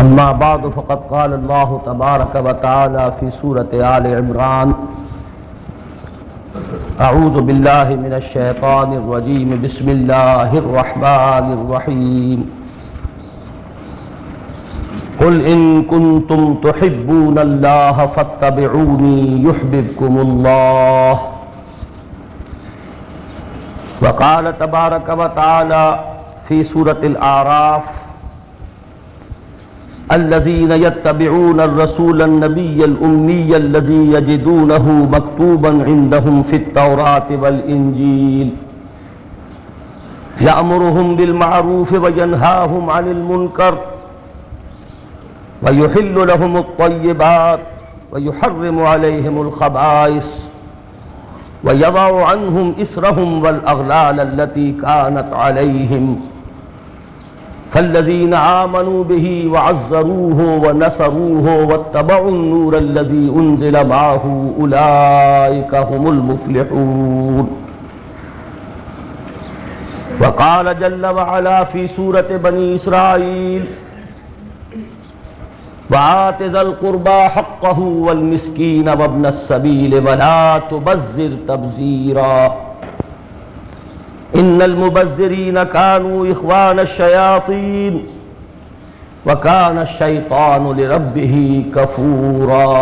أما بعد فقد قال الله تبارك وتعالى في سورة آل عمران أعوذ بالله من الشيطان الرجيم بسم الله الرحمن الرحيم قل إن كنتم تحبون الله فاتبعوني يحببكم الله وقال تبارك وتعالى في سورة الأعراف الذين يتبعون الرسول النبي الأمي الذي يجدونه مكتوبا عندهم في التوراة والإنجيل يأمرهم بالمعروف وينهاهم عن المنكر ويحل لهم الطيبات ويحرم عليهم الخبائث ويضع عنهم إصرهم والأغلال التي كانت عليهم فالذين آمنوا به وعزروه ونصروه واتبعوا النور الذي أنزل معه أولئك هم المفلحون. وقال جل وعلا في سورة بني إسرائيل وآت ذا القربى حقه والمسكين وابن السبيل ولا تبذر تبذيرا إن المبذرين كانوا إخوان الشياطين وكان الشيطان لربه كفورا.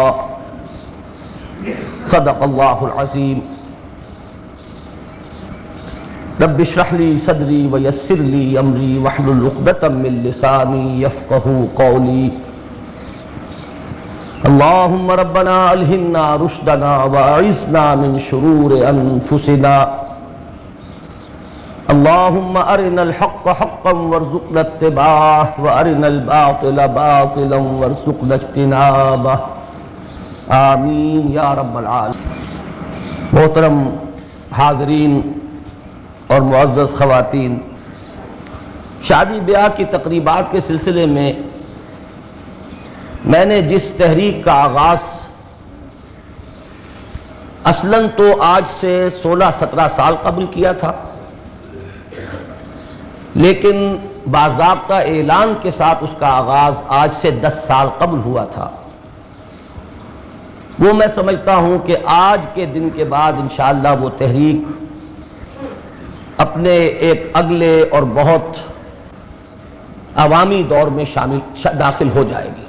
صدق الله العظيم. رب اشرح لي صدري ويسر لي أمري واحلل عقدة من لساني يفقهوا قولي. اللهم ربنا ألهمنا رشدنا وأعذنا من شرور أنفسنا. اللهم أرنا الحق حقا وارزقنا اتباعه وأرنا الباطل باطلا وارزقنا اجتنابه آمین یا رب العالمین. محترم حاضرین اور معزز خواتین، شادی بیاہ کی تقریبات کے سلسلے میں نے جس تحریک کا آغاز اصلاً تو آج سے 16-17 سال قبل کیا تھا، لیکن باضابطہ اعلان کے ساتھ اس کا آغاز آج سے 10 سال قبل ہوا تھا، وہ میں سمجھتا ہوں کہ آج کے دن کے بعد انشاءاللہ وہ تحریک اپنے ایک اگلے اور بہت عوامی دور میں داخل ہو جائے گی.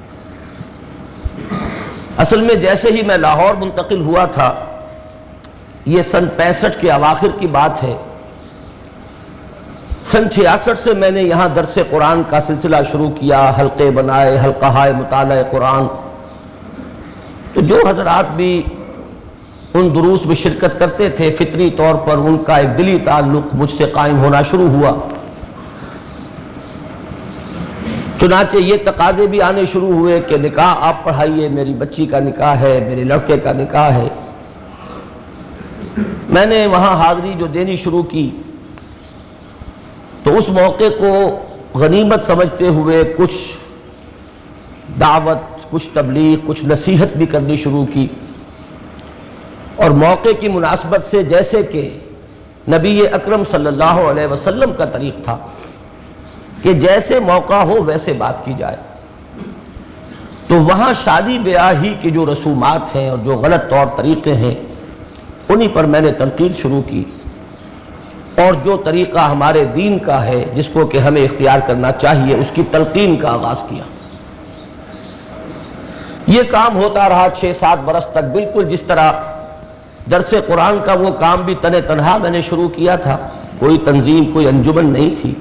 اصل میں جیسے ہی میں لاہور منتقل ہوا تھا، یہ سن 65 کے اواخر کی بات ہے، سن 66 سے میں نے یہاں درس قرآن کا سلسلہ شروع کیا، حلقے بنائے، حلقہائے مطالعہ قرآن. تو جو حضرات بھی ان دروس میں شرکت کرتے تھے، فطری طور پر ان کا ایک دلی تعلق مجھ سے قائم ہونا شروع ہوا. چنانچہ یہ تقاضے بھی آنے شروع ہوئے کہ نکاح آپ پڑھائیے، میری بچی کا نکاح ہے، میرے لڑکے کا نکاح ہے. میں نے وہاں حاضری جو دینی شروع کی تو اس موقع کو غنیمت سمجھتے ہوئے کچھ دعوت، کچھ تبلیغ، کچھ نصیحت بھی کرنی شروع کی. اور موقع کی مناسبت سے جیسے کہ نبی اکرم صلی اللہ علیہ وسلم کا طریق تھا کہ جیسے موقع ہو ویسے بات کی جائے، تو وہاں شادی بیاہی کی جو رسومات ہیں اور جو غلط طور طریقے ہیں انہی پر میں نے تنقید شروع کی، اور جو طریقہ ہمارے دین کا ہے جس کو کہ ہمیں اختیار کرنا چاہیے اس کی تلقین کا آغاز کیا. یہ کام ہوتا رہا 6-7 برس تک، بالکل جس طرح درس قرآن کا وہ کام بھی تنہا میں نے شروع کیا تھا، کوئی تنظیم، کوئی انجمن نہیں تھی.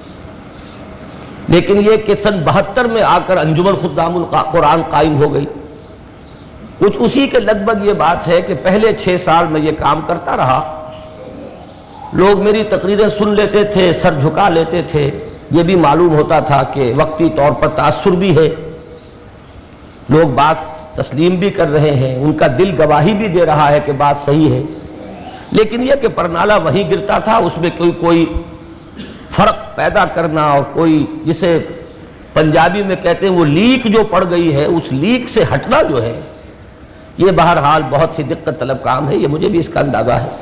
لیکن یہ کہ سن 72 میں آ کر انجمن خدام القرآن قائم ہو گئی. کچھ اسی کے لگ بھگ یہ بات ہے کہ پہلے 6 سال میں یہ کام کرتا رہا. لوگ میری تقریریں سن لیتے تھے، سر جھکا لیتے تھے. یہ بھی معلوم ہوتا تھا کہ وقتی طور پر تاثر بھی ہے، لوگ بات تسلیم بھی کر رہے ہیں، ان کا دل گواہی بھی دے رہا ہے کہ بات صحیح ہے. لیکن یہ کہ پرنالہ وہیں گرتا تھا، اس میں کوئی فرق پیدا کرنا اور کوئی جسے پنجابی میں کہتے ہیں وہ لیک جو پڑ گئی ہے، اس لیک سے ہٹنا جو ہے، یہ بہرحال بہت سی دقت طلب کام ہے. یہ مجھے بھی اس کا اندازہ ہے.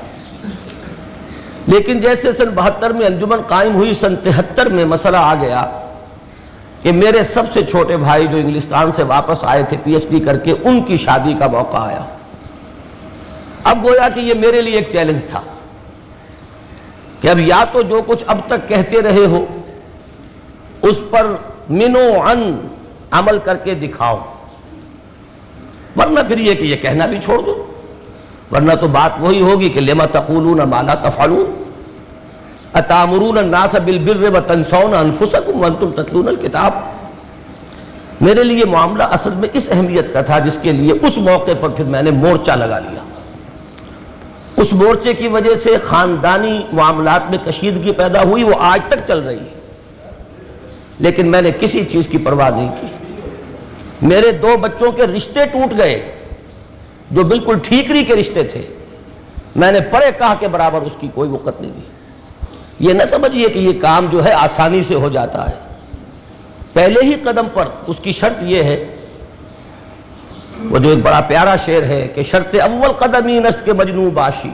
لیکن جیسے سن 72 میں انجمن قائم ہوئی، سن 73 میں مسئلہ آ گیا کہ میرے سب سے چھوٹے بھائی جو انگلستان سے واپس آئے تھے پی ایچ ڈی کر کے، ان کی شادی کا موقع آیا۔ اب گویا کہ یہ میرے لیے ایک چیلنج تھا کہ اب یا تو جو کچھ اب تک کہتے رہے ہو اس پر منو عن عمل کر کے دکھاؤ، ورنہ پھر یہ کہ یہ کہنا بھی چھوڑ دو، ورنہ تو بات وہی ہوگی کہ لما تقولون ما لا تفعلون اتامرون الناس بالبر وتنسون انفسکم وانتم تتلون الکتاب۔ میرے لیے معاملہ اصل میں اس اہمیت کا تھا جس کے لیے اس موقع پر پھر میں نے مورچہ لگا لیا۔ اس مورچے کی وجہ سے خاندانی معاملات میں کشیدگی پیدا ہوئی، وہ آج تک چل رہی ہے، لیکن میں نے کسی چیز کی پرواہ نہیں کی۔ میرے 2 بچوں کے رشتے ٹوٹ گئے جو بالکل ٹھیکری کے رشتے تھے، میں نے پڑے کہا کے برابر اس کی کوئی وقت نہیں دی۔ یہ نہ سمجھیے کہ یہ کام جو ہے آسانی سے ہو جاتا ہے، پہلے ہی قدم پر اس کی شرط یہ ہے، وہ جو ایک بڑا پیارا شعر ہے کہ شرط اول قدمی نست کے مجنوں باشی،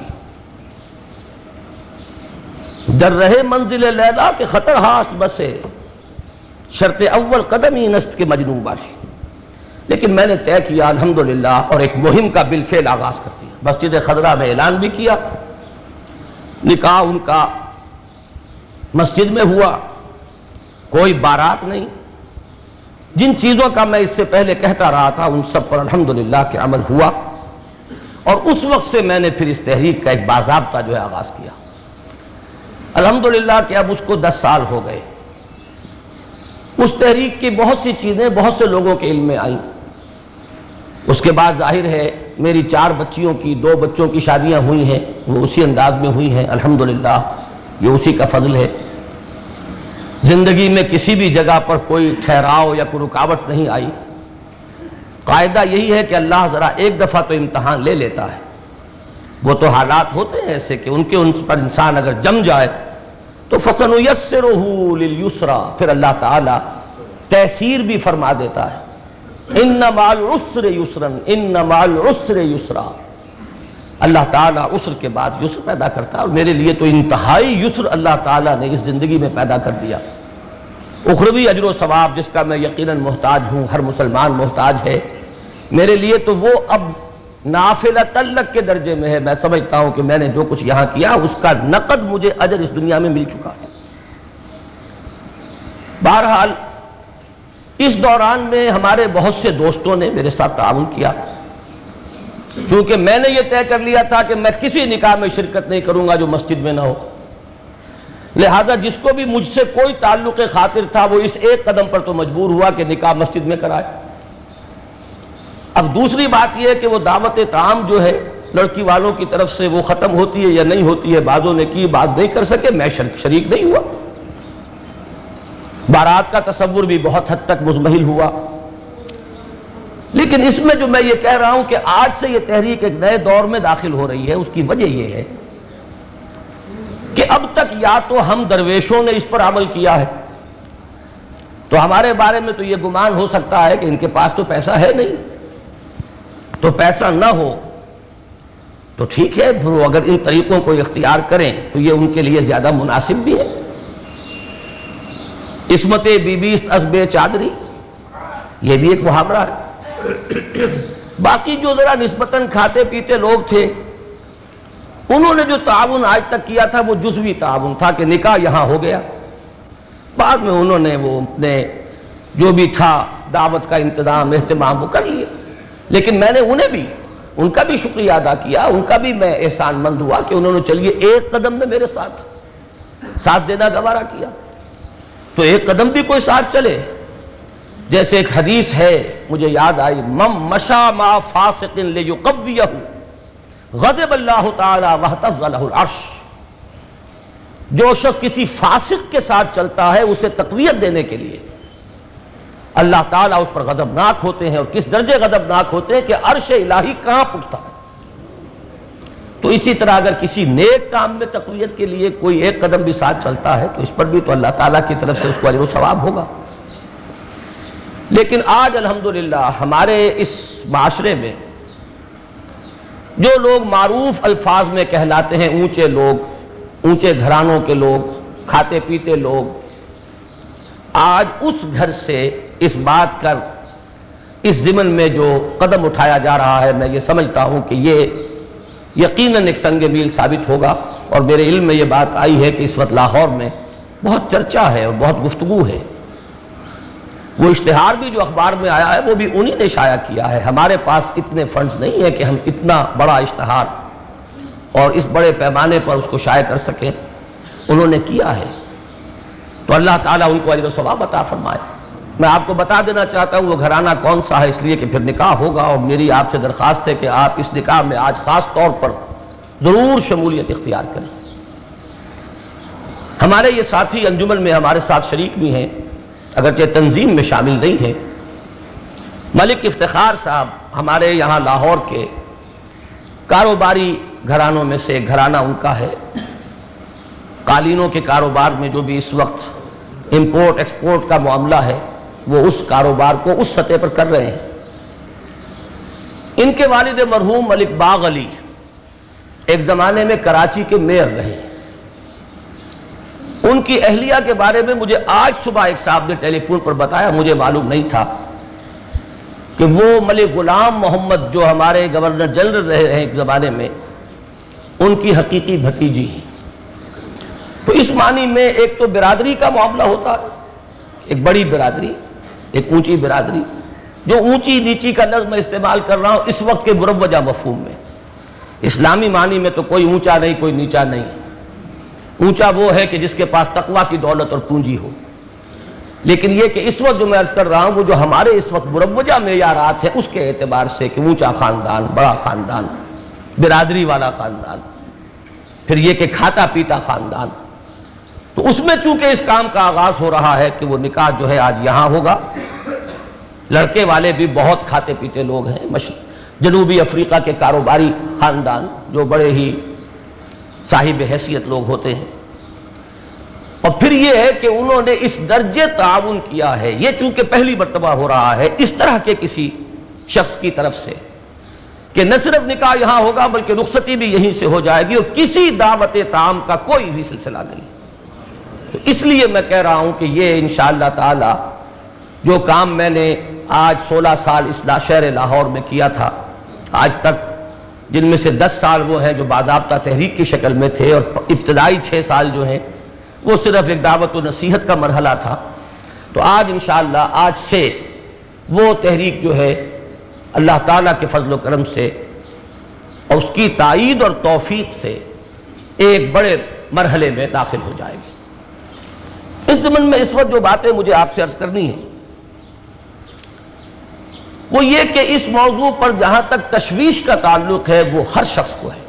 در رہے منزل لیلا کے خطر ہاست بسے، شرط اول قدمی نست کے مجنوں باشی۔ لیکن میں نے طے کیا الحمدللہ اور ایک مہم کا بالفعل آغاز کر دیا۔ مسجد خضرا میں اعلان بھی کیا، نکاح ان کا مسجد میں ہوا، کوئی بارات نہیں۔ جن چیزوں کا میں اس سے پہلے کہتا رہا تھا ان سب پر الحمدللہ کہ عمل ہوا، اور اس وقت سے میں نے پھر اس تحریک کا ایک باضابطہ جو ہے آغاز کیا۔ الحمدللہ کہ اب اس کو 10 سال ہو گئے۔ اس تحریک کی بہت سی چیزیں بہت سے لوگوں کے علم میں آئیں۔ اس کے بعد ظاہر ہے میری 4 بچیوں کی 2 بچوں کی شادیاں ہوئی ہیں، وہ اسی انداز میں ہوئی ہیں، الحمدللہ یہ اسی کا فضل ہے۔ زندگی میں کسی بھی جگہ پر کوئی ٹھہراؤ یا کوئی رکاوٹ نہیں آئی۔ قاعدہ یہی ہے کہ اللہ ذرا ایک دفعہ تو امتحان لے لیتا ہے، وہ تو حالات ہوتے ہیں ایسے کہ ان پر انسان اگر جم جائے تو فَسَنُيَسِّرُهُ لِلْيُسْرَى، پھر اللہ تعالیٰ تیسیر بھی فرما دیتا ہے۔ إِنَّ مَعَ الْعُسْرِ يُسْرًا إِنَّ مَعَ الْعُسْرِ يُسْرًا، اللہ تعالیٰ عسر کے بعد یسر پیدا کرتا ہے، اور میرے لیے تو انتہائی یسر اللہ تعالیٰ نے اس زندگی میں پیدا کر دیا۔ اخروی اجر و ثواب جس کا میں یقیناً محتاج ہوں، ہر مسلمان محتاج ہے، میرے لیے تو وہ اب نافلہ تلک کے درجے میں ہے۔ میں سمجھتا ہوں کہ میں نے جو کچھ یہاں کیا اس کا نقد مجھے اجر اس دنیا میں مل چکا ہے۔ بہرحال اس دوران میں ہمارے بہت سے دوستوں نے میرے ساتھ تعاون کیا، کیونکہ میں نے یہ طے کر لیا تھا کہ میں کسی نکاح میں شرکت نہیں کروں گا جو مسجد میں نہ ہو، لہذا جس کو بھی مجھ سے کوئی تعلق خاطر تھا وہ اس ایک قدم پر تو مجبور ہوا کہ نکاح مسجد میں کرائے۔ اب دوسری بات یہ ہے کہ وہ دعوت طعام جو ہے لڑکی والوں کی طرف سے وہ ختم ہوتی ہے یا نہیں ہوتی ہے، بعضوں نے کی، بعض نہیں کر سکے، میں شریک نہیں ہوا۔ بارات کا تصور بھی بہت حد تک مزمحل ہوا، لیکن اس میں جو میں یہ کہہ رہا ہوں کہ آج سے یہ تحریک ایک نئے دور میں داخل ہو رہی ہے، اس کی وجہ یہ ہے کہ اب تک یا تو ہم درویشوں نے اس پر عمل کیا ہے، تو ہمارے بارے میں تو یہ گمان ہو سکتا ہے کہ ان کے پاس تو پیسہ ہے نہیں، تو پیسہ نہ ہو تو ٹھیک ہے، پھر وہ اگر ان طریقوں کو اختیار کریں تو یہ ان کے لیے زیادہ مناسب بھی ہے۔ عصمت بی بی است از بے چادری، یہ بھی ایک محاورہ ہے۔ باقی جو ذرا نسبتاً کھاتے پیتے لوگ تھے انہوں نے جو تعاون آج تک کیا تھا وہ جزوی تعاون تھا کہ نکاح یہاں ہو گیا، بعد میں انہوں نے وہ اپنے جو بھی تھا دعوت کا انتظام اہتمام وہ کر لیا، لیکن میں نے انہیں بھی ان کا بھی شکریہ ادا کیا، ان کا بھی میں احسان مند ہوا کہ انہوں نے چلیے ایک قدم میں میرے ساتھ دینا گوارا کیا، تو ایک قدم بھی کوئی ساتھ چلے۔ جیسے ایک حدیث ہے مجھے یاد آئی، مم مشا مع فاسق لیقویہ غضب اللہ تعالی واہتز لہ العرش، جو شخص کسی فاسق کے ساتھ چلتا ہے اسے تقویت دینے کے لیے اللہ تعالیٰ اس پر غضبناک ہوتے ہیں، اور کس درجے غضبناک ہوتے ہیں کہ عرش الہی کانپ اٹھتا ہے۔ تو اسی طرح اگر کسی نیک کام میں تقویت کے لیے کوئی ایک قدم بھی ساتھ چلتا ہے تو اس پر بھی تو اللہ تعالیٰ کی طرف سے اس کو اجر و ثواب ہوگا۔ لیکن آج الحمدللہ ہمارے اس معاشرے میں جو لوگ معروف الفاظ میں کہلاتے ہیں اونچے لوگ، اونچے گھرانوں کے لوگ، کھاتے پیتے لوگ، آج اس گھر سے اس بات کا اس ضمن میں جو قدم اٹھایا جا رہا ہے، میں یہ سمجھتا ہوں کہ یہ یقیناً ایک سنگ میل ثابت ہوگا، اور میرے علم میں یہ بات آئی ہے کہ اس وقت لاہور میں بہت چرچا ہے اور بہت گفتگو ہے۔ وہ اشتہار بھی جو اخبار میں آیا ہے وہ بھی انہی نے شائع کیا ہے۔ ہمارے پاس اتنے فنڈز نہیں ہیں کہ ہم اتنا بڑا اشتہار اور اس بڑے پیمانے پر اس کو شائع کر سکیں، انہوں نے کیا ہے، تو اللہ تعالیٰ ان کو اجر و ثواب عطا فرمائے۔ میں آپ کو بتا دینا چاہتا ہوں وہ گھرانہ کون سا ہے، اس لیے کہ پھر نکاح ہوگا، اور میری آپ سے درخواست ہے کہ آپ اس نکاح میں آج خاص طور پر ضرور شمولیت اختیار کریں۔ ہمارے یہ ساتھی انجمن میں ہمارے ساتھ شریک بھی ہیں، اگرچہ تنظیم میں شامل نہیں ہیں۔ ملک افتخار صاحب ہمارے یہاں لاہور کے کاروباری گھرانوں میں سے ایک گھرانہ ان کا ہے۔ قالینوں کے کاروبار میں جو بھی اس وقت امپورٹ ایکسپورٹ کا معاملہ ہے وہ اس کاروبار کو اس سطح پر کر رہے ہیں۔ ان کے والد مرحوم ملک باغ علی ایک زمانے میں کراچی کے میئر رہے۔ ان کی اہلیہ کے بارے میں مجھے آج صبح ایک صاحب نے ٹیلی فون پر بتایا، مجھے معلوم نہیں تھا، کہ وہ ملک غلام محمد جو ہمارے گورنر جنرل رہے ہیں ایک زمانے میں، ان کی حقیقی بھتیجی ہیں۔ تو اس معنی میں ایک تو برادری کا معاملہ ہوتا ہے، ایک بڑی برادری، ایک اونچی برادری، جو اونچی نیچی کا لفظ میں استعمال کر رہا ہوں اس وقت کے مروجہ مفہوم میں۔ اسلامی معنی میں تو کوئی اونچا نہیں، کوئی نیچا نہیں۔ اونچا وہ ہے کہ جس کے پاس تقویٰ کی دولت اور پونجی ہو، لیکن یہ کہ اس وقت جو میں عرض کر رہا ہوں وہ جو ہمارے اس وقت مروجہ معیارات ہیں اس کے اعتبار سے کہ اونچا خاندان، بڑا خاندان، برادری والا خاندان، پھر یہ کہ کھاتا پیتا خاندان، تو اس میں چونکہ اس کام کا آغاز ہو رہا ہے کہ وہ نکاح جو ہے آج یہاں ہوگا۔ لڑکے والے بھی بہت کھاتے پیتے لوگ ہیں، جنوبی افریقہ کے کاروباری خاندان جو بڑے ہی صاحب حیثیت لوگ ہوتے ہیں، اور پھر یہ ہے کہ انہوں نے اس درجے تعاون کیا ہے، یہ چونکہ پہلی مرتبہ ہو رہا ہے اس طرح کے کسی شخص کی طرف سے کہ نہ صرف نکاح یہاں ہوگا بلکہ رخصتی بھی یہیں سے ہو جائے گی، اور کسی دعوت طعام کا کوئی بھی سلسلہ نہیں۔ تو اس لیے میں کہہ رہا ہوں کہ یہ انشاءاللہ تعالی جو کام میں نے آج 16 سال اس شہر لاہور میں کیا تھا آج تک، جن میں سے 10 سال وہ ہیں جو باضابطہ تحریک کی شکل میں تھے، اور ابتدائی 6 سال جو ہیں وہ صرف ایک دعوت و نصیحت کا مرحلہ تھا، تو آج انشاءاللہ آج سے وہ تحریک جو ہے اللہ تعالیٰ کے فضل و کرم سے اور اس کی تائید اور توفیق سے ایک بڑے مرحلے میں داخل ہو جائے گی۔ اس ضمن میں اس وقت جو باتیں مجھے آپ سے عرض کرنی ہیں وہ یہ کہ اس موضوع پر جہاں تک تشویش کا تعلق ہے وہ ہر شخص کو ہے۔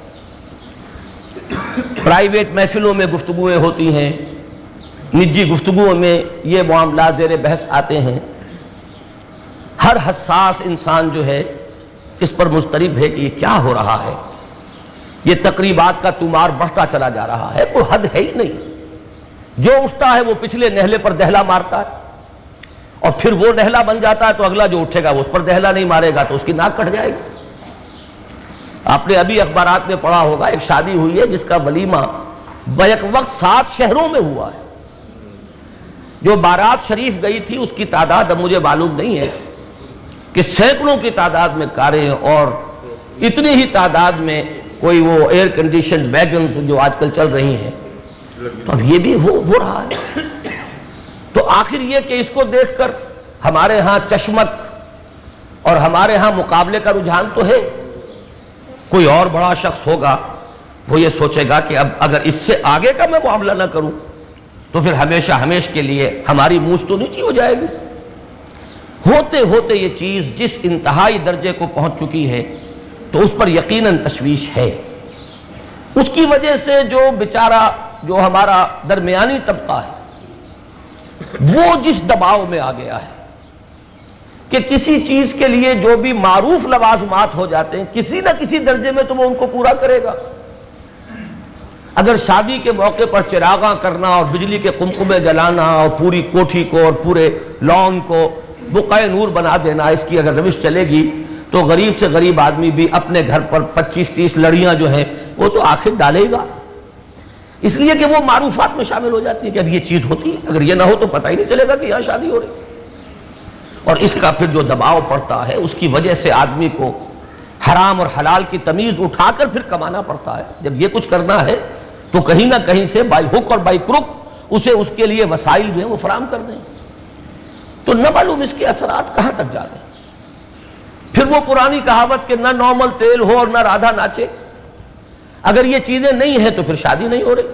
پرائیویٹ محفلوں میں گفتگویں ہوتی ہیں، نجی گفتگوؤں میں یہ معاملات زیر بحث آتے ہیں، ہر حساس انسان جو ہے اس پر مضطرب ہے کہ یہ کیا ہو رہا ہے، یہ تقریبات کا طمار بڑھتا چلا جا رہا ہے، کوئی حد ہے ہی نہیں۔ جو اٹھتا ہے وہ پچھلے نہلے پر دہلا مارتا ہے، اور پھر وہ نہلا بن جاتا ہے تو اگلا جو اٹھے گا وہ اس پر دہلا نہیں مارے گا تو اس کی ناک کٹ جائے گی۔ آپ نے ابھی اخبارات میں پڑھا ہوگا ایک شادی ہوئی ہے جس کا ولیمہ بیک وقت 7 شہروں میں ہوا ہے۔ جو بارات شریف گئی تھی اس کی تعداد اب مجھے معلوم نہیں ہے کہ سینکڑوں کی تعداد میں کاریں اور اتنی ہی تعداد میں کوئی وہ ایئر کنڈیشن ویگنز جو آج کل چل رہی ہیں، تو اب یہ بھی ہو رہا ہے۔ تو آخر یہ کہ اس کو دیکھ کر ہمارے ہاں چشمت اور ہمارے ہاں مقابلے کا رجحان تو ہے۔ کوئی اور بڑا شخص ہوگا وہ یہ سوچے گا کہ اب اگر اس سے آگے کا میں معاملہ نہ کروں تو پھر ہمیشہ ہمیش کے لیے ہماری مونچھ تو نیچی ہو جائے گی۔ ہوتے ہوتے یہ چیز جس انتہائی درجے کو پہنچ چکی ہے تو اس پر یقیناً تشویش ہے۔ اس کی وجہ سے جو بیچارہ جو ہمارا درمیانی طبقہ ہے وہ جس دباؤ میں آ گیا ہے کہ کسی چیز کے لیے جو بھی معروف لوازمات ہو جاتے ہیں کسی نہ کسی درجے میں تو وہ ان کو پورا کرے گا۔ اگر شادی کے موقع پر چراغاں کرنا اور بجلی کے قمقمے جلانا اور پوری کوٹھی کو اور پورے لان کو بقعہ نور بنا دینا، اس کی اگر روش چلے گی تو غریب سے غریب آدمی بھی اپنے گھر پر 25-30 لڑیاں جو ہیں وہ تو آخر ڈالے گا۔ اس لیے کہ وہ معروفات میں شامل ہو جاتی ہے کہ اب یہ چیز ہوتی ہے، اگر یہ نہ ہو تو پتہ ہی نہیں چلے گا کہ یہاں شادی ہو رہی ہے۔ اور اس کا پھر جو دباؤ پڑتا ہے اس کی وجہ سے آدمی کو حرام اور حلال کی تمیز اٹھا کر پھر کمانا پڑتا ہے۔ جب یہ کچھ کرنا ہے تو کہیں نہ کہیں سے بائی ہک اور بائی کروک اسے اس کے لیے وسائل جو ہیں وہ فراہم کر دیں، تو نہ معلوم اس کے اثرات کہاں تک جا رہے ہیں۔ پھر وہ پرانی کہاوت کہ نہ نارمل تیل ہو اور نہ رادھا ناچے، اگر یہ چیزیں نہیں ہیں تو پھر شادی نہیں ہو رہی،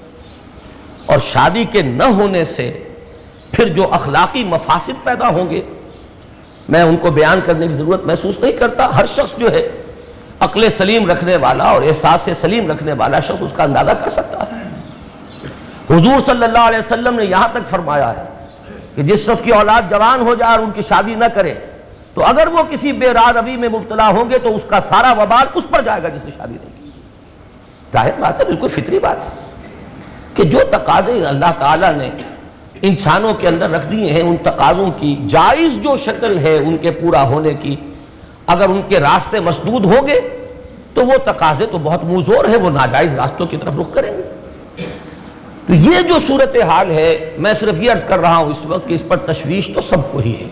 اور شادی کے نہ ہونے سے پھر جو اخلاقی مفاسد پیدا ہوں گے میں ان کو بیان کرنے کی ضرورت محسوس نہیں کرتا۔ ہر شخص جو ہے عقل سلیم رکھنے والا اور احساس سلیم رکھنے والا شخص اس کا اندازہ کر سکتا ہے۔ حضور صلی اللہ علیہ وسلم نے یہاں تک فرمایا ہے کہ جس شخص کی اولاد جوان ہو جائے اور ان کی شادی نہ کرے تو اگر وہ کسی بے راہ روی میں مبتلا ہوں گے تو اس کا سارا وبال اس پر جائے گا جس نے شادی نہیں کی۔ ظاہر بات ہے، بالکل فطری بات ہے کہ جو تقاضے اللہ تعالیٰ نے انسانوں کے اندر رکھ دیے ہیں ان تقاضوں کی جائز جو شکل ہے ان کے پورا ہونے کی، اگر ان کے راستے مسدود ہوں گے تو وہ تقاضے تو بہت موزور ہے، وہ ناجائز راستوں کی طرف رخ کریں گے۔ تو یہ جو صورتحال ہے میں صرف یہ عرض کر رہا ہوں اس وقت کہ اس پر تشویش تو سب کو ہی ہے،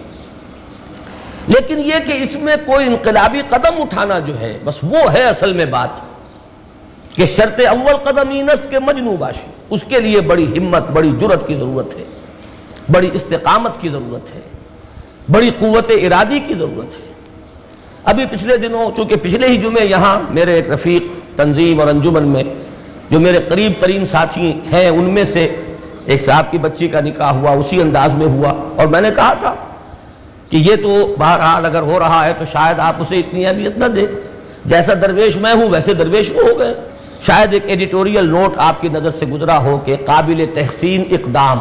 لیکن یہ کہ اس میں کوئی انقلابی قدم اٹھانا جو ہے بس وہ ہے اصل میں بات کہ شرط اول قدم اینس کے مجنوں باشی، اس کے لیے بڑی ہمت، بڑی جرت کی ضرورت ہے، بڑی استقامت کی ضرورت ہے، بڑی قوت ارادی کی ضرورت ہے۔ ابھی پچھلے دنوں چونکہ پچھلے ہی جمعے یہاں میرے ایک رفیق تنظیم اور انجمن میں جو میرے قریب ترین ساتھی ہیں ان میں سے ایک صاحب کی بچی کا نکاح ہوا، اسی انداز میں ہوا، اور میں نے کہا تھا کہ یہ تو بہرحال اگر ہو رہا ہے تو شاید آپ اسے اتنی اہمیت نہ دیں، جیسا درویش میں ہوں ویسے درویش وہ ہو گئے۔ شاید ایک ایڈیٹوریل نوٹ آپ کی نظر سے گزرا ہو کہ قابل تحسین اقدام،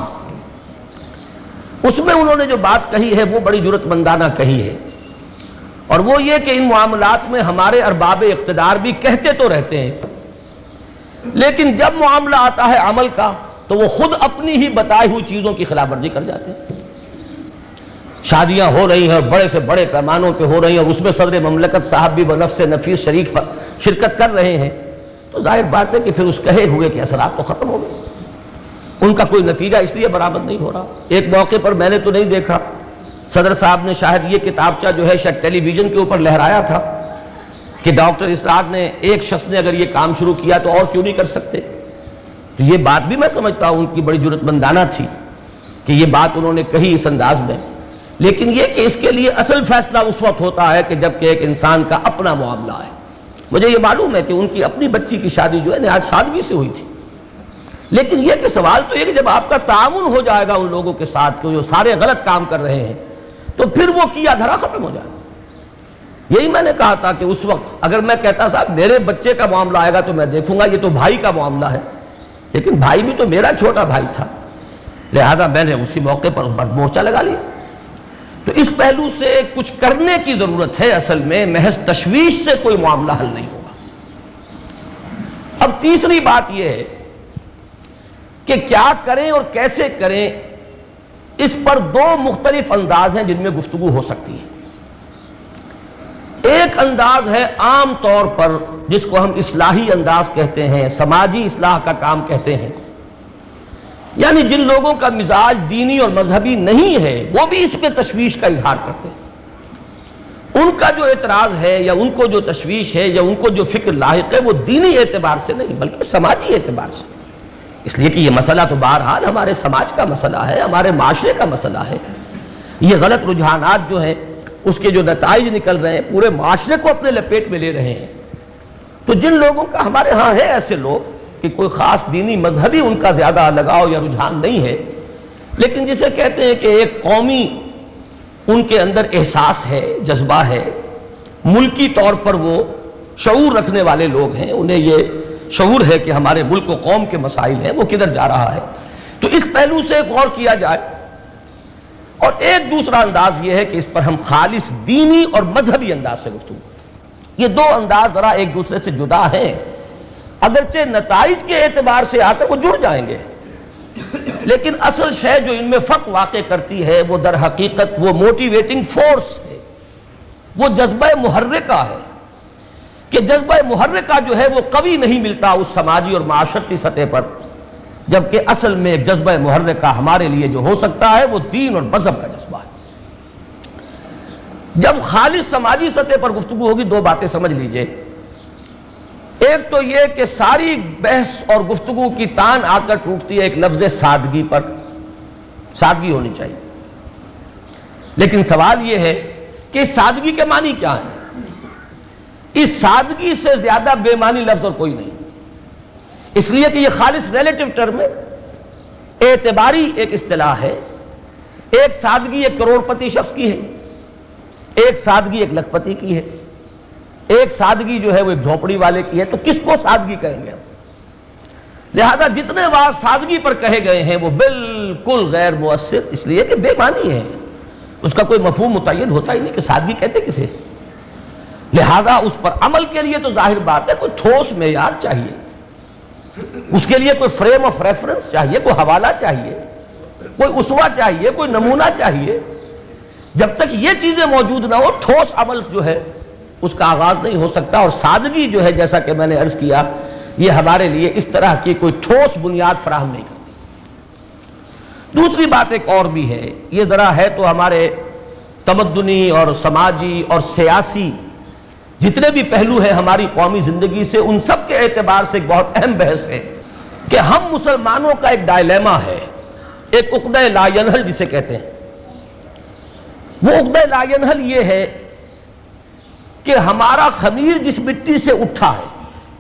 اس میں انہوں نے جو بات کہی ہے وہ بڑی جرت مندانہ کہی ہے، اور وہ یہ کہ ان معاملات میں ہمارے ارباب اقتدار بھی کہتے تو رہتے ہیں لیکن جب معاملہ آتا ہے عمل کا تو وہ خود اپنی ہی بتائی ہوئی چیزوں کی خلاف ورزی کر جاتے ہیں۔ شادیاں ہو رہی ہیں اور بڑے سے بڑے پیمانوں پہ ہو رہی ہیں اور اس میں صدر مملکت صاحب بھی بنفس نفیس شرکت کر رہے ہیں، تو ظاہر بات ہے کہ پھر اس کہے ہوئے کے اثرات تو ختم ہو گئے، ان کا کوئی نتیجہ اس لیے برآمد نہیں ہو رہا۔ ایک موقع پر میں نے تو نہیں دیکھا صدر صاحب نے شاید یہ کتابچہ جو ہے شاید ٹیلی ویژن کے اوپر لہرایا تھا کہ ڈاکٹر اسرار نے ایک شخص نے اگر یہ کام شروع کیا تو اور کیوں نہیں کر سکتے، تو یہ بات بھی میں سمجھتا ہوں ان کی بڑی جرت مندانہ تھی کہ یہ بات انہوں نے کہی اس انداز میں، لیکن یہ کہ اس کے لیے اصل فیصلہ اس وقت ہوتا ہے کہ جب کہ ایک انسان کا اپنا معاملہ ہے۔ مجھے یہ معلوم ہے کہ ان کی اپنی بچی کی شادی جو ہے آج سادگی سے ہوئی تھی، لیکن یہ کہ سوال تو یہ کہ جب آپ کا تعاون ہو جائے گا ان لوگوں کے ساتھ کہ جو سارے غلط کام کر رہے ہیں تو پھر وہ کیا دھرا ختم ہو جائے گا۔ یہی میں نے کہا تھا کہ اس وقت اگر میں کہتا صاحب میرے بچے کا معاملہ آئے گا تو میں دیکھوں گا، یہ تو بھائی کا معاملہ ہے، لیکن بھائی بھی تو میرا چھوٹا بھائی تھا، لہذا میں نے اسی موقع پر اس پر مورچہ لگا لیا۔ تو اس پہلو سے کچھ کرنے کی ضرورت ہے، اصل میں محض تشویش سے کوئی معاملہ حل نہیں ہوگا۔ اب تیسری بات یہ ہے کہ کیا کریں اور کیسے کریں، اس پر دو مختلف انداز ہیں جن میں گفتگو ہو سکتی ہے۔ ایک انداز ہے عام طور پر جس کو ہم اصلاحی انداز کہتے ہیں، سماجی اصلاح کا کام کہتے ہیں، یعنی جن لوگوں کا مزاج دینی اور مذہبی نہیں ہے وہ بھی اس میں تشویش کا اظہار کرتے ہیں۔ ان کا جو اعتراض ہے یا ان کو جو تشویش ہے یا ان کو جو فکر لاحق ہے وہ دینی اعتبار سے نہیں بلکہ سماجی اعتبار سے، اس لیے کہ یہ مسئلہ تو بہرحال ہمارے سماج کا مسئلہ ہے، ہمارے معاشرے کا مسئلہ ہے۔ یہ غلط رجحانات جو ہیں اس کے جو نتائج نکل رہے ہیں پورے معاشرے کو اپنے لپیٹ میں لے رہے ہیں، تو جن لوگوں کا ہمارے ہاں ہے ایسے لوگ کہ کوئی خاص دینی مذہبی ان کا زیادہ لگاؤ یا رجحان نہیں ہے، لیکن جسے کہتے ہیں کہ ایک قومی ان کے اندر احساس ہے، جذبہ ہے، ملکی طور پر وہ شعور رکھنے والے لوگ ہیں، انہیں یہ شعور ہے کہ ہمارے ملک و قوم کے مسائل ہیں، وہ کدھر جا رہا ہے، تو اس پہلو سے غور کیا جائے۔ اور ایک دوسرا انداز یہ ہے کہ اس پر ہم خالص دینی اور مذہبی انداز سے گفتگو، یہ دو انداز ذرا ایک دوسرے سے جدا ہیں، اگرچہ نتائج کے اعتبار سے آ کر وہ جڑ جائیں گے، لیکن اصل شے جو ان میں فرق واقع کرتی ہے وہ در حقیقت وہ موٹیویٹنگ فورس ہے، وہ جذبہ محرکہ ہے کہ جذبہ محرکہ جو ہے وہ قوی نہیں ملتا اس سماجی اور معاشرتی سطح پر جبکہ اصل میں ایک جذبہ محرکہ ہمارے لیے جو ہو سکتا ہے وہ دین اور مذہب کا جذبہ ہے۔ جب خالص سماجی سطح پر گفتگو ہوگی دو باتیں سمجھ لیجئے، ایک تو یہ کہ ساری بحث اور گفتگو کی تان آ کر ٹوٹتی ہے ایک لفظ سادگی پر، سادگی ہونی چاہیے، لیکن سوال یہ ہے کہ سادگی کے معنی کیا ہے؟ اس سادگی سے زیادہ بے معنی لفظ اور کوئی نہیں، اس لیے کہ یہ خالص ریلیٹو ٹرم ہے، اعتباری ایک اصطلاح ہے۔ ایک سادگی ایک کروڑ پتی شخص کی ہے، ایک سادگی ایک لکھ پتی کی ہے، ایک سادگی جو ہے وہ ایک جھونپڑی والے کی ہے، تو کس کو سادگی کہیں گے ہم؟ لہذا جتنے واضح سادگی پر کہے گئے ہیں وہ بالکل غیر مؤثر، اس لیے کہ بے معنی ہے، اس کا کوئی مفہوم متعین ہوتا ہی نہیں کہ سادگی کہتے کسے۔ لہذا اس پر عمل کے لیے تو ظاہر بات ہے کوئی ٹھوس معیار چاہیے، اس کے لیے کوئی فریم آف ریفرنس چاہیے، کوئی حوالہ چاہیے، کوئی اسوہ چاہیے، کوئی نمونہ چاہیے۔ جب تک یہ چیزیں موجود نہ ہو ٹھوس عمل جو ہے اس کا آغاز نہیں ہو سکتا، اور سادگی جو ہے جیسا کہ میں نے عرض کیا یہ ہمارے لیے اس طرح کی کوئی ٹھوس بنیاد فراہم نہیں کرتی۔ دوسری بات ایک اور بھی ہے، یہ ذرا ہے تو ہمارے تمدنی اور سماجی اور سیاسی جتنے بھی پہلو ہیں ہماری قومی زندگی سے ان سب کے اعتبار سے ایک بہت اہم بحث ہے کہ ہم مسلمانوں کا ایک ڈائلیما ہے، ایک عقدہ لا ینحل جسے کہتے ہیں۔ وہ عقدہ لا ینحل یہ ہے کہ ہمارا خمیر جس مٹی سے اٹھا ہے،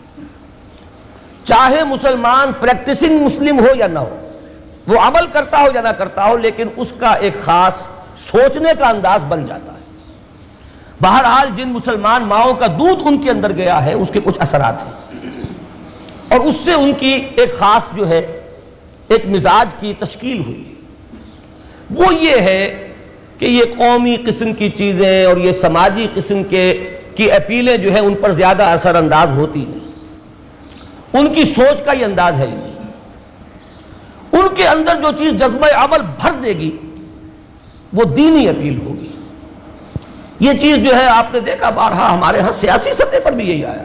چاہے مسلمان پریکٹسنگ مسلم ہو یا نہ ہو، وہ عمل کرتا ہو یا نہ کرتا ہو، لیکن اس کا ایک خاص سوچنے کا انداز بن جاتا ہے۔ بہرحال جن مسلمان ماؤں کا دودھ ان کے اندر گیا ہے اس کے کچھ اثرات ہیں، اور اس سے ان کی ایک خاص جو ہے ایک مزاج کی تشکیل ہوئی۔ وہ یہ ہے کہ یہ قومی قسم کی چیزیں اور یہ سماجی قسم کی اپیلیں جو ہیں ان پر زیادہ اثر انداز ہوتی نہیں، ان کی سوچ کا یہ انداز ہے نہیں۔ ان کے اندر جو چیز جذبہ عمل بھر دے گی وہ دینی اپیل ہوگی۔ یہ چیز جو ہے آپ نے دیکھا بارہا ہمارے ہاں سیاسی سطح پر بھی یہی آیا،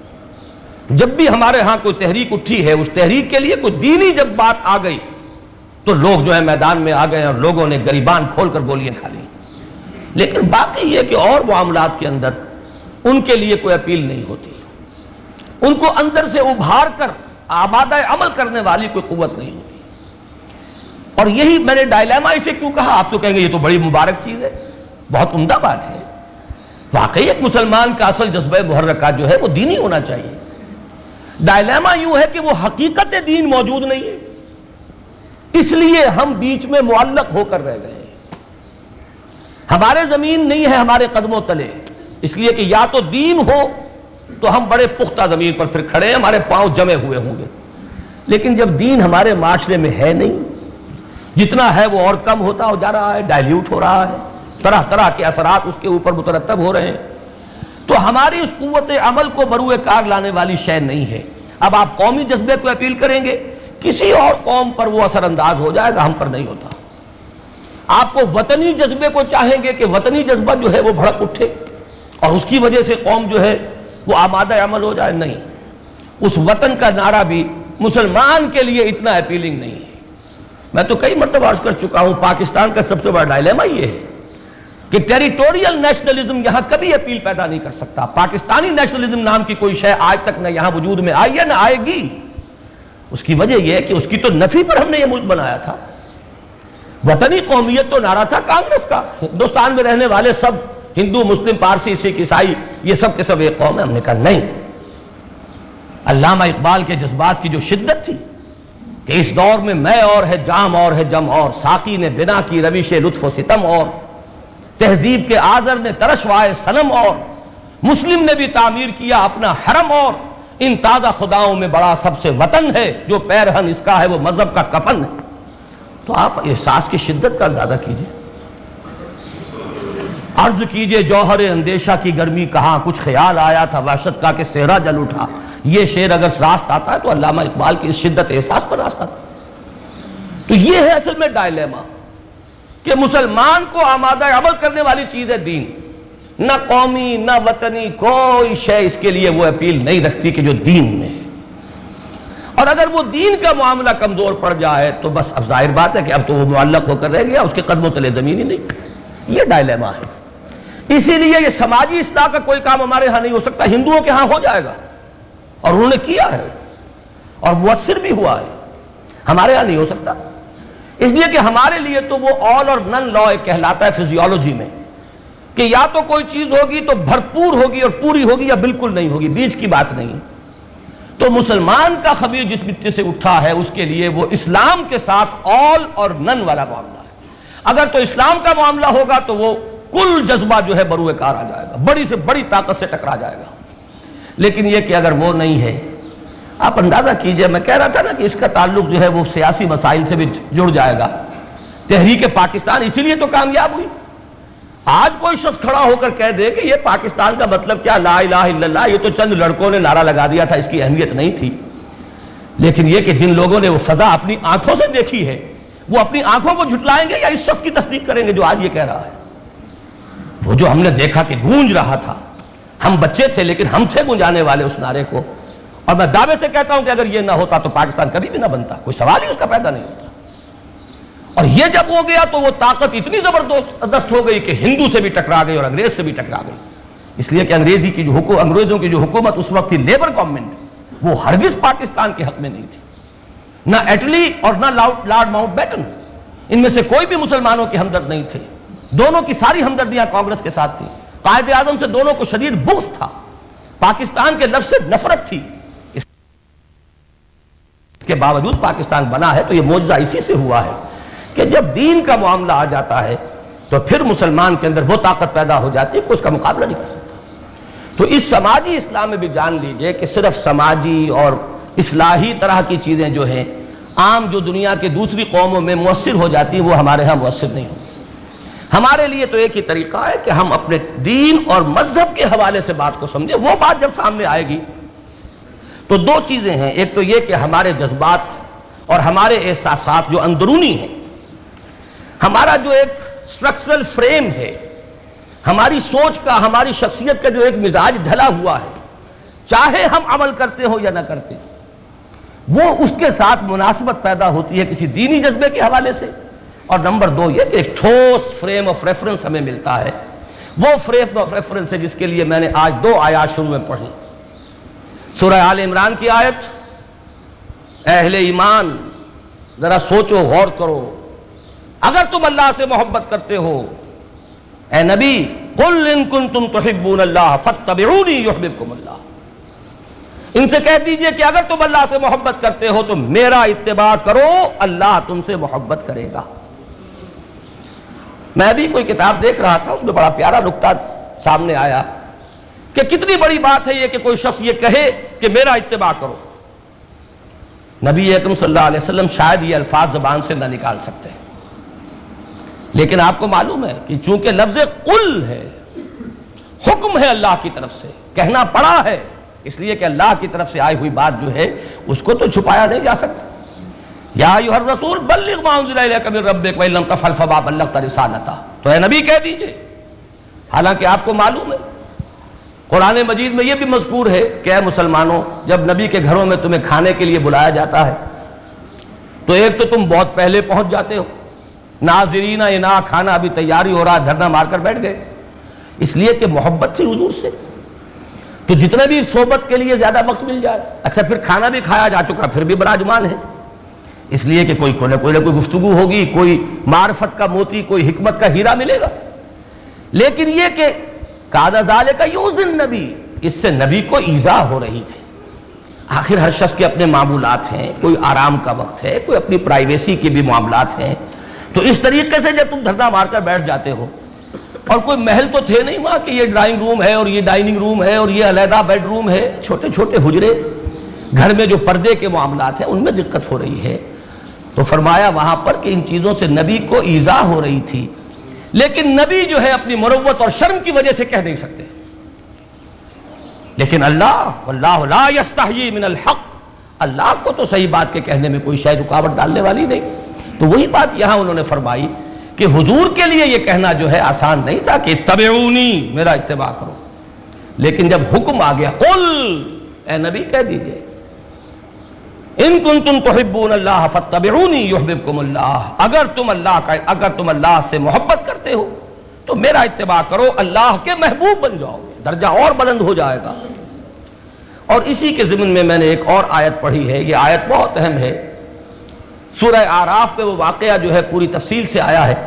جب بھی ہمارے ہاں کوئی تحریک اٹھی ہے اس تحریک کے لیے کوئی دینی جب بات آ گئی تو لوگ جو ہے میدان میں آ گئے اور لوگوں نے گریبان کھول کر گولیاں کھا لی، لیکن باقی یہ کہ اور معاملات کے اندر ان کے لیے کوئی اپیل نہیں ہوتی، ان کو اندر سے ابھار کر آمادہ عمل کرنے والی کوئی قوت نہیں ہوتی۔ اور یہی میں نے ڈائلیما اسے کیوں کہا، آپ تو کہیں گے یہ تو بڑی مبارک چیز ہے، بہت عمدہ بات ہے۔ واقعی ایک مسلمان کا اصل جذبہ محرکہ جو ہے وہ دینی ہونا چاہیے۔ ڈائلیما یوں ہے کہ وہ حقیقت دین موجود نہیں ہے، اس لیے ہم بیچ میں معلق ہو کر رہ گئے، ہمارے زمین نہیں ہے ہمارے قدموں تلے، اس لیے کہ یا تو دین ہو تو ہم بڑے پختہ زمین پر پھر کھڑے ہیں، ہمارے پاؤں جمے ہوئے ہوں گے، لیکن جب دین ہمارے معاشرے میں ہے نہیں، جتنا ہے وہ اور کم ہوتا ہو جا رہا ہے، ڈائلیوٹ ہو رہا ہے، طرح طرح کے اثرات اس کے اوپر مترتب ہو رہے ہیں، تو ہماری اس قوت عمل کو بروئے کار لانے والی شے نہیں ہے۔ اب آپ قومی جذبے کو اپیل کریں گے، کسی اور قوم پر وہ اثر انداز ہو جائے گا، ہم پر نہیں ہوتا۔ آپ کو وطنی جذبے کو چاہیں گے کہ وطنی جذبہ جو ہے وہ بھڑک اٹھے اور اس کی وجہ سے قوم جو ہے وہ آمادہ عمل ہو جائے، نہیں، اس وطن کا نعرہ بھی مسلمان کے لیے اتنا اپیلنگ نہیں ہے۔ میں تو کئی مرتبہ عرض کر چکا ہوں پاکستان کا سب سے بڑا ڈائلیما یہ ہے کہ ٹیریٹوریل نیشنلزم یہاں کبھی اپیل پیدا نہیں کر سکتا۔ پاکستانی نیشنلزم نام کی کوئی شے آج تک نہ یہاں وجود میں آئی ہے نہ آئے گی۔ اس کی وجہ یہ ہے کہ اس کی تو نفی پر ہم نے یہ ملک بنایا تھا۔ وطنی قومیت تو نعرہ تھا کانگریس کا، ہندوستان میں رہنے والے سب ہندو مسلم پارسی سکھ عیسائی یہ سب کے سب ایک قوم ہے، ہم نے کہا نہیں۔ علامہ اقبال کے جذبات کی جو شدت تھی کہ اس دور میں اور ہے جام اور ہے جم اور، ساقی نے بنا کی روش لطف و ستم اور، تہذیب کے آذر نے ترشوائے صنم اور، مسلم نے بھی تعمیر کیا اپنا حرم اور، ان تازہ خداؤں میں بڑا سب سے وطن ہے، جو پیرہن اس کا ہے وہ مذہب کا کفن ہے۔ تو آپ احساس کی شدت کا اندازہ کیجئے، عرض کیجئے جوہر اندیشہ کی گرمی کہاں، کچھ خیال آیا تھا وحشت کا کہ صحرا جل اٹھا۔ یہ شعر اگر راست آتا ہے تو علامہ اقبال کی اس شدت احساس پر راست آتا ہے۔ تو یہ ہے اصل میں ڈائلیما کہ مسلمان کو آمادہ عمل کرنے والی چیز ہے دین، نہ قومی نہ وطنی کوئی شے اس کے لیے وہ اپیل نہیں رکھتی کہ جو دین میں ہے۔ اور اگر وہ دین کا معاملہ کمزور پڑ جائے تو بس اب ظاہر بات ہے کہ اب تو وہ معلق ہو کر رہ گیا، اس کے قدموں تلے زمین ہی نہیں۔ یہ ڈائلیما ہے۔ اسی لیے یہ سماجی اصلاح کا کوئی کام ہمارے ہاں نہیں ہو سکتا، ہندوؤں کے ہاں ہو جائے گا، اور انہوں نے کیا ہے اور مؤثر بھی ہوا ہے، ہمارے ہاں نہیں ہو سکتا۔ اس لیے کہ ہمارے لیے تو وہ آل اور نن لا کہلاتا ہے فزیولوجی میں، کہ یا تو کوئی چیز ہوگی تو بھرپور ہوگی اور پوری ہوگی یا بالکل نہیں ہوگی، بیچ کی بات نہیں۔ تو مسلمان کا خمیر جس مٹی سے اٹھا ہے اس کے لیے وہ اسلام کے ساتھ آل اور نن والا معاملہ ہے۔ اگر تو اسلام کا معاملہ ہوگا تو وہ کل جذبہ جو ہے بروئے کار آ جائے گا، بڑی سے بڑی طاقت سے ٹکرا جائے گا۔ لیکن یہ کہ اگر وہ نہیں ہے، آپ اندازہ کیجئے، میں کہہ رہا تھا نا کہ اس کا تعلق جو ہے وہ سیاسی مسائل سے بھی جڑ جائے گا۔ تحریک پاکستان اسی لیے تو کامیاب ہوئی۔ آج کوئی شخص کھڑا ہو کر کہہ دے کہ یہ پاکستان کا مطلب کیا، لا الہ الا اللہ، یہ تو چند لڑکوں نے نعرہ لگا دیا تھا، اس کی اہمیت نہیں تھی۔ لیکن یہ کہ جن لوگوں نے وہ فضا اپنی آنکھوں سے دیکھی ہے، وہ اپنی آنکھوں کو جھٹلائیں گے یا اس شخص کی تصدیق کریں گے جو آج یہ کہہ رہا ہے؟ وہ جو ہم نے دیکھا کہ گونج رہا تھا، ہم بچے تھے لیکن ہم تھے گونجانے والے اس نعرے کو، اور میں دعوے سے کہتا ہوں کہ اگر یہ نہ ہوتا تو پاکستان کبھی بھی نہ بنتا، کوئی سوال ہی اس کا پیدا نہیں ہوتا۔ اور یہ جب ہو گیا تو وہ طاقت اتنی زبردست ہو گئی کہ ہندو سے بھی ٹکرا گئی اور انگریز سے بھی ٹکرا گئی، اس لیے کہ انگریزوں کی جو حکومت اس وقت تھی، لیبر گورنمنٹ، وہ ہرگز پاکستان کے حق میں نہیں تھی، نہ ایٹلی اور نہ لارڈ ماؤنٹ بیٹن، ان میں سے کوئی بھی مسلمانوں کے ہمدرد نہیں تھے۔ دونوں کی ساری ہمدردیاں کانگریس کے ساتھ تھیں، قائد اعظم سے دونوں کو شدید بغض تھا، پاکستان کے لفظ سے نفرت تھی۔ اس کے باوجود پاکستان بنا ہے تو یہ معجزہ اسی سے ہوا ہے کہ جب دین کا معاملہ آ جاتا ہے تو پھر مسلمان کے اندر وہ طاقت پیدا ہو جاتی ہے کہ اس کا مقابلہ نہیں کر سکتا۔ تو اس سماجی اسلام میں بھی جان لیجئے کہ صرف سماجی اور اصلاحی طرح کی چیزیں جو ہیں عام جو دنیا کے دوسری قوموں میں مؤثر ہو جاتی ہیں وہ ہمارے ہاں مؤثر نہیں ہوتی۔ ہمارے لیے تو ایک ہی طریقہ ہے کہ ہم اپنے دین اور مذہب کے حوالے سے بات کو سمجھیں۔ وہ بات جب سامنے آئے گی تو دو چیزیں ہیں، ایک تو یہ کہ ہمارے جذبات اور ہمارے احساسات جو اندرونی ہیں، ہمارا جو ایک اسٹرکچرل فریم ہے، ہماری سوچ کا، ہماری شخصیت کا جو ایک مزاج ڈھلا ہوا ہے، چاہے ہم عمل کرتے ہو یا نہ کرتے، وہ اس کے ساتھ مناسبت پیدا ہوتی ہے کسی دینی جذبے کے حوالے سے۔ اور نمبر دو یہ کہ ایک ٹھوس فریم آف ریفرنس ہمیں ملتا ہے، وہ فریم آف ریفرنس ہے جس کے لیے میں نے آج دو آیات شروع میں پڑھی۔ سورہ آل عمران کی آیت، اہل ایمان ذرا سوچو، غور کرو، اگر تم اللہ سے محبت کرتے ہو، اے نبی قل ان کنتم تحبون اللہ فاتبعونی یحببکم اللہ، ان سے کہہ دیجئے کہ اگر تم اللہ سے محبت کرتے ہو تو میرا اتباع کرو، اللہ تم سے محبت کرے گا۔ میں بھی کوئی کتاب دیکھ رہا تھا، اس میں بڑا پیارا نکتہ سامنے آیا کہ کتنی بڑی بات ہے یہ کہ کوئی شخص یہ کہے کہ میرا اتباع کرو۔ نبی اکرم صلی اللہ علیہ وسلم شاید یہ الفاظ زبان سے نہ نکال سکتے، لیکن آپ کو معلوم ہے کہ چونکہ لفظ قل ہے، حکم ہے اللہ کی طرف سے، کہنا پڑا ہے، اس لیے کہ اللہ کی طرف سے آئی ہوئی بات جو ہے اس کو تو چھپایا نہیں جا سکتا۔ یا ایھا الرسول بلغ ما انزل الیک من ربک وان لم تفعل فما بلغت رسالتہ، تو اے نبی کہہ دیجئے، حالانکہ آپ کو معلوم ہے قرآن مجید میں یہ بھی مذکور ہے کہ اے مسلمانوں، جب نبی کے گھروں میں تمہیں کھانے کے لیے بلایا جاتا ہے تو ایک تو تم بہت پہلے پہنچ جاتے ہو، ناظرین انا کھانا ابھی تیاری ہو رہا، دھرنا مار کر بیٹھ گئے، اس لیے کہ محبت تھی حضور سے، تو جتنے بھی صحبت کے لیے زیادہ وقت مل جائے۔ اچھا پھر کھانا بھی کھایا جا چکا، پھر بھی براجمان ہے، اس لیے کہ کوئی گفتگو ہوگی، کوئی معرفت کا موتی، کوئی حکمت کا ہیرا ملے گا۔ لیکن یہ کہ کان ذالک یؤذی النبی، اس سے نبی کو ایذا ہو رہی تھی۔ آخر ہر شخص کے اپنے معمولات ہیں، کوئی آرام کا وقت ہے، کوئی اپنی پرائیویسی کے بھی معاملات ہیں، تو اس طریقے سے جب تم دھرنا مار کر بیٹھ جاتے ہو، اور کوئی محل تو تھے نہیں وہاں کہ یہ ڈرائنگ روم ہے اور یہ ڈائننگ روم ہے اور یہ علیحدہ بیڈ روم ہے، چھوٹے چھوٹے حجرے، گھر میں جو پردے کے معاملات ہیں ان میں دقت ہو رہی ہے، تو فرمایا وہاں پر کہ ان چیزوں سے نبی کو ایذا ہو رہی تھی، لیکن نبی جو ہے اپنی مروت اور شرم کی وجہ سے کہہ نہیں سکتے، لیکن اللہ واللہ لا یستحیی من الحق، اللہ کو تو صحیح بات کے کہنے میں کوئی شاید رکاوٹ ڈالنے والی نہیں۔ تو وہی بات یہاں انہوں نے فرمائی کہ حضور کے لیے یہ کہنا جو ہے آسان نہیں تھا کہ اتبعونی، میرا اتباع کرو، لیکن جب حکم آ گیا قل، اے نبی کہہ دیجئے ان کنتم تحبون اللہ فاتبعونی یحببکم اللہ، اگر تم اللہ سے محبت کرتے ہو تو میرا اتباع کرو، اللہ کے محبوب بن جاؤ، درجہ اور بلند ہو جائے گا۔ اور اسی کے ضمن میں نے ایک اور آیت پڑھی ہے، یہ آیت بہت اہم ہے، سورہ اعراف پہ وہ واقعہ جو ہے پوری تفصیل سے آیا ہے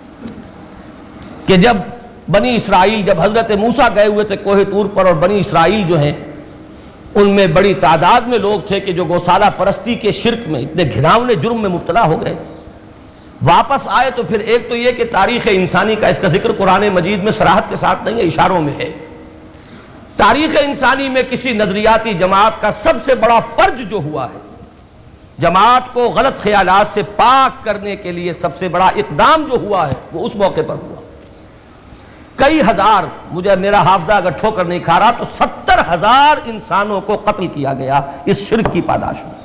کہ جب بنی اسرائیل، جب حضرت موسیٰ گئے ہوئے تھے کوہ طور پر، اور بنی اسرائیل جو ہیں ان میں بڑی تعداد میں لوگ تھے کہ جو گوسالہ پرستی کے شرک میں اتنے گھناونے جرم میں مبتلا ہو گئے، واپس آئے تو پھر ایک تو یہ کہ تاریخ انسانی کا اس کا ذکر قرآن مجید میں صراحت کے ساتھ نہیں ہے، اشاروں میں ہے۔ تاریخ انسانی میں کسی نظریاتی جماعت کا سب سے بڑا فرج جو ہوا ہے، جماعت کو غلط خیالات سے پاک کرنے کے لیے سب سے بڑا اقدام جو ہوا ہے وہ اس موقع پر ہوا۔ کئی ہزار، مجھے میرا حافظہ اگر ٹھوکر نہیں کھا رہا تو 70,000 انسانوں کو قتل کیا گیا اس شرک کی پاداش میں،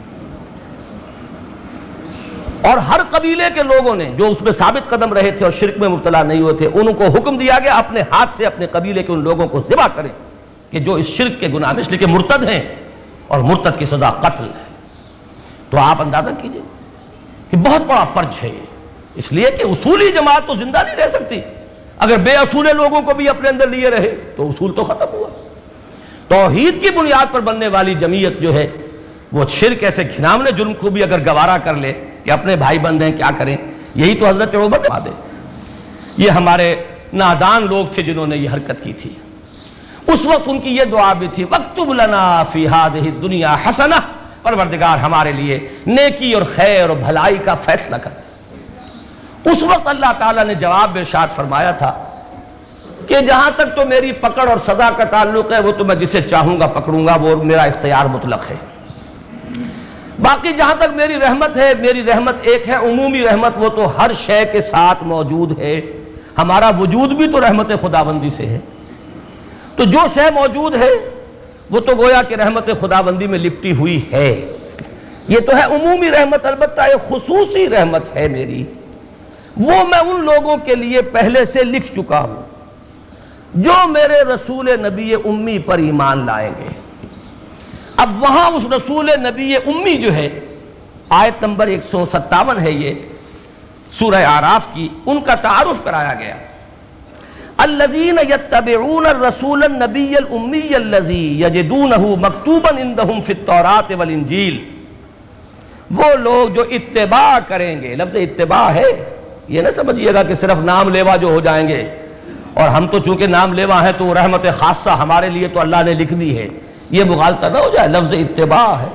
اور ہر قبیلے کے لوگوں نے جو اس میں ثابت قدم رہے تھے اور شرک میں مبتلا نہیں ہوئے تھے، ان کو حکم دیا گیا اپنے ہاتھ سے اپنے قبیلے کے ان لوگوں کو ذبح کریں کہ جو اس شرک کے گناہ میں، اس لیے کہ مرتد ہیں اور مرتد کی سزا قتل ہے۔ تو آپ اندازہ کیجئے کہ بہت بڑا فرض ہے یہ، اس لیے کہ اصولی جماعت تو زندہ نہیں رہ سکتی، اگر بے اصولے لوگوں کو بھی اپنے اندر لیے رہے تو اصول تو ختم ہوا۔ توحید کی بنیاد پر بننے والی جمعیت جو ہے وہ شرک ایسے گھناونے جرم کو بھی اگر گوارا کر لے کہ اپنے بھائی بند ہیں کیا کریں، یہی تو حضرت عمر نے دے۔ یہ ہمارے نادان لوگ تھے جنہوں نے یہ حرکت کی تھی، اس وقت ان کی یہ دعا بھی تھی، وَاكْتُبْ لَنَا فِي هَذِهِ الدُّنْيَا حَسَنَةً، پروردگار ہمارے لیے نیکی اور خیر اور بھلائی کا فیصلہ کر۔ اس وقت اللہ تعالیٰ نے جواب میں ارشاد فرمایا تھا کہ جہاں تک تو میری پکڑ اور سزا کا تعلق ہے وہ تو میں جسے چاہوں گا پکڑوں گا، وہ میرا اختیار مطلق ہے۔ باقی جہاں تک میری رحمت ہے، میری رحمت ایک ہے عمومی رحمت، وہ تو ہر شے کے ساتھ موجود ہے، ہمارا وجود بھی تو رحمت خداوندی سے ہے، تو جو شے موجود ہے وہ تو گویا کہ رحمت خداوندی میں لپٹی ہوئی ہے، یہ تو ہے عمومی رحمت۔ البتہ یہ خصوصی رحمت ہے میری، وہ میں ان لوگوں کے لیے پہلے سے لکھ چکا ہوں جو میرے رسول نبی امی پر ایمان لائیں گے۔ اب وہاں اس رسول نبی امی جو ہے، آیت نمبر 157 ہے یہ سورہ اعراف کی، ان کا تعارف کرایا گیا۔ الذین یتبعون الرسول النبی الامی الذی یجدونہ مکتوبا عندہم فی التوراۃ والانجیل، وہ لوگ جو اتباع کریں گے، لفظ اتباع ہے، یہ نہ سمجھیے گا کہ صرف نام لیوا جو ہو جائیں گے، اور ہم تو چونکہ نام لیوا ہیں تو وہ رحمت خاصہ ہمارے لیے تو اللہ نے لکھ دی ہے، یہ مغالطہ نہ ہو جائے، لفظ اتباع ہے۔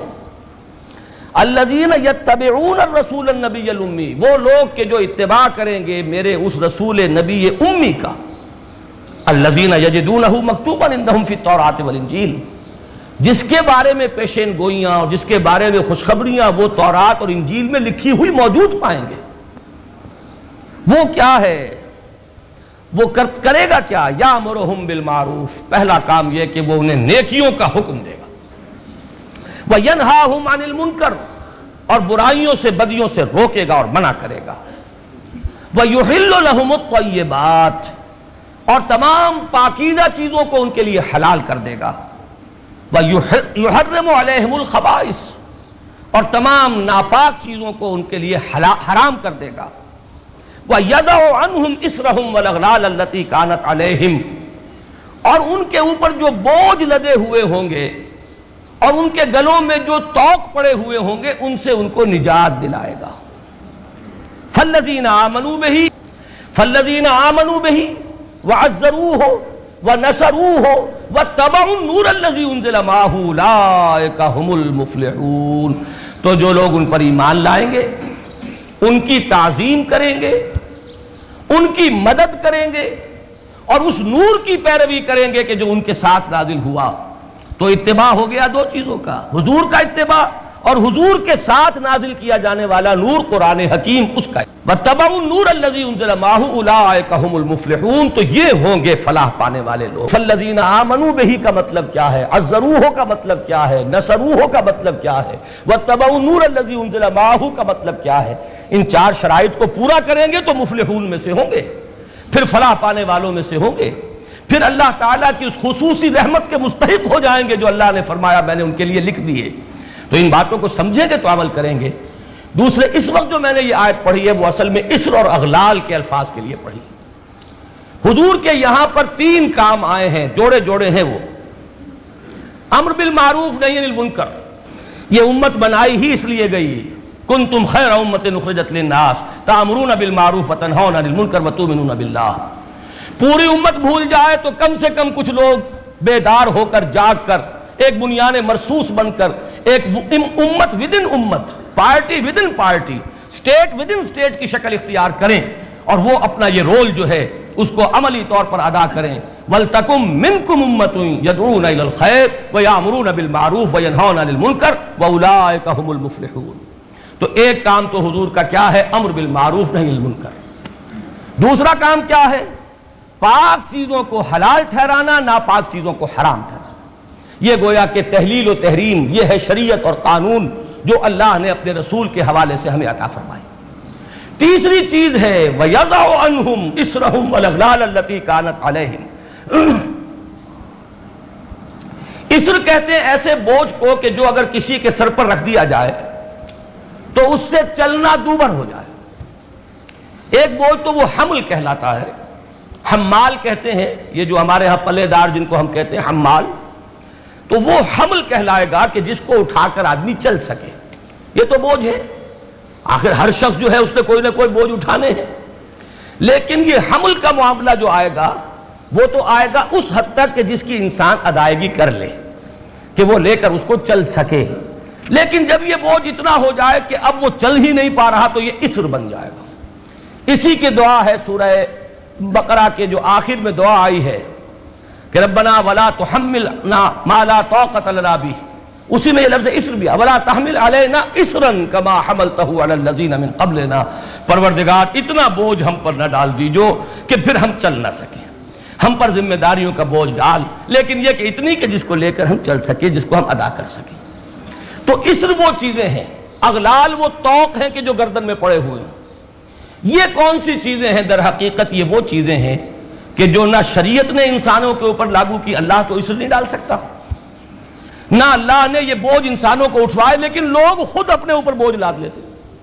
الذین یتبعون الرسول النبی الامی، وہ لوگ کہ جو اتباع کریں گے میرے اس رسول نبی امی کا، الذین یجدونہ مکتوبا عندہم فی التوراۃ والانجیل، جس کے بارے میں پیشین گوئیاں اور جس کے بارے میں خوشخبریاں وہ تورات اور انجیل میں لکھی ہوئی موجود پائیں گے۔ وہ کیا ہے؟ وہ کرے گا کیا؟ یامرہم بالمعروف، پہلا کام یہ کہ وہ انہیں نیکیوں کا حکم دے گا، وینہاہم عن المنکر، اور برائیوں سے بدیوں سے روکے گا اور منع کرے گا، ویحل لہم الطیبات، اور تمام پاکیزہ چیزوں کو ان کے لیے حلال کر دے گا، ویحرم علیہم الخبائث، اور تمام ناپاک چیزوں کو ان کے لیے حرام کر دے گا، وَيَدَعُ عَنْهُمْ إِسْرَهُمْ وَالْأَغْلَالَ الَّتِي كَانَتْ عَلَيْهِمْ، اور ان کے اوپر جو بوجھ لدے ہوئے ہوں گے اور ان کے گلوں میں جو توق پڑے ہوئے ہوں گے ان سے ان کو نجات دلائے گا۔ فَالَّذِينَ آمَنُوا بِهِ وَعَزَّرُوهُ وَنَصَرُوهُ وَاتَّبَعُوا النُّورَ الَّذِي أُنزِلَ مَعَهُ أُولَٰئِكَ هُمُ الْمُفْلِحُونَ، تو جو لوگ ان پر ایمان لائیں گے، ان کی تعظیم کریں گے، ان کی مدد کریں گے اور اس نور کی پیروی کریں گے کہ جو ان کے ساتھ نازل ہوا، تو اتباع ہو گیا دو چیزوں کا، حضور کا اتباع اور حضور کے ساتھ نازل کیا جانے والا نور قرآن حکیم اس کا۔ وَاتَّبَعُوا النُّورَ الَّذِي أُنزِلَ مَعَهُ أُولَٰئِكَ هُمُ الْمُفْلِحُونَ، تو یہ ہوں گے فلاح پانے والے لوگ۔ فَالَّذِينَ آمَنُوا بِهِ کا مطلب کیا ہے، عَزَّرُوهُ کا مطلب کیا ہے، نَصَرُوهُ کا مطلب کیا ہے، وَاتَّبَعُوا النُّورَ الَّذِي أُنزِلَ مَعَهُ کا مطلب کیا ہے؟ ان چار شرائط کو پورا کریں گے تو مفلحون میں سے ہوں گے، پھر فلاح پانے والوں میں سے ہوں گے، پھر اللہ تعالیٰ کی اس خصوصی رحمت کے مستحق ہو جائیں گے جو اللہ نے فرمایا میں نے ان کے لیے لکھ دیے۔ تو ان باتوں کو سمجھیں گے تو عمل کریں گے۔ دوسرے، اس وقت جو میں نے یہ آیت پڑھی ہے وہ اصل میں اسر اور اغلال کے الفاظ کے لیے پڑھی۔ حضور کے یہاں پر 3 کام آئے ہیں، جوڑے جوڑے ہیں وہ۔ امر بالمعروف نہی عن المنکر، یہ امت بنائی ہی اس لیے گئی، کنتم خیر امۃ اخرجت للناس تأمرون بالمعروف وتنہون عن المنکر وتؤمنون باللہ۔ پوری امت بھول جائے تو کم سے کم کچھ لوگ بیدار ہو کر، جاگ کر، ایک بنیان مرصوص بن کر، ایک امت ودن امت، party within party, state within state کی شکل اختیار کریں اور وہ اپنا یہ رول جو ہے اس کو عملی طور پر ادا کریں۔ وَلْتَكُمْ مِنْكُمْ أُمَّةٌ يَدْعُونَ إِلَى الْخَيْرِ وَيَأْمُرُونَ بِالْمَعْرُوفِ وَيَنْهَوْنَ عَنِ الْمُنْكَرِ وَأُولَٰئِكَ هُمُ الْمُفْلِحُونَ۔ تو ایک کام تو حضور کا کیا ہے؟ امر بالمعروف نہی عن المنکر۔ دوسرا کام کیا ہے؟ پاک چیزوں کو حلال ٹھہرانا، ناپاک چیزوں کو حرام ٹھہرانا۔ یہ گویا کہ تحلیل و تحریم، یہ ہے شریعت اور قانون جو اللہ نے اپنے رسول کے حوالے سے ہمیں عطا فرمائی۔ تیسری چیز ہے وَيَضَعُ عَنْهُمْ إِصْرَهُمْ وَالْأَغْلَالَ الَّتِي كَانَتْ عَلَيْهِمْ۔ اسر کہتے ہیں ایسے بوجھ کو کہ جو اگر کسی کے سر پر رکھ دیا جائے تو اس سے چلنا دوبر ہو جائے۔ ایک بوجھ تو وہ حمل کہلاتا ہے، حمال کہتے ہیں، یہ جو ہمارے ہاں پلے دار جن کو ہم کہتے ہیں حمال، تو وہ حمل کہلائے گا کہ جس کو اٹھا کر آدمی چل سکے، یہ تو بوجھ ہے۔ آخر ہر شخص جو ہے اس سے کوئی نہ کوئی بوجھ اٹھانے ہیں، لیکن یہ حمل کا معاملہ جو آئے گا وہ تو آئے گا اس حد تک کہ جس کی انسان ادائیگی کر لے کہ وہ لے کر اس کو چل سکے۔ لیکن جب یہ بوجھ اتنا ہو جائے کہ اب وہ چل ہی نہیں پا رہا تو یہ اسر بن جائے گا۔ اسی کی دعا ہے سورہ بقرہ کے جو آخر میں دعا آئی ہے کہ ربنا ولا تحملنا ما لا طاقت لنا به، اسی میں یہ لفظ اسر بھی ولا تحمل علینا اسرا کما حملته علی الذین من قبلنا، پروردگار اتنا بوجھ ہم پر نہ ڈال دیجو کہ پھر ہم چل نہ سکیں، ہم پر ذمہ داریوں کا بوجھ ڈال، لیکن یہ کہ اتنی کہ جس کو لے کر ہم چل سکیں، جس کو ہم ادا کر سکیں۔ تو اسر وہ چیزیں ہیں، اغلال وہ طوق ہیں کہ جو گردن میں پڑے ہوئے ہیں۔ یہ کون سی چیزیں ہیں؟ در حقیقت یہ وہ چیزیں ہیں کہ جو نہ شریعت نے انسانوں کے اوپر لاگو کی، اللہ تو اسر نہیں ڈال سکتا، نہ اللہ نے یہ بوجھ انسانوں کو اٹھوائے، لیکن لوگ خود اپنے اوپر بوجھ لاد لیتے۔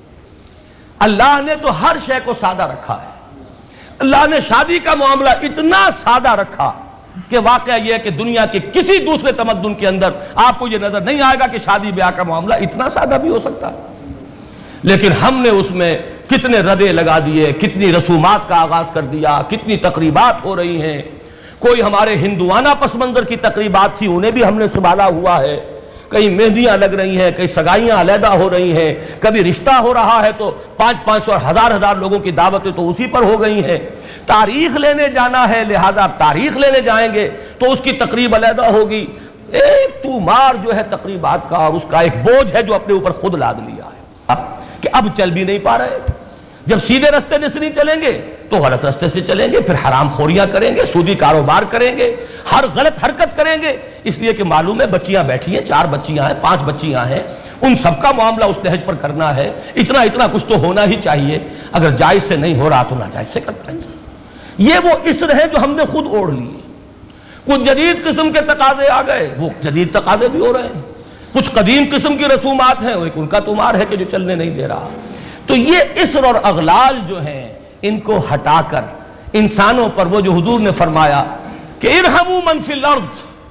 اللہ نے تو ہر شے کو سادہ رکھا ہے، اللہ نے شادی کا معاملہ اتنا سادہ رکھا کہ واقعہ یہ ہے کہ دنیا کے کسی دوسرے تمدن کے اندر آپ کو یہ نظر نہیں آئے گا کہ شادی بیاہ کا معاملہ اتنا سادہ بھی ہو سکتا ہے، لیکن ہم نے اس میں کتنے ردے لگا دیے، کتنی رسومات کا آغاز کر دیا، کتنی تقریبات ہو رہی ہیں۔ کوئی ہمارے ہندوانہ پس منظر کی تقریبات تھی، انہیں بھی ہم نے سنبھالا ہوا ہے، کئی مہندیاں لگ رہی ہیں، کئی سگائیاں علیحدہ ہو رہی ہیں، کبھی رشتہ ہو رہا ہے تو 500 اور ہزار لوگوں کی دعوتیں تو اسی پر ہو گئی ہیں۔ تاریخ لینے جانا ہے، لہذا تاریخ لینے جائیں گے تو اس کی تقریب علیحدہ ہوگی۔ ایک تومار جو ہے تقریبات کا، اور اس کا ایک بوجھ ہے جو اپنے اوپر خود لاد لیا ہے کہ اب چل بھی نہیں پا رہے۔ جب سیدھے رستے سے نہیں چلیں گے تو غلط رستے سے چلیں گے، پھر حرام خوریاں کریں گے، سودی کاروبار کریں گے، ہر غلط حرکت کریں گے، اس لیے کہ معلوم ہے بچیاں بیٹھی ہیں، 4 بچیاں ہیں، 5 بچیاں ہیں، ان سب کا معاملہ اس نہج پر کرنا ہے، اتنا کچھ تو ہونا ہی چاہیے، اگر جائز سے نہیں ہو رہا تو ناجائز سے کرنا ہے۔ یہ وہ اسر ہے جو ہم نے خود اوڑھ لیے۔ کچھ جدید قسم کے تقاضے آ گئے، وہ جدید تقاضے بھی ہو رہے ہیں، کچھ قدیم قسم کی رسومات ہیں، ایک ان کا تومار ہے کہ جو چلنے نہیں دے رہا۔ تو یہ اسر اور اغلال جو ہیں ان کو ہٹا کر انسانوں پر وہ جو حضور نے فرمایا کہ ارحموا من فی الارض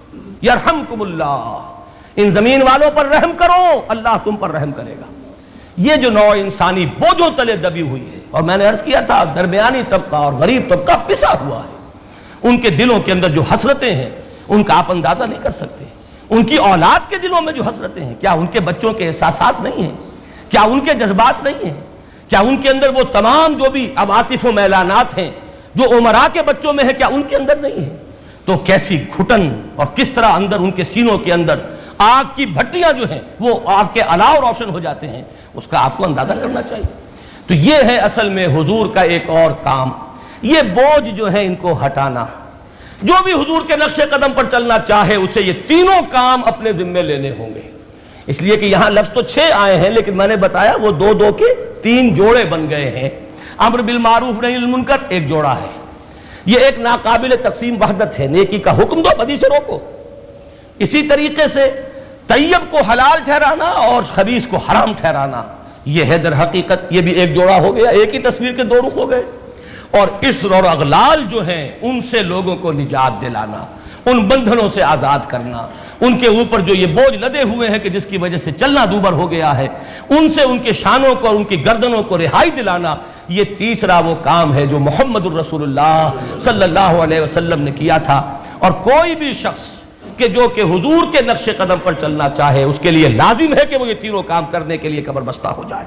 یرحمکم اللہ، ان زمین والوں پر رحم کرو، اللہ تم پر رحم کرے گا۔ یہ جو نوع انسانی بوجھوں تلے دبی ہوئی ہے، اور میں نے عرض کیا تھا درمیانی طبقہ اور غریب طبقہ پسا ہوا ہے، ان کے دلوں کے اندر جو حسرتیں ہیں ان کا آپ اندازہ نہیں کر سکتے۔ ان کی اولاد کے دلوں میں جو حسرتیں ہیں، کیا ان کے بچوں کے احساسات نہیں ہیں؟ کیا ان کے جذبات نہیں ہیں؟ کیا ان کے اندر وہ تمام جو بھی عواطف و میلانات ہیں جو عمراء کے بچوں میں ہے، کیا ان کے اندر نہیں ہے؟ تو کیسی گھٹن اور کس طرح اندر ان کے سینوں کے اندر آگ کی بھٹیاں جو ہیں وہ آگ کے علاوہ روشن ہو جاتے ہیں، اس کا آپ کو اندازہ کرنا چاہیے۔ تو یہ ہے اصل میں حضور کا ایک اور کام، یہ بوجھ جو ہے ان کو ہٹانا۔ جو بھی حضور کے نقش قدم پر چلنا چاہے اسے یہ تینوں کام اپنے ذمے لینے ہوں گے۔ اس لیے کہ یہاں لفظ تو 6 آئے ہیں، لیکن میں نے بتایا وہ 2 کے 3 جوڑے بن گئے ہیں۔ امر بالمعروف نہی عن المنکر ایک جوڑا ہے، یہ ایک ناقابل تقسیم وحدت ہے، نیکی کا حکم دو، بدی سے روکو۔ اسی طریقے سے طیب کو حلال ٹھہرانا اور خبیث کو حرام ٹھہرانا، یہ ہے در حقیقت یہ بھی ایک جوڑا ہو گیا، ایک ہی تصویر کے دو رخ ہو گئے۔ اور اسر اور اغلال جو ہیں ان سے لوگوں کو نجات دلانا، ان بندھنوں سے آزاد کرنا، ان کے اوپر جو یہ بوجھ لدے ہوئے ہیں کہ جس کی وجہ سے چلنا دوبر ہو گیا ہے، ان سے ان کے شانوں کو اور ان کی گردنوں کو رہائی دلانا، یہ تیسرا وہ کام ہے جو محمد الرسول اللہ صلی اللہ علیہ وسلم نے کیا تھا۔ اور کوئی بھی شخص کہ حضور کے نقش قدم پر چلنا چاہے اس کے لیے لازم ہے کہ وہ یہ تینوں کام کرنے کے لیے قبر بستہ ہو جائے۔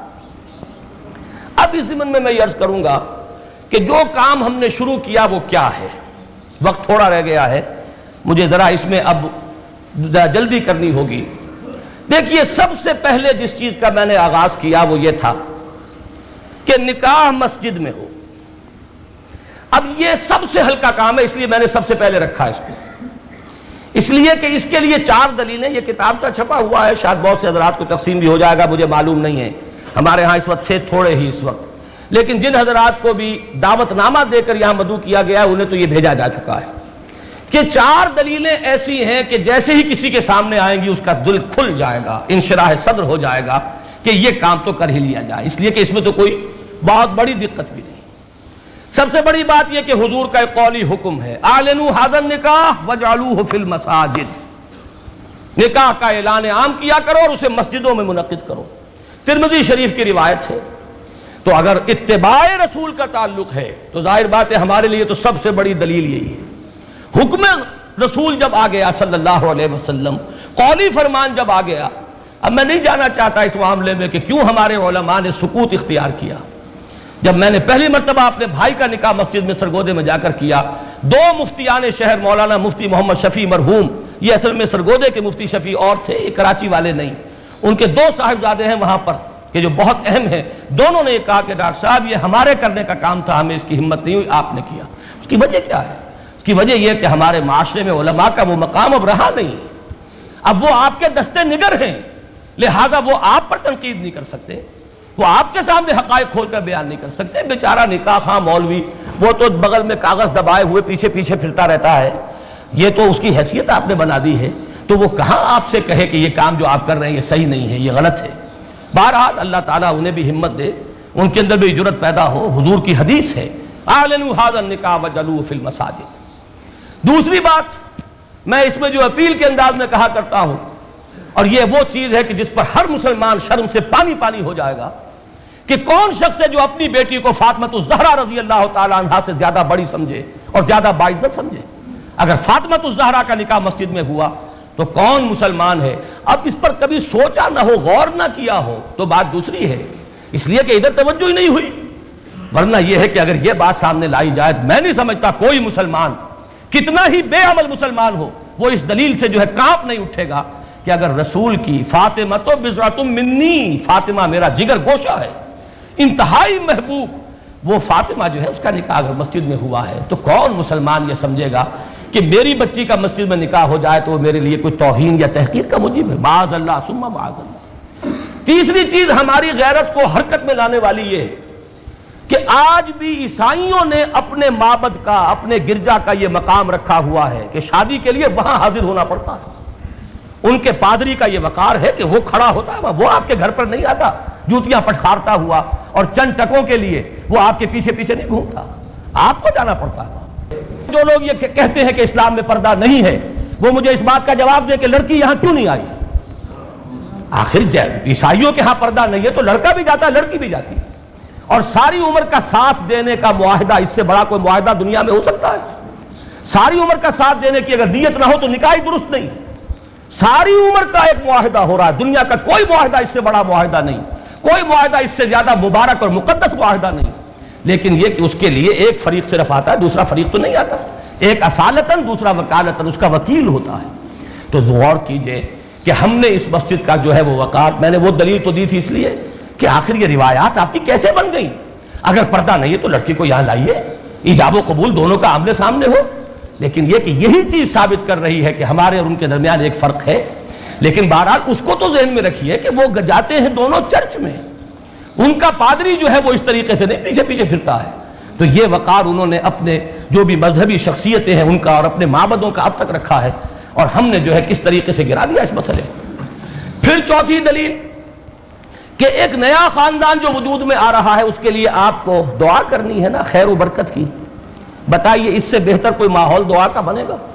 اب اس ضمن میں یہ عرض کروں گا کہ جو کام ہم نے شروع کیا وہ کیا ہے۔ وقت تھوڑا رہ گیا ہے، مجھے ذرا اس میں اب جلدی کرنی ہوگی۔ دیکھیے، سب سے پہلے جس چیز کا میں نے آغاز کیا وہ یہ تھا کہ نکاح مسجد میں ہو۔ اب یہ سب سے ہلکا کام ہے، اس لیے میں نے سب سے پہلے رکھا اس کو، اس لیے کہ اس کے لیے 4 دلیلیں، یہ کتاب کا چھپا ہوا ہے، شاید بہت سے حضرات کو تقسیم بھی ہو جائے گا، مجھے معلوم نہیں ہے، ہمارے ہاں اس وقت سے تھوڑے ہی اس وقت، لیکن جن حضرات کو بھی دعوت نامہ دے کر یہاں مدعو کیا گیا ہے انہیں تو یہ بھیجا جا چکا ہے کہ 4 دلیلیں ایسی ہیں کہ جیسے ہی کسی کے سامنے آئیں گی اس کا دل کھل جائے گا، انشراح صدر ہو جائے گا کہ یہ کام تو کر ہی لیا جائے، اس لیے کہ اس میں تو کوئی بہت بڑی دقت بھی نہیں۔ سب سے بڑی بات یہ کہ حضور کا ایک قولی حکم ہے، اعلنوا ھذا النکاح وجعلوہ فی المساجد، نکاح کا اعلان عام کیا کرو اور اسے مسجدوں میں منعقد کرو۔ ترمذی شریف کی روایت ہے۔ تو اگر اتباع رسول کا تعلق ہے تو ظاہر بات ہے ہمارے لیے تو سب سے بڑی دلیل یہی ہے۔ حکم رسول جب آ گیا صلی اللہ علیہ وسلم، قولی فرمان جب آ گیا، اب میں نہیں جانا چاہتا اس معاملے میں کہ کیوں ہمارے علماء نے سکوت اختیار کیا۔ جب میں نے پہلی مرتبہ اپنے بھائی کا نکاح مسجد میں سرگودے میں جا کر کیا، 2 مفتیان شہر مولانا مفتی محمد شفیع مرحوم، یہ اصل میں سرگودے کے مفتی شفیع اور تھے، یہ کراچی والے نہیں، ان کے 2 صاحبزادے ہیں وہاں پر کہ جو بہت اہم ہیں، دونوں نے یہ کہا کہ ڈاکٹر صاحب یہ ہمارے کرنے کا کام تھا، ہمیں اس کی ہمت نہیں ہوئی، آپ نے کیا۔ اس کی وجہ کیا ہے؟ اس کی وجہ یہ کہ ہمارے معاشرے میں علماء کا وہ مقام اب رہا نہیں، اب وہ آپ کے دستے نگر ہیں، لہذا وہ آپ پر تنقید نہیں کر سکتے، وہ آپ کے سامنے حقائق کھول کر بیان نہیں کر سکتے۔ بیچارہ نکاح خواہ مولوی وہ تو بغل میں کاغذ دبائے ہوئے پیچھے پیچھے پھرتا رہتا ہے، یہ تو اس کی حیثیت آپ نے بنا دی ہے، تو وہ کہاں آپ سے کہے کہ یہ کام جو آپ کر رہے ہیں یہ صحیح نہیں ہے، یہ غلط ہے۔ بہرحال اللہ تعالیٰ انہیں بھی ہمت دے، ان کے اندر بھی جرأت پیدا ہو، حضور کی حدیث ہے اعلنوا ھذا النکاح وجعلوہ فی المساجد۔ دوسری بات میں اس میں جو اپیل کے انداز میں کہا کرتا ہوں، اور یہ وہ چیز ہے کہ جس پر ہر مسلمان شرم سے پانی پانی ہو جائے گا، کہ کون شخص ہے جو اپنی بیٹی کو فاطمہ الزہرا رضی اللہ تعالی عنہا سے زیادہ بڑی سمجھے اور زیادہ باعزت سمجھے۔ اگر فاطمہ الزہرا کا نکاح مسجد میں ہوا تو کون مسلمان ہے؟ اب اس پر کبھی سوچا نہ ہو، غور نہ کیا ہو تو بات دوسری ہے، اس لیے کہ ادھر توجہ ہی نہیں ہوئی، ورنہ یہ ہے کہ اگر یہ بات سامنے لائی جائے، میں نہیں سمجھتا کوئی مسلمان کتنا ہی بے عمل مسلمان ہو وہ اس دلیل سے جو ہے کانپ نہیں اٹھے گا کہ اگر رسول کی فاطمہ تو بضعۃ منی، فاطمہ میرا جگر گوشہ ہے، انتہائی محبوب، وہ فاطمہ جو ہے اس کا نکاح اگر مسجد میں ہوا ہے تو کون مسلمان یہ سمجھے گا کہ میری بچی کا مسجد میں نکاح ہو جائے تو وہ میرے لیے کوئی توہین یا تحقیر کا موجب ہے؟ معاذ اللہ ثم معاذ اللہ۔ تیسری چیز ہماری غیرت کو حرکت میں لانے والی یہ ہے کہ آج بھی عیسائیوں نے اپنے معبد کا، اپنے گرجا کا یہ مقام رکھا ہوا ہے کہ شادی کے لیے وہاں حاضر ہونا پڑتا ہے۔ ان کے پادری کا یہ وقار ہے کہ وہ کھڑا ہوتا ہے، وہ آپ کے گھر پر نہیں آتا جوتیاں پٹخارتا ہوا اور چند ٹکوں کے لیے وہ آپ کے پیچھے پیچھے نہیں گھومتا، آپ کو جانا پڑتا ہے۔ جو لوگ یہ کہتے ہیں کہ اسلام میں پردہ نہیں ہے، وہ مجھے اس بات کا جواب دے کہ لڑکی یہاں کیوں نہیں آئی؟ آخر عیسائیوں کے ہاں پردہ نہیں ہے تو لڑکا بھی جاتا ہے، لڑکی بھی جاتی ہے، اور ساری عمر کا ساتھ دینے کا معاہدہ، اس سے بڑا کوئی معاہدہ دنیا میں ہو سکتا ہے؟ ساری عمر کا ساتھ دینے کی اگر نیت نہ ہو تو نکاح درست نہیں۔ ساری عمر کا ایک معاہدہ ہو رہا ہے، دنیا کا کوئی معاہدہ اس سے بڑا معاہدہ نہیں، کوئی معاہدہ اس سے زیادہ مبارک اور مقدس معاہدہ نہیں، لیکن یہ کہ اس کے لیے ایک فریق صرف آتا ہے، دوسرا فریق تو نہیں آتا، ایک اصالتاً دوسرا وکالتاً اس کا وکیل ہوتا ہے۔ تو غور کیجئے کہ ہم نے اس مسجد کا جو ہے وہ وقار، میں نے وہ دلیل تو دی تھی اس لیے کہ آخر یہ روایات آپ کی کیسے بن گئی؟ اگر پردہ نہیں ہے تو لڑکی کو یہاں لائیے، ایجاب و قبول دونوں کا آمنے سامنے ہو، لیکن یہ کہ یہی چیز ثابت کر رہی ہے کہ ہمارے اور ان کے درمیان ایک فرق ہے، لیکن بہرحال اس کو تو ذہن میں رکھیے کہ وہ جاتے ہیں دونوں چرچ میں، ان کا پادری جو ہے وہ اس طریقے سے نہیں پیچھے پیچھے پھرتا ہے، تو یہ وقار انہوں نے اپنے جو بھی مذہبی شخصیتیں ہیں ان کا اور اپنے معبدوں کا اب تک رکھا ہے، اور ہم نے جو ہے کس طریقے سے گرا دیا اس مسئلے۔ پھر چوتھی دلیل کہ ایک نیا خاندان جو وجود میں آ رہا ہے اس کے لیے آپ کو دعا کرنی ہے نا، خیر و برکت کی۔ بتائیے اس سے بہتر کوئی ماحول دعا کا بنے گا؟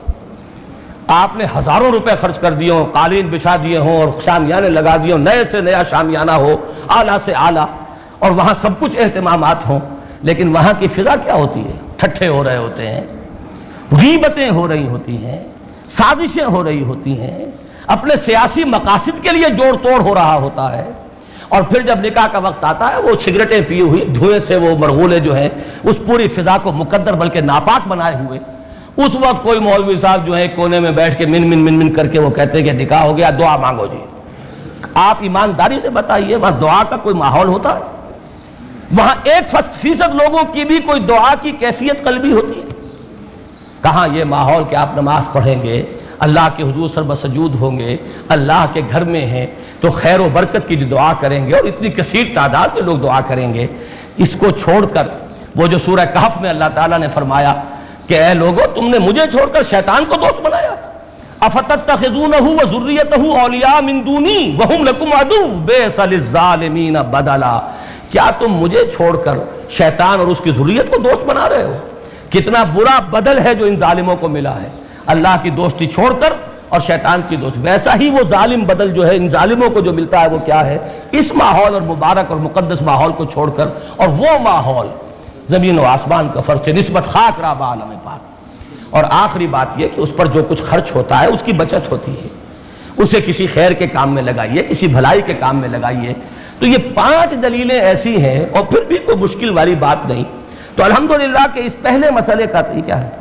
آپ نے ہزاروں روپے خرچ کر دیے ہوں، قالین بچھا دیے ہوں اور شامیانے لگا دیے ہوں، نئے سے نیا شامیانہ ہو، اعلیٰ سے اعلیٰ، اور وہاں سب کچھ اہتمامات ہوں، لیکن وہاں کی فضا کیا ہوتی ہے؟ ٹھٹھے ہو رہے ہوتے ہیں، غیبتیں ہو رہی ہوتی ہیں، سازشیں ہو رہی ہوتی ہیں، اپنے سیاسی مقاصد کے لیے جوڑ توڑ ہو رہا ہوتا ہے، اور پھر جب نکاح کا وقت آتا ہے وہ سگریٹیں پیے ہوئی دھوئیں سے وہ مرغولے جو ہیں اس پوری فضا کو مقدر بلکہ ناپاک بنائے ہوئے، اس وقت کوئی مولوی صاحب جو ہے کونے میں بیٹھ کے من من من من کر کے وہ کہتے ہیں کہ نکاح ہو گیا، دعا مانگو جی۔ آپ ایمانداری سے بتائیے وہاں دعا کا کوئی ماحول ہوتا ہے؟ وہاں 1% لوگوں کی بھی کوئی دعا کی کیفیت قلبی ہوتی ہے؟ کہاں یہ ماحول کہ آپ نماز پڑھیں گے، اللہ کے حضور سر بسجود ہوں گے، اللہ کے گھر میں ہیں تو خیر و برکت کی دعا کریں گے، اور اتنی کثیر تعداد میں لوگ دعا کریں گے۔ اس کو چھوڑ کر وہ جو سورہ کہف میں اللہ تعالیٰ نے فرمایا کہ اے لوگو تم نے مجھے چھوڑ کر شیطان کو دوست بنایا، افتتخذونہ وذریتہ اولیاء من دونی وہم لکم عدو بئس للظالمین بدلا، کیا تم مجھے چھوڑ کر شیطان اور اس کی ذریت کو دوست بنا رہے ہو؟ کتنا برا بدل ہے جو ان ظالموں کو ملا ہے، اللہ کی دوستی چھوڑ کر اور شیطان کی دوستی۔ ویسا ہی وہ ظالم بدل جو ہے ان ظالموں کو جو ملتا ہے وہ کیا ہے؟ اس ماحول اور مبارک اور مقدس ماحول کو چھوڑ کر، اور وہ ماحول زمین و آسمان کا فرق سے نسبت خاک رابع عالم پاک۔ اور آخری بات یہ کہ اس پر جو کچھ خرچ ہوتا ہے اس کی بچت ہوتی ہے، اسے کسی خیر کے کام میں لگائیے، کسی بھلائی کے کام میں لگائیے۔ تو یہ 5 دلیلیں ایسی ہیں اور پھر بھی کوئی مشکل والی بات نہیں۔ تو الحمدللہ کہ اس پہلے مسئلے کا کیا ہے،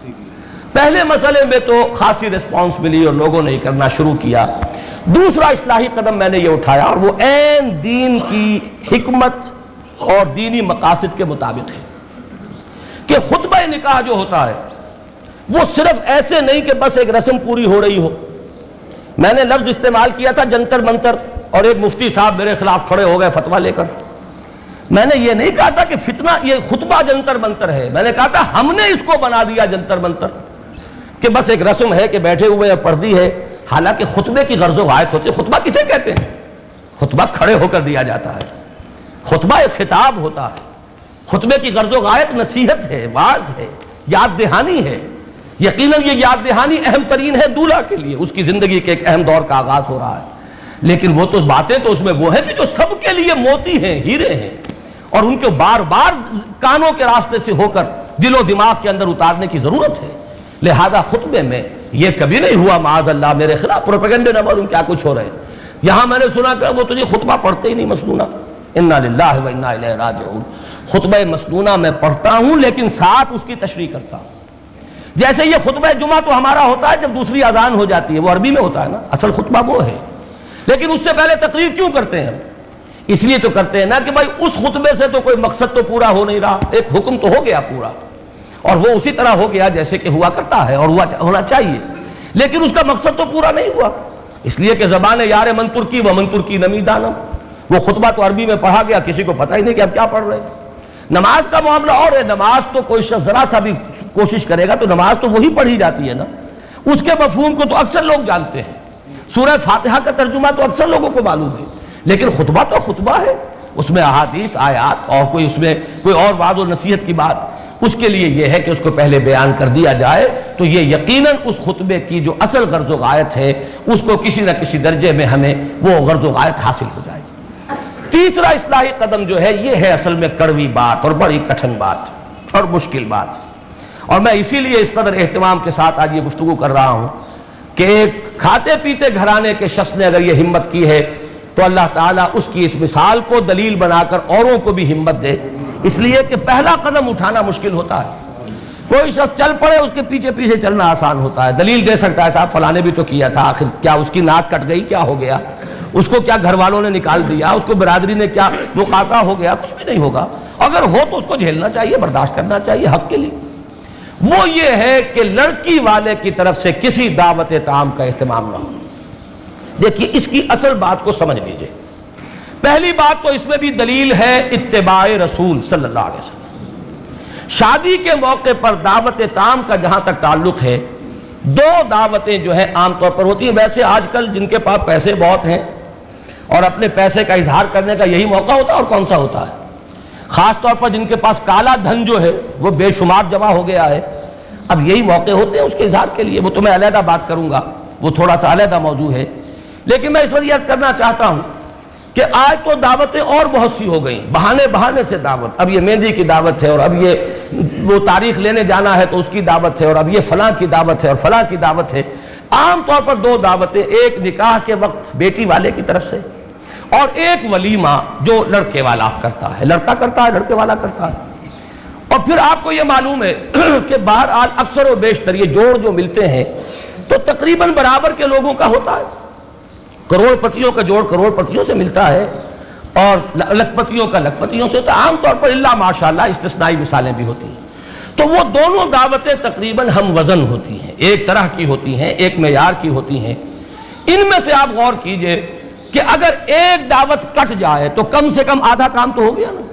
پہلے مسئلے میں تو خاصی ریسپانس ملی اور لوگوں نے یہ کرنا شروع کیا۔ دوسرا اصلاحی قدم میں نے یہ اٹھایا اور وہ عین دین کی حکمت اور دینی مقاصد کے مطابق ہے کہ خطبہ نکاح جو ہوتا ہے وہ صرف ایسے نہیں کہ بس ایک رسم پوری ہو رہی ہو۔ میں نے لفظ استعمال کیا تھا جنتر منتر، اور ایک مفتی صاحب میرے خلاف کھڑے ہو گئے فتویٰ لے کر۔ میں نے یہ نہیں کہا تھا کہ فتنہ یہ خطبہ جنتر منتر ہے، میں نے کہا تھا ہم نے اس کو بنا دیا جنتر منتر کہ بس ایک رسم ہے کہ بیٹھے ہوئے یا پردی ہے، حالانکہ خطبے کی غرض و غایت ہوتی ہے۔ خطبہ کسے کہتے ہیں؟ خطبہ کھڑے ہو کر دیا جاتا ہے، خطبہ ایک خطاب ہوتا ہے، خطبے کی غرض و غایت نصیحت ہے، واعظ ہے، یاد دہانی ہے۔ یقیناً یہ یاد دہانی اہم ترین ہے دولہا کے لیے، اس کی زندگی کے ایک اہم دور کا آغاز ہو رہا ہے، لیکن وہ تو باتیں تو اس میں وہ ہیں کہ جو سب کے لیے موتی ہیں، ہیرے ہیں، اور ان کو بار بار کانوں کے راستے سے ہو کر دل و دماغ کے اندر اتارنے کی ضرورت ہے۔ لہذا خطبے میں یہ کبھی نہیں ہوا معاذ اللہ میرے خلاف پروپیگنڈے نہ معلوم کیا کچھ ہو رہے ہیں۔ یہاں میں نے سنا کہ وہ تجھے خطبہ پڑھتے ہی نہیں مسنونہ، انا للہ و انا الیہ راجعون۔ خطبہ مسنونہ میں پڑھتا ہوں لیکن ساتھ اس کی تشریح کرتا ہوں۔ جیسے یہ خطبہ جمعہ تو ہمارا ہوتا ہے جب دوسری اذان ہو جاتی ہے، وہ عربی میں ہوتا ہے نا، اصل خطبہ وہ ہے، لیکن اس سے پہلے تقریر کیوں کرتے ہیں؟ اس لیے تو کرتے ہیں نا کہ بھائی اس خطبے سے تو کوئی مقصد تو پورا ہو نہیں رہا، ایک حکم تو ہو گیا پورا، اور وہ اسی طرح ہو گیا جیسے کہ ہوا کرتا ہے اور ہونا چاہیے، لیکن اس کا مقصد تو پورا نہیں ہوا، اس لیے کہ زبان یار من ترکی و من ترکی نمی دانم، وہ خطبہ تو عربی میں پڑھا گیا، کسی کو پتہ ہی نہیں کہ اب کیا پڑھ رہے ہیں۔ نماز کا معاملہ اور ہے، نماز تو کوئی شخص ذرا سا بھی کوشش کرے گا تو نماز تو وہی پڑھی جاتی ہے نا، اس کے مفہوم کو تو اکثر لوگ جانتے ہیں، سورہ فاتحہ کا ترجمہ تو اکثر لوگوں کو معلوم ہے، لیکن خطبہ تو خطبہ ہے، اس میں احادیث آیات اور کوئی اس میں کوئی اور وعظ و نصیحت کی بات، اس کے لیے یہ ہے کہ اس کو پہلے بیان کر دیا جائے، تو یہ یقیناً اس خطبے کی جو اصل غرض و غایت ہے اس کو کسی نہ کسی درجے میں ہمیں وہ غرض و غایت حاصل ہو جائے گی۔ تیسرا اصلاحی قدم جو ہے یہ ہے اصل میں کڑوی بات اور بڑی کٹھن بات اور مشکل بات، اور میں اسی لیے اس قدر اہتمام کے ساتھ آج یہ گفتگو کر رہا ہوں کہ ایک کھاتے پیتے گھرانے کے شخص نے اگر یہ ہمت کی ہے تو اللہ تعالیٰ اس کی اس مثال کو دلیل بنا کر اوروں کو بھی ہمت دے، اس لیے کہ پہلا قدم اٹھانا مشکل ہوتا ہے۔ کوئی شخص چل پڑے اس کے پیچھے پیچھے چلنا آسان ہوتا ہے، دلیل دے سکتا ہے صاحب فلاں نے بھی تو کیا تھا، آخر کیا اس کی ناک کٹ گئی، کیا ہو گیا، اس کو کیا گھر والوں نے نکال دیا، اس کو برادری نے کیا مقاطع ہو گیا، کچھ بھی نہیں ہوگا، اگر ہو تو اس کو جھیلنا چاہیے، برداشت کرنا چاہیے حق کے لیے۔ وہ یہ ہے کہ لڑکی والے کی طرف سے کسی دعوت طعام کا اہتمام نہ ہو۔ دیکھیے اس کی اصل بات کو سمجھ لیجئے، پہلی بات تو اس میں بھی دلیل ہے اتباع رسول صلی اللہ علیہ وسلم۔ شادی کے موقع پر دعوت طعام کا جہاں تک تعلق ہے، 2 دعوتیں جو ہے عام طور پر ہوتی ہیں، ویسے آج کل جن کے پاس پیسے بہت ہیں اور اپنے پیسے کا اظہار کرنے کا یہی موقع ہوتا ہے اور کون سا ہوتا ہے؟ خاص طور پر جن کے پاس کالا دھن جو ہے وہ بے شمار جمع ہو گیا ہے، اب یہی موقع ہوتے ہیں اس کے اظہار کے لیے. وہ تو میں علیحدہ بات کروں گا، وہ تھوڑا سا علیحدہ موضوع ہے. لیکن میں اس وقت یہ کرنا چاہتا ہوں کہ آج تو دعوتیں اور بہت سی ہو گئیں، بہانے بہانے سے دعوت. اب یہ مہندی کی دعوت ہے، اور اب یہ وہ تاریخ لینے جانا ہے تو اس کی دعوت ہے، اور اب یہ فلاں کی دعوت ہے اور فلاں کی دعوت ہے. عام طور پر دو دعوتیں، ایک نکاح کے وقت بیٹی والے کی طرف سے، اور ایک ولیمہ جو لڑکے والا کرتا ہے، لڑکا کرتا ہے لڑکے والا کرتا ہے. اور پھر آپ کو یہ معلوم ہے کہ بہرحال اکثر و بیشتر یہ جوڑ جو ملتے ہیں تو تقریباً برابر کے لوگوں کا ہوتا ہے. کروڑ پتیوں کا جوڑ کروڑ پتیوں سے ملتا ہے اور لکھپتیوں کا لکھپتیوں سے. تو عام طور پر اللہ ماشاءاللہ استثنائی مثالیں بھی ہوتی ہیں. تو وہ دونوں دعوتیں تقریباً ہم وزن ہوتی ہیں، ایک طرح کی ہوتی ہیں، ایک معیار کی ہوتی ہیں. ان میں سے آپ غور کیجئے کہ اگر ایک دعوت کٹ جائے تو کم سے کم آدھا کام تو ہو گیا نا.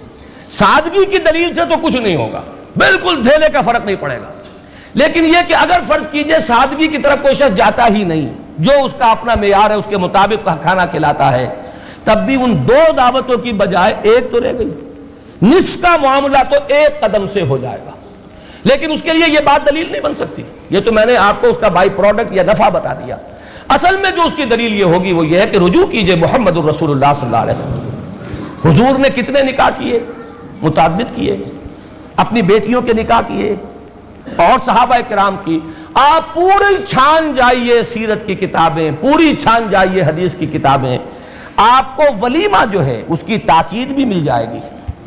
سادگی کی دلیل سے تو کچھ نہیں ہوگا، بالکل دھیلے کا فرق نہیں پڑے گا. لیکن یہ کہ اگر فرض کیجئے سادگی کی طرف کوئی شخص جاتا ہی نہیں، جو اس کا اپنا معیار ہے اس کے مطابق کھانا کھلاتا ہے، تب بھی ان دو دعوتوں کی بجائے ایک تو رہ گئی. نصف کا معاملہ تو ایک قدم سے ہو جائے گا. لیکن اس کے لیے یہ بات دلیل نہیں بن سکتی. یہ تو میں نے آپ کو اس کا بائی پروڈکٹ یا نفع بتا دیا. اصل میں جو اس کی دلیل یہ ہوگی وہ یہ ہے کہ رجوع کیجئے محمد الرسول اللہ صلی اللہ علیہ وسلم. حضور نے کتنے نکاح کیے؟ متعدد کیے. اپنی بیٹیوں کے نکاح کیے اور صحابہ کرام کی. آپ پوری چھان جائیے سیرت کی کتابیں، پوری چھان جائیے حدیث کی کتابیں، آپ کو ولیمہ جو ہے اس کی تاکید بھی مل جائے گی.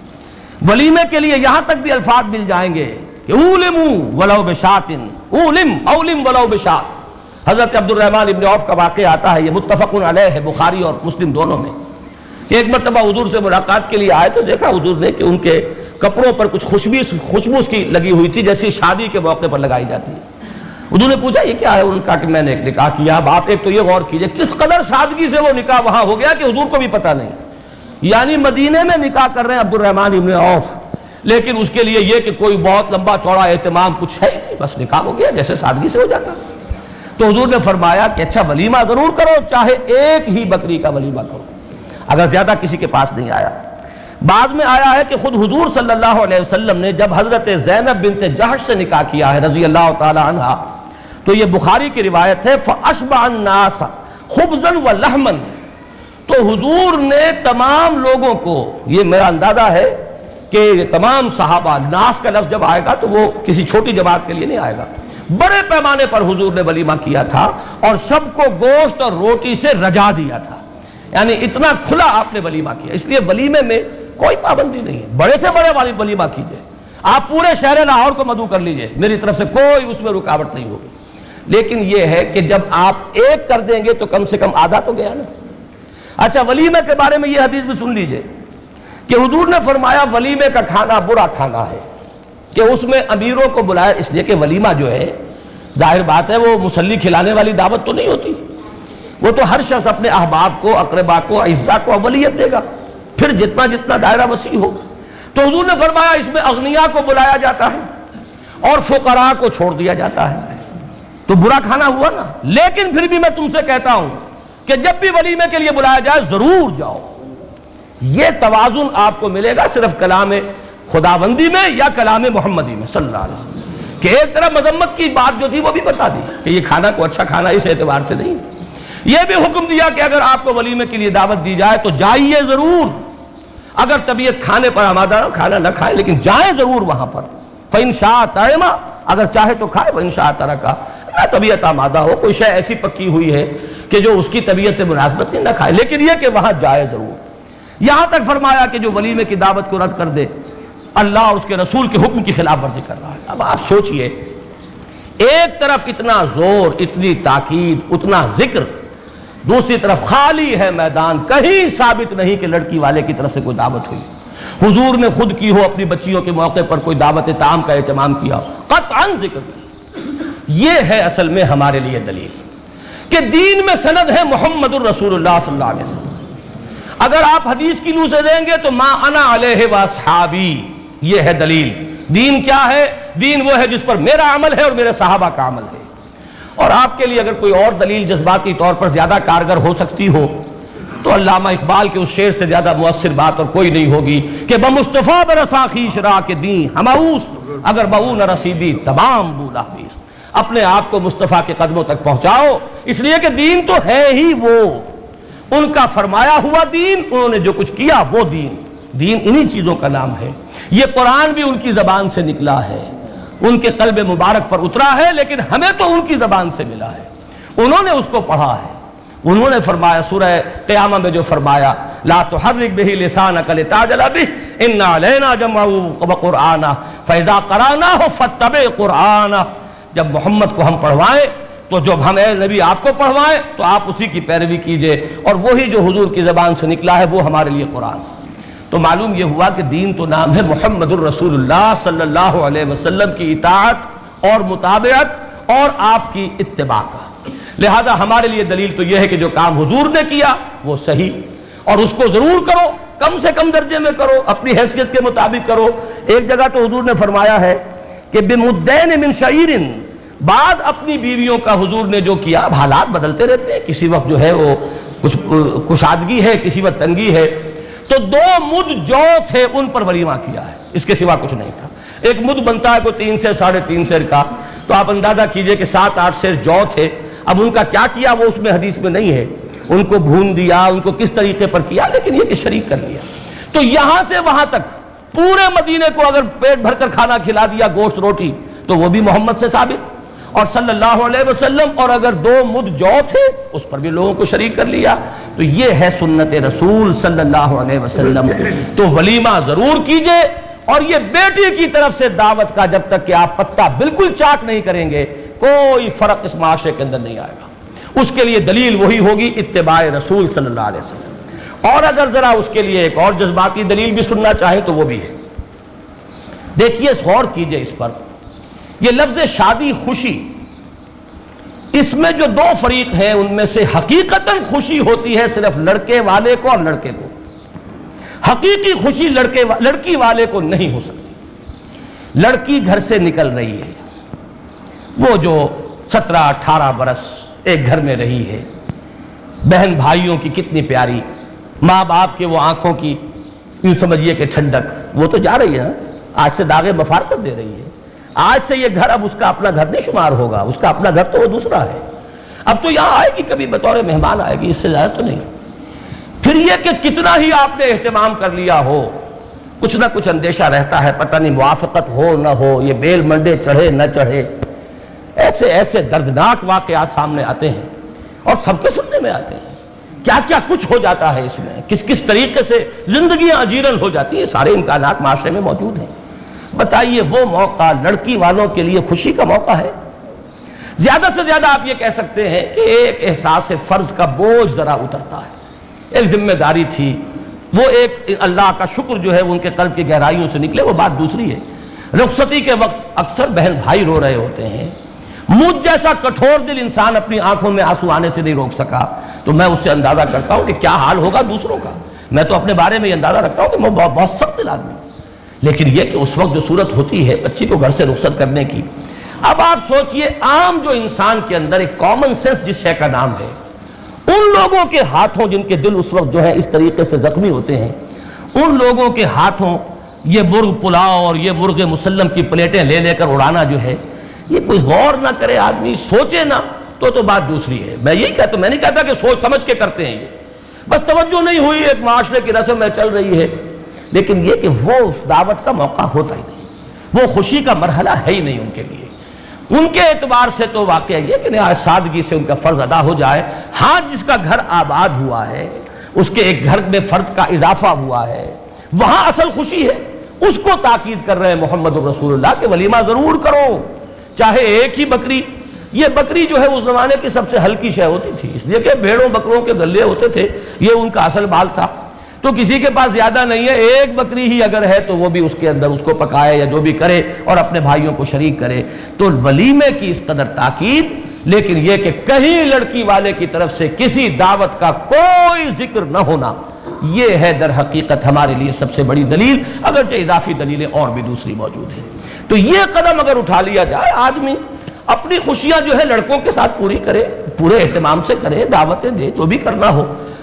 ولیمے کے لیے یہاں تک بھی الفاظ مل جائیں گے کہ اولموا ولو بشاتن، اولم ولو بشات. حضرت عبد الرحمن ابن عوف کا واقعہ آتا ہے، یہ متفق علیہ ہے بخاری اور مسلم دونوں میں. ایک مرتبہ حضور سے ملاقات کے لیے آئے تو دیکھا حضور نے کہ ان کے کپڑوں پر کچھ خوشبو اس کی لگی ہوئی تھی جیسی شادی کے موقع پر لگائی جاتی ہے. حضور نے پوچھا یہ کیا ہے؟ ان کا کہ میں نے ایک نکاح کیا. اب آپ ایک تو یہ غور کیجئے کس قدر سادگی سے وہ نکاح وہاں ہو گیا کہ حضور کو بھی پتہ نہیں. یعنی مدینے میں نکاح کر رہے ہیں عبد الرحمن ابن عوف، لیکن اس کے لیے یہ کہ کوئی بہت لمبا چوڑا اہتمام کچھ ہے نہیں، بس نکاح ہو گیا جیسے سادگی سے ہو جاتا. تو حضور نے فرمایا کہ اچھا ولیمہ ضرور کرو، چاہے ایک ہی بکری کا ولیمہ کرو اگر زیادہ کسی کے پاس نہیں آیا. بعد میں آیا ہے کہ خود حضور صلی اللہ علیہ وسلم نے جب حضرت زینب بنت جحش سے نکاح کیا ہے رضی اللہ تعالی عنہا، تو یہ بخاری کی روایت ہے فَأَشْبَعَ النَّاسَ خُبْزًا وَلَحْمًا. تو حضور نے تمام لوگوں کو، یہ میرا اندازہ ہے کہ تمام صحابہ، ناس کا لفظ جب آئے گا تو وہ کسی چھوٹی جماعت کے لیے نہیں آئے گا، بڑے پیمانے پر حضور نے ولیمہ کیا تھا اور سب کو گوشت اور روٹی سے رجا دیا تھا. یعنی اتنا کھلا آپ نے ولیمہ کیا. اس لیے ولیمے میں کوئی پابندی نہیں ہے، بڑے سے بڑے والی ولیمہ کیجئے. آپ پورے شہر لاہور کو مدعو کر لیجئے، میری طرف سے کوئی اس میں رکاوٹ نہیں ہوگی. لیکن یہ ہے کہ جب آپ ایک کر دیں گے تو کم سے کم آدھا تو گیا نا. اچھا ولیمے کے بارے میں یہ حدیث بھی سن لیجئے کہ حضور نے فرمایا ولیمے کا کھانا برا کھانا ہے، کہ اس میں امیروں کو بلایا، اس لیے کہ ولیمہ جو ہے ظاہر بات ہے وہ مسلی کھلانے والی دعوت تو نہیں ہوتی. وہ تو ہر شخص اپنے احباب کو، اقربا کو، اعزاء کو اولیت دے گا، پھر جتنا جتنا دائرہ وسیع ہو. تو حضور نے فرمایا اس میں اغنیاء کو بلایا جاتا ہے اور فقراء کو چھوڑ دیا جاتا ہے. تو برا کھانا ہوا نا. لیکن پھر بھی میں تم سے کہتا ہوں کہ جب بھی ولیمے کے لیے بلایا جائے ضرور جاؤ. یہ توازن آپ کو ملے گا صرف کلام خداوندی میں یا کلام محمدی میں صلی اللہ علیہ وسلم. کہ ایک طرح مذمت کی بات جو تھی وہ بھی بتا دی کہ یہ کھانا کو اچھا کھانا اس اعتبار سے نہیں. یہ بھی حکم دیا کہ اگر آپ کو ولیمے کے لیے دعوت دی جائے تو جائیے ضرور. اگر طبیعت کھانے پر آمادہ نہ، کھانا نہ کھائے لیکن جائیں ضرور وہاں پر. فَإِن شَاءَ طَعِمَ، اگر چاہے تو کھائے، وَإِن شَاءَ تَرَكَ، نہ طبیعت آمادہ ہو، کوئی شے ایسی پکی ہوئی ہے کہ جو اس کی طبیعت سے مناسبت نہیں، نہ کھائے، لیکن یہ کہ وہاں جائے ضرور. یہاں تک فرمایا کہ جو ولیمے کی دعوت کو رد کر دے اللہ اس کے رسول کے حکم کی خلاف ورزی کر رہا ہے. اب آپ سوچئے ایک طرف اتنا زور، اتنی تاکید، اتنا ذکر، دوسری طرف خالی ہے میدان، کہیں ثابت نہیں کہ لڑکی والے کی طرف سے کوئی دعوت ہوئی. حضور نے خود کی ہو، اپنی بچیوں کے موقع پر کوئی دعوت طعام کا اہتمام کیا، قطعاً ذکر. یہ ہے اصل میں ہمارے لیے دلیل کہ دین میں سند ہے محمد الرسول اللہ صلی اللہ علیہ وسلم. اگر آپ حدیث کی نور سے دیں گے تو ما انا علیہ واصحابی، یہ ہے دلیل. دین کیا ہے؟ دین وہ ہے جس پر میرا عمل ہے اور میرے صحابہ کا عمل ہے. اور آپ کے لیے اگر کوئی اور دلیل جذباتی طور پر زیادہ کارگر ہو سکتی ہو تو علامہ اقبال کے اس شعر سے زیادہ مؤثر بات اور کوئی نہیں ہوگی کہ بمصطفیٰ برسا خیش را کے دین ہماؤس اگر بہو نہ رسیدی تمام بولا بیس. اپنے آپ کو مصطفیٰ کے قدموں تک پہنچاؤ، اس لیے کہ دین تو ہے ہی وہ، ان کا فرمایا ہوا دین، انہوں نے جو کچھ کیا وہ دین. دین انہی چیزوں کا نام ہے. یہ قرآن بھی ان کی زبان سے نکلا ہے، ان کے قلب مبارک پر اترا ہے، لیکن ہمیں تو ان کی زبان سے ملا ہے، انہوں نے اس کو پڑھا ہے. انہوں نے فرمایا سورہ قیامہ میں جو فرمایا لا تحرک بہ لسانک لتعجل بہ ان علینا جمعہ وقرآنہ فاذا قرأناہ فاتبع قرآنہ. جب محمد کو ہم پڑھوائیں تو جب ہم اے نبی آپ کو پڑھوائیں تو آپ اسی کی پیروی کیجئے، اور وہی جو حضور کی زبان سے نکلا ہے وہ ہمارے لیے قرآن. تو معلوم یہ ہوا کہ دین تو نام ہے محمد الرسول اللہ صلی اللہ علیہ وسلم کی اطاعت اور مطابعت اور آپ کی اتباع کا. لہذا ہمارے لیے دلیل تو یہ ہے کہ جو کام حضور نے کیا وہ صحیح، اور اس کو ضرور کرو، کم سے کم درجے میں کرو، اپنی حیثیت کے مطابق کرو. ایک جگہ تو حضور نے فرمایا ہے کہ بمدین من شعیر، بعد اپنی بیویوں کا حضور نے جو کیا. اب حالات بدلتے رہتے ہیں، کسی وقت جو ہے وہ کچھ کشادگی ہے، کسی وقت تنگی ہے. تو 2 مد جو تھے ان پر ولیمہ کیا ہے، اس کے سوا کچھ نہیں تھا. ایک مد بنتا ہے کوئی 3 سے 3.5 سیر کا، تو آپ اندازہ کیجئے کہ 7-8 سیر جو تھے. اب ان کا کیا کیا وہ اس میں حدیث میں نہیں ہے، ان کو بھون دیا، ان کو کس طریقے پر کیا، لیکن یہ کہ شریک کر لیا. تو یہاں سے وہاں تک پورے مدینے کو اگر پیٹ بھر کر کھانا کھلا دیا، گوشت روٹی، تو وہ بھی محمد سے ثابت. اور صلی اللہ علیہ وسلم، اور اگر 2 مد جو تھے اس پر بھی لوگوں کو شریک کر لیا. تو یہ ہے سنت رسول صلی اللہ علیہ وسلم. تو ولیمہ ضرور کیجئے، اور یہ بیٹی کی طرف سے دعوت کا جب تک کہ آپ پتہ بالکل چاک نہیں کریں گے کوئی فرق اس معاشرے کے اندر نہیں آئے گا. اس کے لیے دلیل وہی ہوگی اتباع رسول صلی اللہ علیہ وسلم. اور اگر ذرا اس کے لیے ایک اور جذباتی دلیل بھی سننا چاہیں تو وہ بھی ہے. دیکھیے، غور کیجئے اس پر. یہ لفظ شادی خوشی، اس میں جو 2 فریق ہیں ان میں سے حقیقتاً خوشی ہوتی ہے صرف لڑکے والے کو اور لڑکے کو. حقیقی خوشی لڑکی والے کو نہیں ہو سکتی. لڑکی گھر سے نکل رہی ہے، وہ جو 17-18 برس ایک گھر میں رہی ہے، بہن بھائیوں کی کتنی پیاری، ماں باپ کے وہ آنکھوں کی یوں سمجھیے کہ ٹھنڈک، وہ تو جا رہی ہے. آج سے داغے مفارقت دے رہی ہے. آج سے یہ گھر اب اس کا اپنا گھر نہیں شمار ہوگا، اس کا اپنا گھر تو وہ دوسرا ہے. اب تو یہاں آئے گی، کبھی بطور مہمان آئے گی، اس سے زیادہ تو نہیں. پھر یہ کہ کتنا ہی آپ نے اہتمام کر لیا ہو، کچھ نہ کچھ اندیشہ رہتا ہے، پتہ نہیں موافقت ہو نہ ہو، یہ بیل منڈے چڑھے نہ چڑھے. ایسے ایسے دردناک واقعات سامنے آتے ہیں اور سب کے سننے میں آتے ہیں. کیا کیا کچھ ہو جاتا ہے اس میں، کس کس طریقے سے زندگیاں اجیرن ہو جاتی ہیں. سارے امکانات معاشرے میں موجود ہیں. بتائیے وہ موقع لڑکی والوں کے لیے خوشی کا موقع ہے. زیادہ سے زیادہ آپ یہ کہہ سکتے ہیں کہ ایک احساس فرض کا بوجھ ذرا اترتا ہے. ایک ذمہ داری تھی، وہ ایک اللہ کا شکر جو ہے ان کے قلب کی گہرائیوں سے نکلے، وہ بات دوسری ہے. رخصتی کے وقت اکثر بہن بھائی رو رہے ہوتے ہیں. مجھ جیسا کٹھور دل انسان اپنی آنکھوں میں آنسو آنے سے نہیں روک سکا، تو میں اس سے اندازہ کرتا ہوں کہ کیا حال ہوگا دوسروں کا. میں تو اپنے بارے میں یہ اندازہ رکھتا ہوں کہ میں بہت سخت دل آدمی. لیکن یہ کہ اس وقت جو صورت ہوتی ہے بچی کو گھر سے رخصت کرنے کی، اب آپ سوچئے عام جو انسان کے اندر ایک کامن سینس جس شے کا نام ہے، ان لوگوں کے ہاتھوں جن کے دل اس وقت جو ہے اس طریقے سے زخمی ہوتے ہیں، ان لوگوں کے ہاتھوں یہ مرغ پلاؤ اور یہ مرغ مسلم کی پلیٹیں لے لے کر اڑانا جو ہے، یہ کوئی غور نہ کرے آدمی، سوچے نہ تو بات دوسری ہے. میں یہی کہتا ہوں، میں نہیں کہتا کہ سوچ سمجھ کے کرتے ہیں، یہ بس توجہ نہیں ہوئی، ایک معاشرے کی رسم میں چل رہی ہے. لیکن یہ کہ وہ اس دعوت کا موقع ہوتا ہی نہیں، وہ خوشی کا مرحلہ ہے ہی نہیں ان کے لیے. ان کے اعتبار سے تو واقعہ یہ کہ نہایت سادگی سے ان کا فرض ادا ہو جائے. ہاں، جس کا گھر آباد ہوا ہے، اس کے ایک گھر میں فرد کا اضافہ ہوا ہے، وہاں اصل خوشی ہے. اس کو تاکید کر رہے ہیں محمد رسول اللہ کہ ولیمہ ضرور کرو، چاہے ایک ہی بکری. یہ بکری جو ہے اس زمانے کی سب سے ہلکی شے ہوتی تھی، اس لیے کہ بھیڑوں بکروں کے گلے ہوتے تھے، یہ ان کا اصل مال تھا. تو کسی کے پاس زیادہ نہیں ہے، ایک بکری ہی اگر ہے تو وہ بھی اس کے اندر اس کو پکائے یا جو بھی کرے اور اپنے بھائیوں کو شریک کرے. تو ولیمے کی اس قدر تاکید، لیکن یہ کہ کہیں لڑکی والے کی طرف سے کسی دعوت کا کوئی ذکر نہ ہونا، یہ ہے در حقیقت ہمارے لیے سب سے بڑی دلیل، اگرچہ اضافی دلیلیں اور بھی دوسری موجود ہیں. تو یہ قدم اگر اٹھا لیا جائے، آدمی اپنی خوشیاں جو ہے لڑکوں کے ساتھ پوری کرے، پورے اہتمام سے کرے، دعوتیں دے، جو بھی کرنا ہو.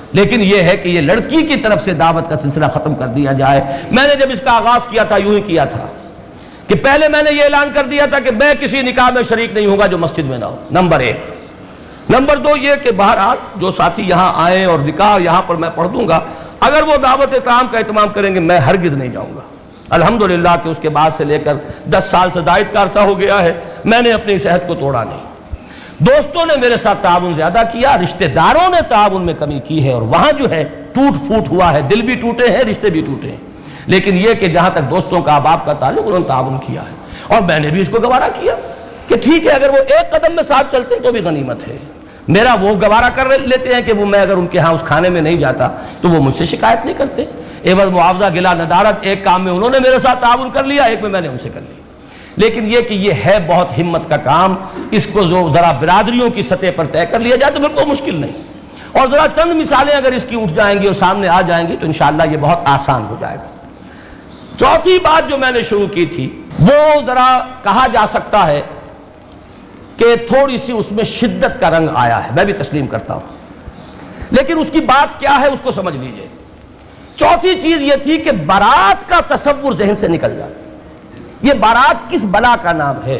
لیکن یہ ہے کہ یہ لڑکی کی طرف سے دعوت کا سلسلہ ختم کر دیا جائے۔ میں نے جب اس کا آغاز کیا تھا یوں ہی کیا تھا کہ پہلے میں نے یہ اعلان کر دیا تھا کہ میں کسی نکاح میں شریک نہیں ہوں گا جو مسجد میں نہ ہو، نمبر 1۔ نمبر 2 یہ کہ بہرحال جو ساتھی یہاں آئیں اور نکاح یہاں پر میں پڑھ دوں گا، اگر وہ دعوت کام کا اہتمام کریں گے میں ہرگز نہیں جاؤں گا۔ الحمدللہ کہ اس کے بعد سے لے کر 10 سال سے زائد کا عرصہ ہو گیا ہے، میں نے اپنی صحت کو توڑا نہیں۔ دوستوں نے میرے ساتھ تعاون زیادہ کیا، رشتہ داروں نے تعاون میں کمی کی ہے، اور وہاں جو ہے ٹوٹ پھوٹ ہوا ہے، دل بھی ٹوٹے ہیں، رشتے بھی ٹوٹے ہیں، لیکن یہ کہ جہاں تک دوستوں کا احباب کا تعلق انہوں نے تعاون کیا ہے، اور میں نے بھی اس کو گوارا کیا کہ ٹھیک ہے اگر وہ ایک قدم میں ساتھ چلتے تو بھی غنیمت ہے۔ میرا وہ گوارا کر لیتے ہیں کہ وہ میں اگر ان کے ہاں اس کھانے میں نہیں جاتا تو وہ مجھ سے شکایت نہیں کرتے، عوض معاوضہ گلا ندارت، ایک کام میں انہوں نے میرے ساتھ تعاون کر لیا، ایک میں نے ان سے کر لیا۔ لیکن یہ کہ یہ ہے بہت ہمت کا کام، اس کو جو ذرا برادریوں کی سطح پر طے کر لیا جائے تو بالکل مشکل نہیں، اور ذرا چند مثالیں اگر اس کی اٹھ جائیں گی اور سامنے آ جائیں گی تو انشاءاللہ یہ بہت آسان ہو جائے گا۔ چوتھی بات جو میں نے شروع کی تھی وہ ذرا کہا جا سکتا ہے کہ تھوڑی سی اس میں شدت کا رنگ آیا ہے، میں بھی تسلیم کرتا ہوں، لیکن اس کی بات کیا ہے اس کو سمجھ لیجئے۔ چوتھی چیز یہ تھی کہ بارات کا تصور ذہن سے نکل جائے۔ یہ بارات کس بلا کا نام ہے؟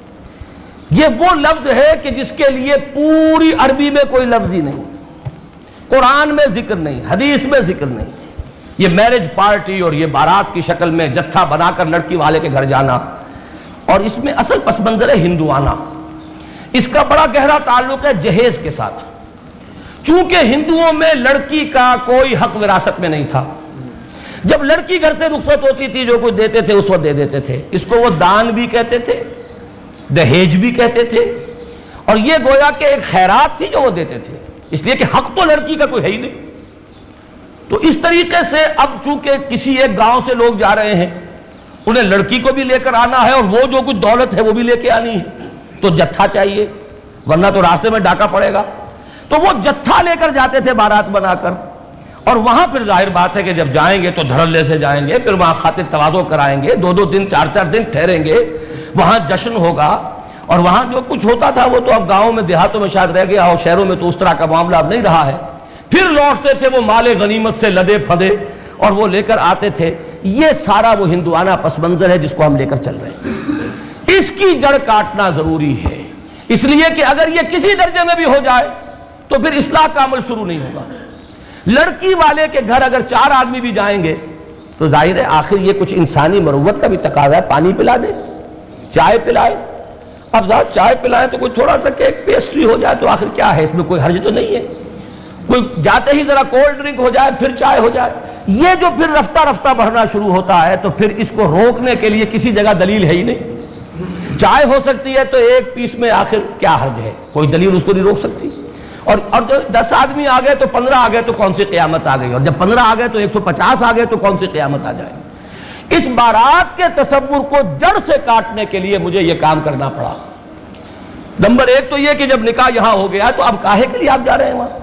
یہ وہ لفظ ہے کہ جس کے لیے پوری عربی میں کوئی لفظ ہی نہیں، قرآن میں ذکر نہیں، حدیث میں ذکر نہیں۔ یہ میرج پارٹی اور یہ بارات کی شکل میں جتھا بنا کر لڑکی والے کے گھر جانا، اور اس میں اصل پس منظر ہے ہندوانہ۔ اس کا بڑا گہرا تعلق ہے جہیز کے ساتھ، چونکہ ہندوؤں میں لڑکی کا کوئی حق وراثت میں نہیں تھا۔ جب لڑکی گھر سے رخصت ہوتی تھی جو کچھ دیتے تھے اس وقت دے دیتے تھے، اس کو وہ دان بھی کہتے تھے، دہیج بھی کہتے تھے، اور یہ گویا کہ ایک خیرات تھی جو وہ دیتے تھے، اس لیے کہ حق تو لڑکی کا کوئی ہے ہی نہیں۔ تو اس طریقے سے اب چونکہ کسی ایک گاؤں سے لوگ جا رہے ہیں، انہیں لڑکی کو بھی لے کر آنا ہے اور وہ جو کچھ دولت ہے وہ بھی لے کے آنی ہے، تو جتھا چاہیے، ورنہ تو راستے میں ڈاکہ پڑے گا۔ تو وہ جتھا لے کر جاتے تھے بارات بنا کر، اور وہاں پھر ظاہر بات ہے کہ جب جائیں گے تو دھڑلے سے جائیں گے، پھر وہاں خاطر تواضع کرائیں گے، 2-2 دن 4-4 دن ٹھہریں گے، وہاں جشن ہوگا، اور وہاں جو کچھ ہوتا تھا وہ تو اب گاؤں میں دیہاتوں میں شاید رہ گیا، اور شہروں میں تو اس طرح کا معاملہ اب نہیں رہا ہے۔ پھر لوٹتے تھے وہ مال غنیمت سے لدے پھدے، اور وہ لے کر آتے تھے۔ یہ سارا وہ ہندوانہ پس منظر ہے جس کو ہم لے کر چل رہے ہیں۔ اس کی جڑ کاٹنا ضروری ہے، اس لیے کہ اگر یہ کسی درجے میں بھی ہو جائے تو پھر اصلاح کا عمل شروع نہیں ہوگا۔ لڑکی والے کے گھر اگر 4 آدمی بھی جائیں گے تو ظاہر ہے آخر یہ کچھ انسانی مروت کا بھی تقاضا ہے، پانی پلا دے، چائے پلائے۔ اب ذرا چائے پلائیں تو کوئی تھوڑا سا کیک پیسٹری ہو جائے تو آخر کیا ہے، اس میں کوئی حرج تو نہیں ہے۔ کوئی جاتے ہی ذرا کولڈ ڈرنک ہو جائے پھر چائے ہو جائے، یہ جو پھر رفتہ رفتہ بڑھنا شروع ہوتا ہے تو پھر اس کو روکنے کے لیے کسی جگہ دلیل ہے ہی نہیں۔ چائے ہو سکتی ہے تو 1 پیس میں آخر کیا حرج ہے، کوئی دلیل اس کو نہیں روک سکتی۔ اور جب 10 آدمی آ گئے تو 15 آ گئے تو کون سی قیامت آ گئی، اور جب 15 آ گئے تو 150 آ گئے تو کون سی قیامت آ جائے۔ اس بارات کے تصور کو جڑ سے کاٹنے کے لیے مجھے یہ کام کرنا پڑا۔ نمبر 1 تو یہ کہ جب نکاح یہاں ہو گیا تو اب کاہے کے لیے آپ جا رہے ہیں وہاں؟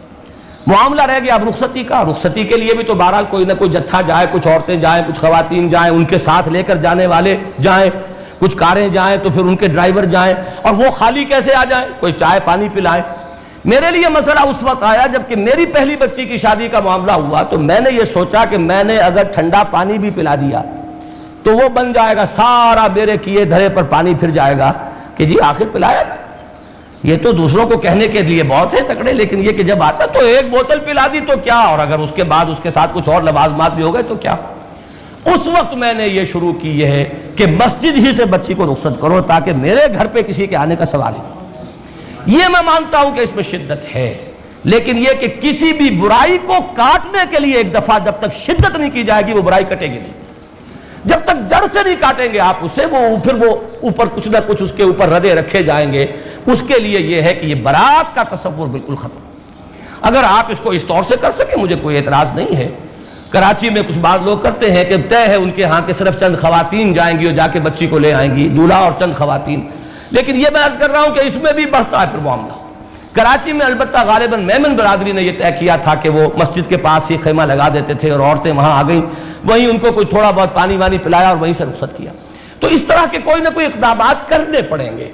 معاملہ رہ گیا اب رخصتی کا، رخصتی کے لیے بھی تو بہرحال کوئی نہ کوئی جتھا جائے، کچھ عورتیں جائیں، کچھ خواتین جائیں، ان کے ساتھ لے کر جانے والے جائیں، کچھ کاریں جائیں تو پھر ان کے ڈرائیور جائیں، اور وہ خالی کیسے آ جائیں، کوئی چائے پانی پلائے۔ میرے لیے مسئلہ اس وقت آیا جب کہ میری پہلی بچی کی شادی کا معاملہ ہوا، تو میں نے یہ سوچا کہ میں نے اگر ٹھنڈا پانی بھی پلا دیا تو وہ بن جائے گا سارا میرے کیے دھرے پر پانی پھر جائے گا کہ جی آخر پلایا۔ یہ تو دوسروں کو کہنے کے لیے بہت ہے تکڑے، لیکن یہ کہ جب آتا تو 1 بوتل پلا دی تو کیا، اور اگر اس کے بعد اس کے ساتھ کچھ اور لوازمات بھی ہو گئے تو کیا۔ اس وقت میں نے یہ شروع کی یہ ہے کہ مسجد ہی سے بچی کو رخصت کرو تاکہ میرے گھر پہ کسی کے آنے کا سوال ہی۔ یہ میں مانتا ہوں کہ اس میں شدت ہے، لیکن یہ کہ کسی بھی برائی کو کاٹنے کے لیے ایک دفعہ جب تک شدت نہیں کی جائے گی وہ برائی کٹے گی نہیں۔ جب تک جڑ سے نہیں کاٹیں گے آپ اسے، وہ پھر وہ اوپر کچھ نہ کچھ اس کے اوپر ردے رکھے جائیں گے۔ اس کے لیے یہ ہے کہ یہ برات کا تصور بالکل ختم۔ اگر آپ اس کو اس طور سے کر سکیں مجھے کوئی اعتراض نہیں ہے۔ کراچی میں کچھ بعض لوگ کرتے ہیں کہ طے ہے ان کے ہاں کہ صرف چند خواتین جائیں گی اور جا کے بچی کو لے آئیں گی، دولہا اور چند خواتین، لیکن یہ میں عرض کر رہا ہوں کہ اس میں بھی بڑھتا ہے پھر معاملہ۔ کراچی میں البتہ غالباً میمن برادری نے یہ طے کیا تھا کہ وہ مسجد کے پاس ہی خیمہ لگا دیتے تھے اور عورتیں وہاں آ گئیں، وہیں ان کو کوئی تھوڑا بہت پانی وانی پلایا اور وہیں سے رخصت کیا۔ تو اس طرح کے کوئی نہ کوئی اقدامات کرنے پڑیں گے،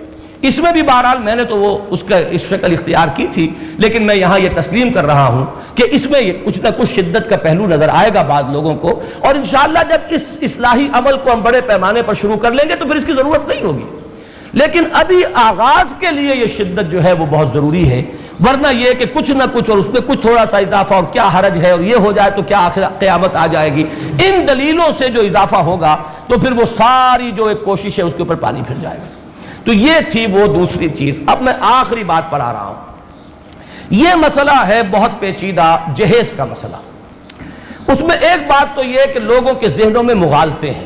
اس میں بھی بہرحال میں نے تو وہ اس شکل اختیار کی تھی، لیکن میں یہاں یہ تسلیم کر رہا ہوں کہ اس میں کچھ نہ کچھ شدت کا پہلو نظر آئے گا بعض لوگوں کو، اور انشاءاللہ جب اس اصلاحی عمل کو ہم بڑے پیمانے پر شروع کر لیں گے تو پھر اس کی ضرورت نہیں ہوگی، لیکن ابھی آغاز کے لیے یہ شدت جو ہے وہ بہت ضروری ہے، ورنہ یہ کہ کچھ نہ کچھ اور اس میں کچھ تھوڑا سا اضافہ اور کیا حرج ہے اور یہ ہو جائے تو کیا آخر قیامت آ جائے گی، ان دلیلوں سے جو اضافہ ہوگا تو پھر وہ ساری جو ایک کوشش ہے اس کے اوپر پانی پھر جائے گا۔ تو یہ تھی وہ دوسری چیز۔ اب میں آخری بات پر آ رہا ہوں، یہ مسئلہ ہے بہت پیچیدہ، جہیز کا مسئلہ۔ اس میں ایک بات تو یہ کہ لوگوں کے ذہنوں میں مغالطے ہیں،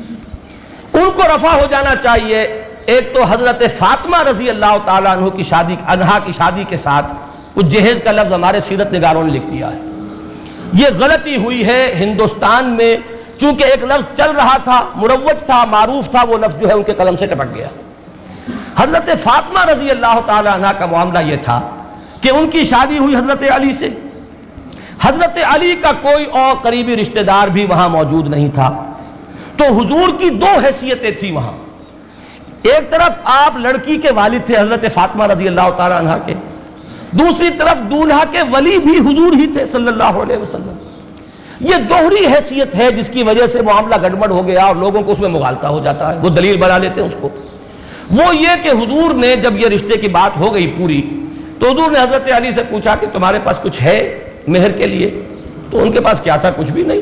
ان کو رفع ہو جانا چاہیے۔ ایک تو حضرت فاطمہ رضی اللہ تعالیٰ عنہ کی شادی کے ساتھ اس جہیز کا لفظ ہمارے سیرت نگاروں نے لکھ دیا ہے، یہ غلطی ہوئی ہے ہندوستان میں، چونکہ ایک لفظ چل رہا تھا، مروج تھا، معروف تھا، وہ لفظ جو ہے ان کے قلم سے ٹپک گیا۔ حضرت فاطمہ رضی اللہ تعالی عنہ کا معاملہ یہ تھا کہ ان کی شادی ہوئی حضرت علی سے، حضرت علی کا کوئی اور قریبی رشتہ دار بھی وہاں موجود نہیں تھا، تو حضور کی دو حیثیتیں تھیں وہاں، ایک طرف آپ لڑکی کے والد تھے حضرت فاطمہ رضی اللہ تعالی عنہ کے، دوسری طرف دولہا کے ولی بھی حضور ہی تھے صلی اللہ علیہ وسلم۔ یہ دوہری حیثیت ہے جس کی وجہ سے معاملہ گڑبڑ ہو گیا اور لوگوں کو اس میں مغالطہ ہو جاتا ہے، وہ دلیل بنا لیتے ہیں اس کو۔ وہ یہ کہ حضور نے جب یہ رشتے کی بات ہو گئی پوری تو حضور نے حضرت علی سے پوچھا کہ تمہارے پاس کچھ ہے مہر کے لیے؟ تو ان کے پاس کیا تھا؟ کچھ بھی نہیں،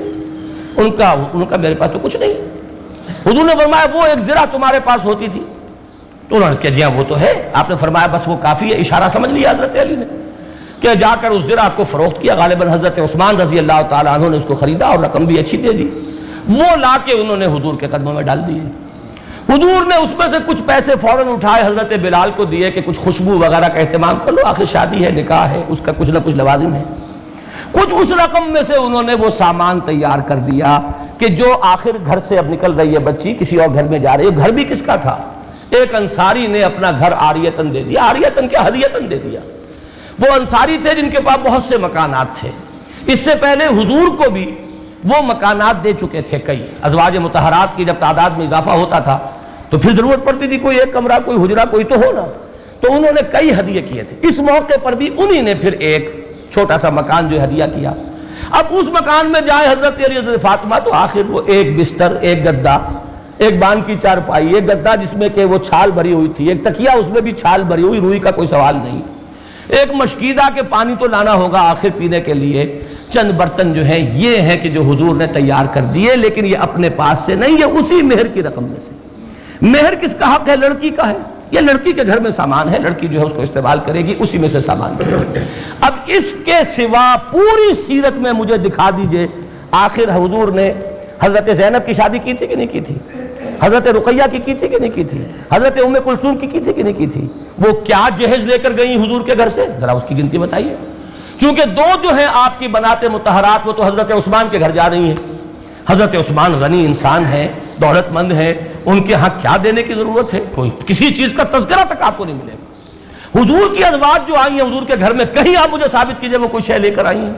ان کا میرے پاس تو کچھ نہیں۔ حضور نے فرمایا وہ ایک زرہ تمہارے پاس ہوتی تھی؟ تو انہوں نے کہا جی ہاں وہ تو ہے۔ آپ نے فرمایا بس وہ کافی ہے، اشارہ سمجھ لیا حضرت علی نے کہ جا کر اس زرہ کو فروخت کیا، غالباً حضرت عثمان رضی اللہ تعالیٰ عنہ نے اس کو خریدا اور رقم بھی اچھی دے دی، وہ لا کے انہوں نے حضور کے قدموں میں ڈال دیے۔ حضور نے اس میں سے کچھ پیسے فوراً اٹھائے حضرت بلال کو دیے کہ کچھ خوشبو وغیرہ کا اہتمام کر لو، آخر شادی ہے، نکاح ہے، اس کا کچھ نہ کچھ لوازم ہے۔ کچھ اس رقم میں سے انہوں نے وہ سامان تیار کر دیا کہ جو آخر گھر سے اب نکل رہی ہے بچی، کسی اور گھر میں جا رہی ہے، گھر بھی کس کا تھا؟ ایک انصاری نے اپنا گھر عاریتاً دے دیا، عاریتاً کیا ہدیتاً دے دیا۔ وہ انصاری تھے جن کے پاس بہت سے مکانات تھے، اس سے پہلے حضور کو بھی وہ مکانات دے چکے تھے کئی، ازواج مطہرات کی جب تعداد میں اضافہ ہوتا تھا تو پھر ضرورت پڑتی تھی کوئی ایک کمرہ، کوئی حجرہ، کوئی تو ہونا، تو انہوں نے کئی ہدیے کیے تھے۔ اس موقع پر بھی انہی نے پھر ایک چھوٹا سا مکان جو ہدیہ کیا۔ اب اس مکان میں جائے حضرت علی حضرت فاطمہ تو آخر وہ ایک بستر، ایک گدا، ایک بان کی چارپائی، ایک گدا جس میں کہ وہ چھال بھری ہوئی تھی، ایک تکیہ اس میں بھی چھال بھری ہوئی، روئی کا کوئی سوال نہیں، ایک مشکیدہ کے پانی تو لانا ہوگا آخر پینے کے لیے، چند برتن جو ہیں یہ ہیں کہ جو حضور نے تیار کر دیے، لیکن یہ اپنے پاس سے نہیں، یہ اسی مہر کی رقم میں سے۔ مہر کس کا حق ہے؟ لڑکی کا ہے، یہ لڑکی کے گھر میں سامان ہے، لڑکی جو ہے اس کو استعمال کرے گی، اسی میں سے سامان کرے گی۔ اب اس کے سوا پوری سیرت میں مجھے دکھا دیجئے آخر حضور نے حضرت زینب کی شادی کی تھی کہ نہیں کی تھی؟ حضرت رقیہ کی تھی کہ نہیں کی تھی؟ حضرت ام کلثوم کی تھی کہ نہیں کی تھی؟ وہ کیا جہیز لے کر گئی حضور کے گھر سے؟ ذرا اس کی گنتی بتائیے، کیونکہ دو جو ہیں آپ کی بنات مطہرات وہ تو حضرت عثمان کے گھر جا رہی ہیں، حضرت عثمان غنی انسان ہیں، دولت مند ہیں، ان کے ہاں کیا دینے کی ضرورت ہے؟ کوئی کسی چیز کا تذکرہ تک آپ کو نہیں ملے گا۔ حضور کی ازواج جو آئی ہیں حضور کے گھر میں، کہیں آپ مجھے ثابت کیجئے وہ کوئی شے لے کر آئی ہیں؟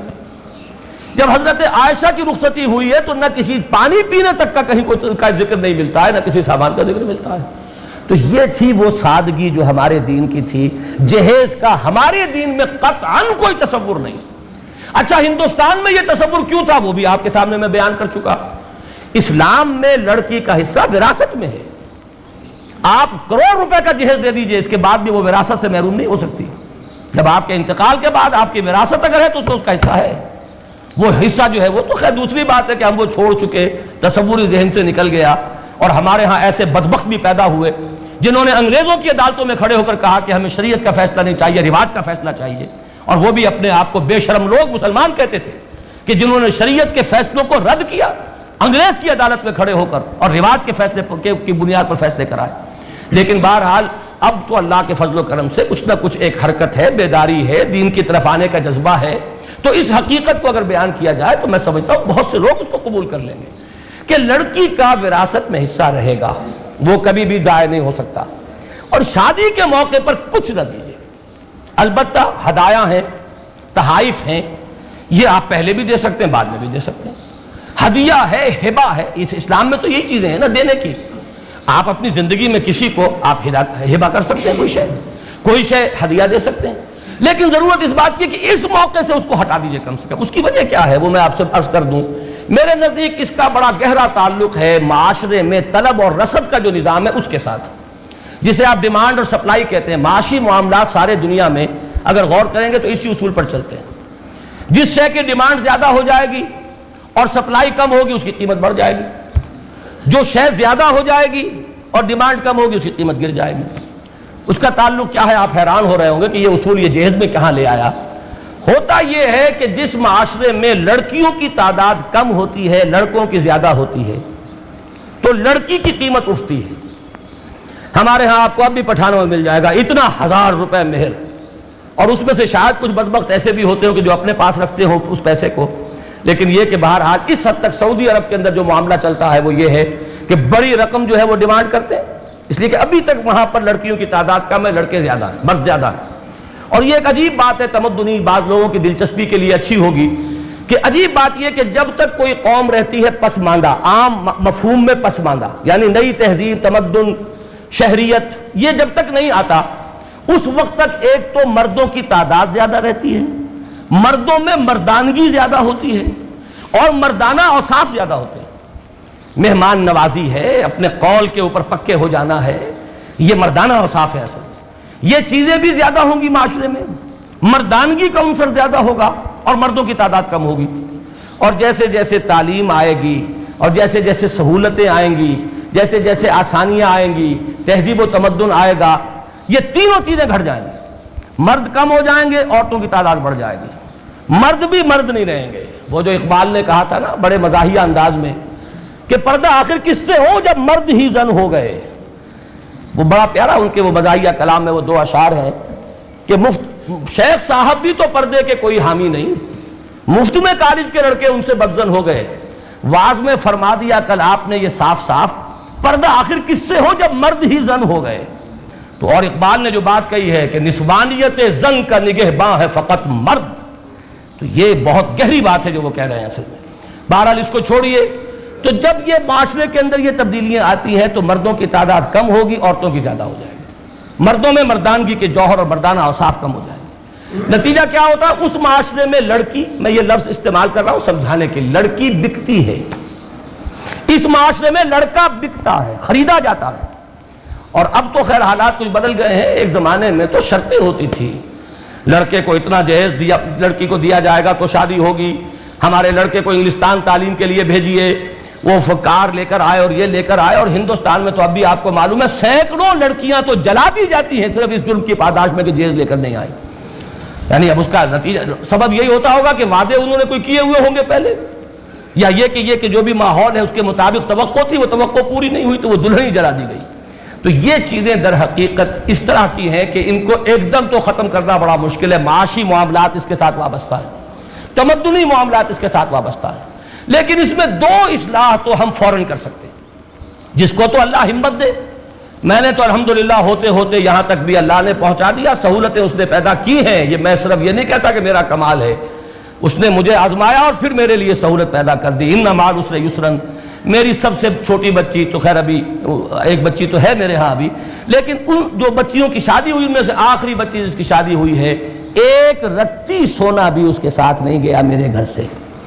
جب حضرت عائشہ کی رخصتی ہوئی ہے تو نہ کسی پانی پینے تک کا کہیں کوئی کا ذکر نہیں ملتا ہے، نہ کسی سامان کا ذکر ملتا ہے۔ تو یہ تھی وہ سادگی جو ہمارے دین کی تھی، جہیز کا ہمارے دین میں قطعاً کوئی تصور نہیں۔ اچھا ہندوستان میں یہ تصور کیوں تھا وہ بھی آپ کے سامنے میں بیان کر چکا۔ اسلام میں لڑکی کا حصہ وراثت میں ہے، آپ کروڑ روپے کا جہیز دے دیجئے، اس کے بعد بھی وہ وراثت سے محروم نہیں ہو سکتی۔ جب آپ کے انتقال کے بعد آپ کی وراثت اگر ہے تو اس کا حصہ ہے، وہ حصہ جو ہے وہ تو خیر دوسری بات ہے کہ ہم وہ چھوڑ چکے، تصوری ذہن سے نکل گیا، اور ہمارے ہاں ایسے بدبخت بھی پیدا ہوئے جنہوں نے انگریزوں کی عدالتوں میں کھڑے ہو کر کہا کہ ہمیں شریعت کا فیصلہ نہیں چاہیے، رواج کا فیصلہ چاہیے، اور وہ بھی اپنے آپ کو بے شرم لوگ مسلمان کہتے تھے کہ جنہوں نے شریعت کے فیصلوں کو رد کیا انگریز کی عدالت میں کھڑے ہو کر اور رواج کے فیصلے کی بنیاد پر فیصلے کرائے۔ لیکن بہرحال اب تو اللہ کے فضل و کرم سے کچھ نہ کچھ ایک حرکت ہے، بیداری ہے، دین کی طرف آنے کا جذبہ ہے، تو اس حقیقت کو اگر بیان کیا جائے تو میں سمجھتا ہوں بہت سے لوگ اس کو قبول کر لیں گے کہ لڑکی کا وراثت میں حصہ رہے گا، وہ کبھی بھی ضائع نہیں ہو سکتا، اور شادی کے موقع پر کچھ نہ دیجیے، البتہ ہدایہ ہیں، تحائف ہیں، یہ آپ پہلے بھی دے سکتے ہیں بعد میں بھی دے سکتے ہیں، ہدیہ ہے، ہبہ ہے، اس اسلام میں تو یہی چیزیں ہیں نا دینے کی۔ آپ اپنی زندگی میں کسی کو آپ ہبہ کر سکتے ہیں، کوئی شے ہدیہ دے سکتے ہیں، لیکن ضرورت اس بات کی کہ اس موقع سے اس کو ہٹا دیجئے کم سے کم۔ اس کی وجہ کیا ہے وہ میں آپ سے عرض کر دوں۔ میرے نزدیک اس کا بڑا گہرا تعلق ہے معاشرے میں طلب اور رسد کا جو نظام ہے اس کے ساتھ، جسے آپ ڈیمانڈ اور سپلائی کہتے ہیں۔ معاشی معاملات سارے دنیا میں اگر غور کریں گے تو اسی اصول پر چلتے ہیں۔ جس شے کی ڈیمانڈ زیادہ ہو جائے گی اور سپلائی کم ہوگی اس کی قیمت بڑھ جائے گی، جو شے زیادہ ہو جائے گی اور ڈیمانڈ کم ہوگی اس کی قیمت گر جائے گی۔ اس کا تعلق کیا ہے؟ آپ حیران ہو رہے ہوں گے کہ یہ اصول یہ جہیز میں کہاں لے آیا۔ ہوتا یہ ہے کہ جس معاشرے میں لڑکیوں کی تعداد کم ہوتی ہے، لڑکوں کی زیادہ ہوتی ہے، تو لڑکی کی قیمت اٹھتی ہے۔ ہمارے ہاں آپ کو اب بھی پٹھانوں میں مل جائے گا اتنا 1000 روپے مہر، اور اس میں سے شاید کچھ بدبخت ایسے بھی ہوتے ہوں کہ جو اپنے پاس رکھتے ہوں اس پیسے کو، لیکن یہ کہ بہرحال اس حد تک سعودی عرب کے اندر جو معاملہ چلتا ہے وہ یہ ہے کہ بڑی رقم جو ہے وہ ڈیمانڈ کرتے ہیں، اس لیے کہ ابھی تک وہاں پر لڑکیوں کی تعداد کم ہے، لڑکے زیادہ ہیں، مرد زیادہ ہیں۔ اور یہ ایک عجیب بات ہے، تمدنی بعض لوگوں کی دلچسپی کے لیے اچھی ہوگی کہ عجیب بات یہ کہ جب تک کوئی قوم رہتی ہے پسماندہ، عام مفہوم میں پسماندہ، یعنی نئی تہذیب، تمدن، شہریت، یہ جب تک نہیں آتا اس وقت تک ایک تو مردوں کی تعداد زیادہ رہتی ہے، مردوں میں مردانگی زیادہ ہوتی ہے اور مردانہ اوصاف زیادہ ہوتے ہیں۔ مہمان نوازی ہے، اپنے قول کے اوپر پکے ہو جانا ہے، یہ مردانہ اوصاف ہے اصل۔ یہ چیزیں بھی زیادہ ہوں گی معاشرے میں، مردانگی کا عنصر زیادہ ہوگا اور مردوں کی تعداد کم ہوگی۔ اور جیسے جیسے تعلیم آئے گی اور جیسے جیسے سہولتیں آئیں گی، جیسے جیسے آسانیاں آئیں گی، تہذیب و تمدن آئے گا، یہ تینوں چیزیں گھٹ جائیں گی۔ مرد کم ہو جائیں گے، عورتوں کی تعداد بڑھ جائے گی، مرد بھی مرد نہیں رہیں گے۔ وہ جو اقبال نے کہا تھا نا بڑے مزاحیہ انداز میں کہ پردہ آخر کس سے ہو جب مرد ہی زن ہو گئے، وہ بڑا پیارا ان کے وہ مزاحیہ کلام میں وہ دو اشعار ہیں کہ شیخ صاحب بھی تو پردے کے کوئی حامی نہیں، مفت میں کالج کے لڑکے ان سے بدزن ہو گئے، واز میں فرما دیا کل آپ نے یہ صاف صاف، پردہ آخر کس سے ہو جب مرد ہی زن ہو گئے۔ تو اور اقبال نے جو بات کہی ہے کہ نسوانیت زن کا نگہباں ہے فقط مرد، تو یہ بہت گہری بات ہے جو وہ کہہ رہے ہیں اصل میں۔ بہرحال اس کو چھوڑیے، تو جب یہ معاشرے کے اندر یہ تبدیلیاں آتی ہیں تو مردوں کی تعداد کم ہوگی، عورتوں کی زیادہ ہو جائے گی، مردوں میں مردانگی کے جوہر اور مردانہ اوصاف کم ہو جائے گی۔ نتیجہ کیا ہوتا ہے؟ اس معاشرے میں لڑکی، میں یہ لفظ استعمال کر رہا ہوں سمجھانے کے لیے، لڑکی بکتی ہے۔ اس معاشرے میں لڑکا بکتا ہے، خریدا جاتا ہے۔ اور اب تو خیر حالات کچھ بدل گئے ہیں، ایک زمانے میں تو شرطیں ہوتی تھی، لڑکے کو اتنا جہیز دیا، لڑکی کو دیا جائے گا تو شادی ہوگی، ہمارے لڑکے کو انگلستان تعلیم کے لیے بھیجیے، وہ کار لے کر آئے اور یہ لے کر آئے۔ اور ہندوستان میں تو اب بھی آپ کو معلوم ہے سینکڑوں لڑکیاں تو جلا دی جاتی ہیں صرف اس جرم کی پاداش میں کہ جہیز لے کر نہیں آئی۔ یعنی اب اس کا نتیجہ سبب یہی ہوتا ہوگا کہ وعدے انہوں نے کوئی کیے ہوئے ہوں گے پہلے، یا یہ کہ جو بھی ماحول ہے اس کے مطابق توقع تھی وہ توقع پوری نہیں ہوئی تو وہ دلہن ہی جلا دی گئی۔ تو یہ چیزیں در حقیقت اس طرح کی ہیں کہ ان کو ایک دم تو ختم کرنا بڑا مشکل ہے۔ معاشی معاملات اس کے ساتھ وابستہ ہے، تمدنی معاملات اس کے ساتھ وابستہ ہے، لیکن اس میں دو اصلاح تو ہم فوراً کر سکتے ہیں، جس کو تو اللہ ہمت دے۔ میں نے تو الحمدللہ ہوتے ہوتے یہاں تک بھی اللہ نے پہنچا دیا، سہولتیں اس نے پیدا کی ہیں، یہ میں صرف یہ نہیں کہتا کہ میرا کمال ہے، اس نے مجھے آزمایا اور پھر میرے لیے سہولت پیدا کر دی۔ ان مع العسر یسرا، میری سب سے چھوٹی بچی تو خیر ابھی ایک بچی تو ہے میرے ہاں ابھی، لیکن ان جو بچیوں کی شادی ہوئی ان میں سے آخری بچی جس کی شادی ہوئی ہے، ایک رتی سونا بھی اس کے ساتھ نہیں گیا میرے گھر سے،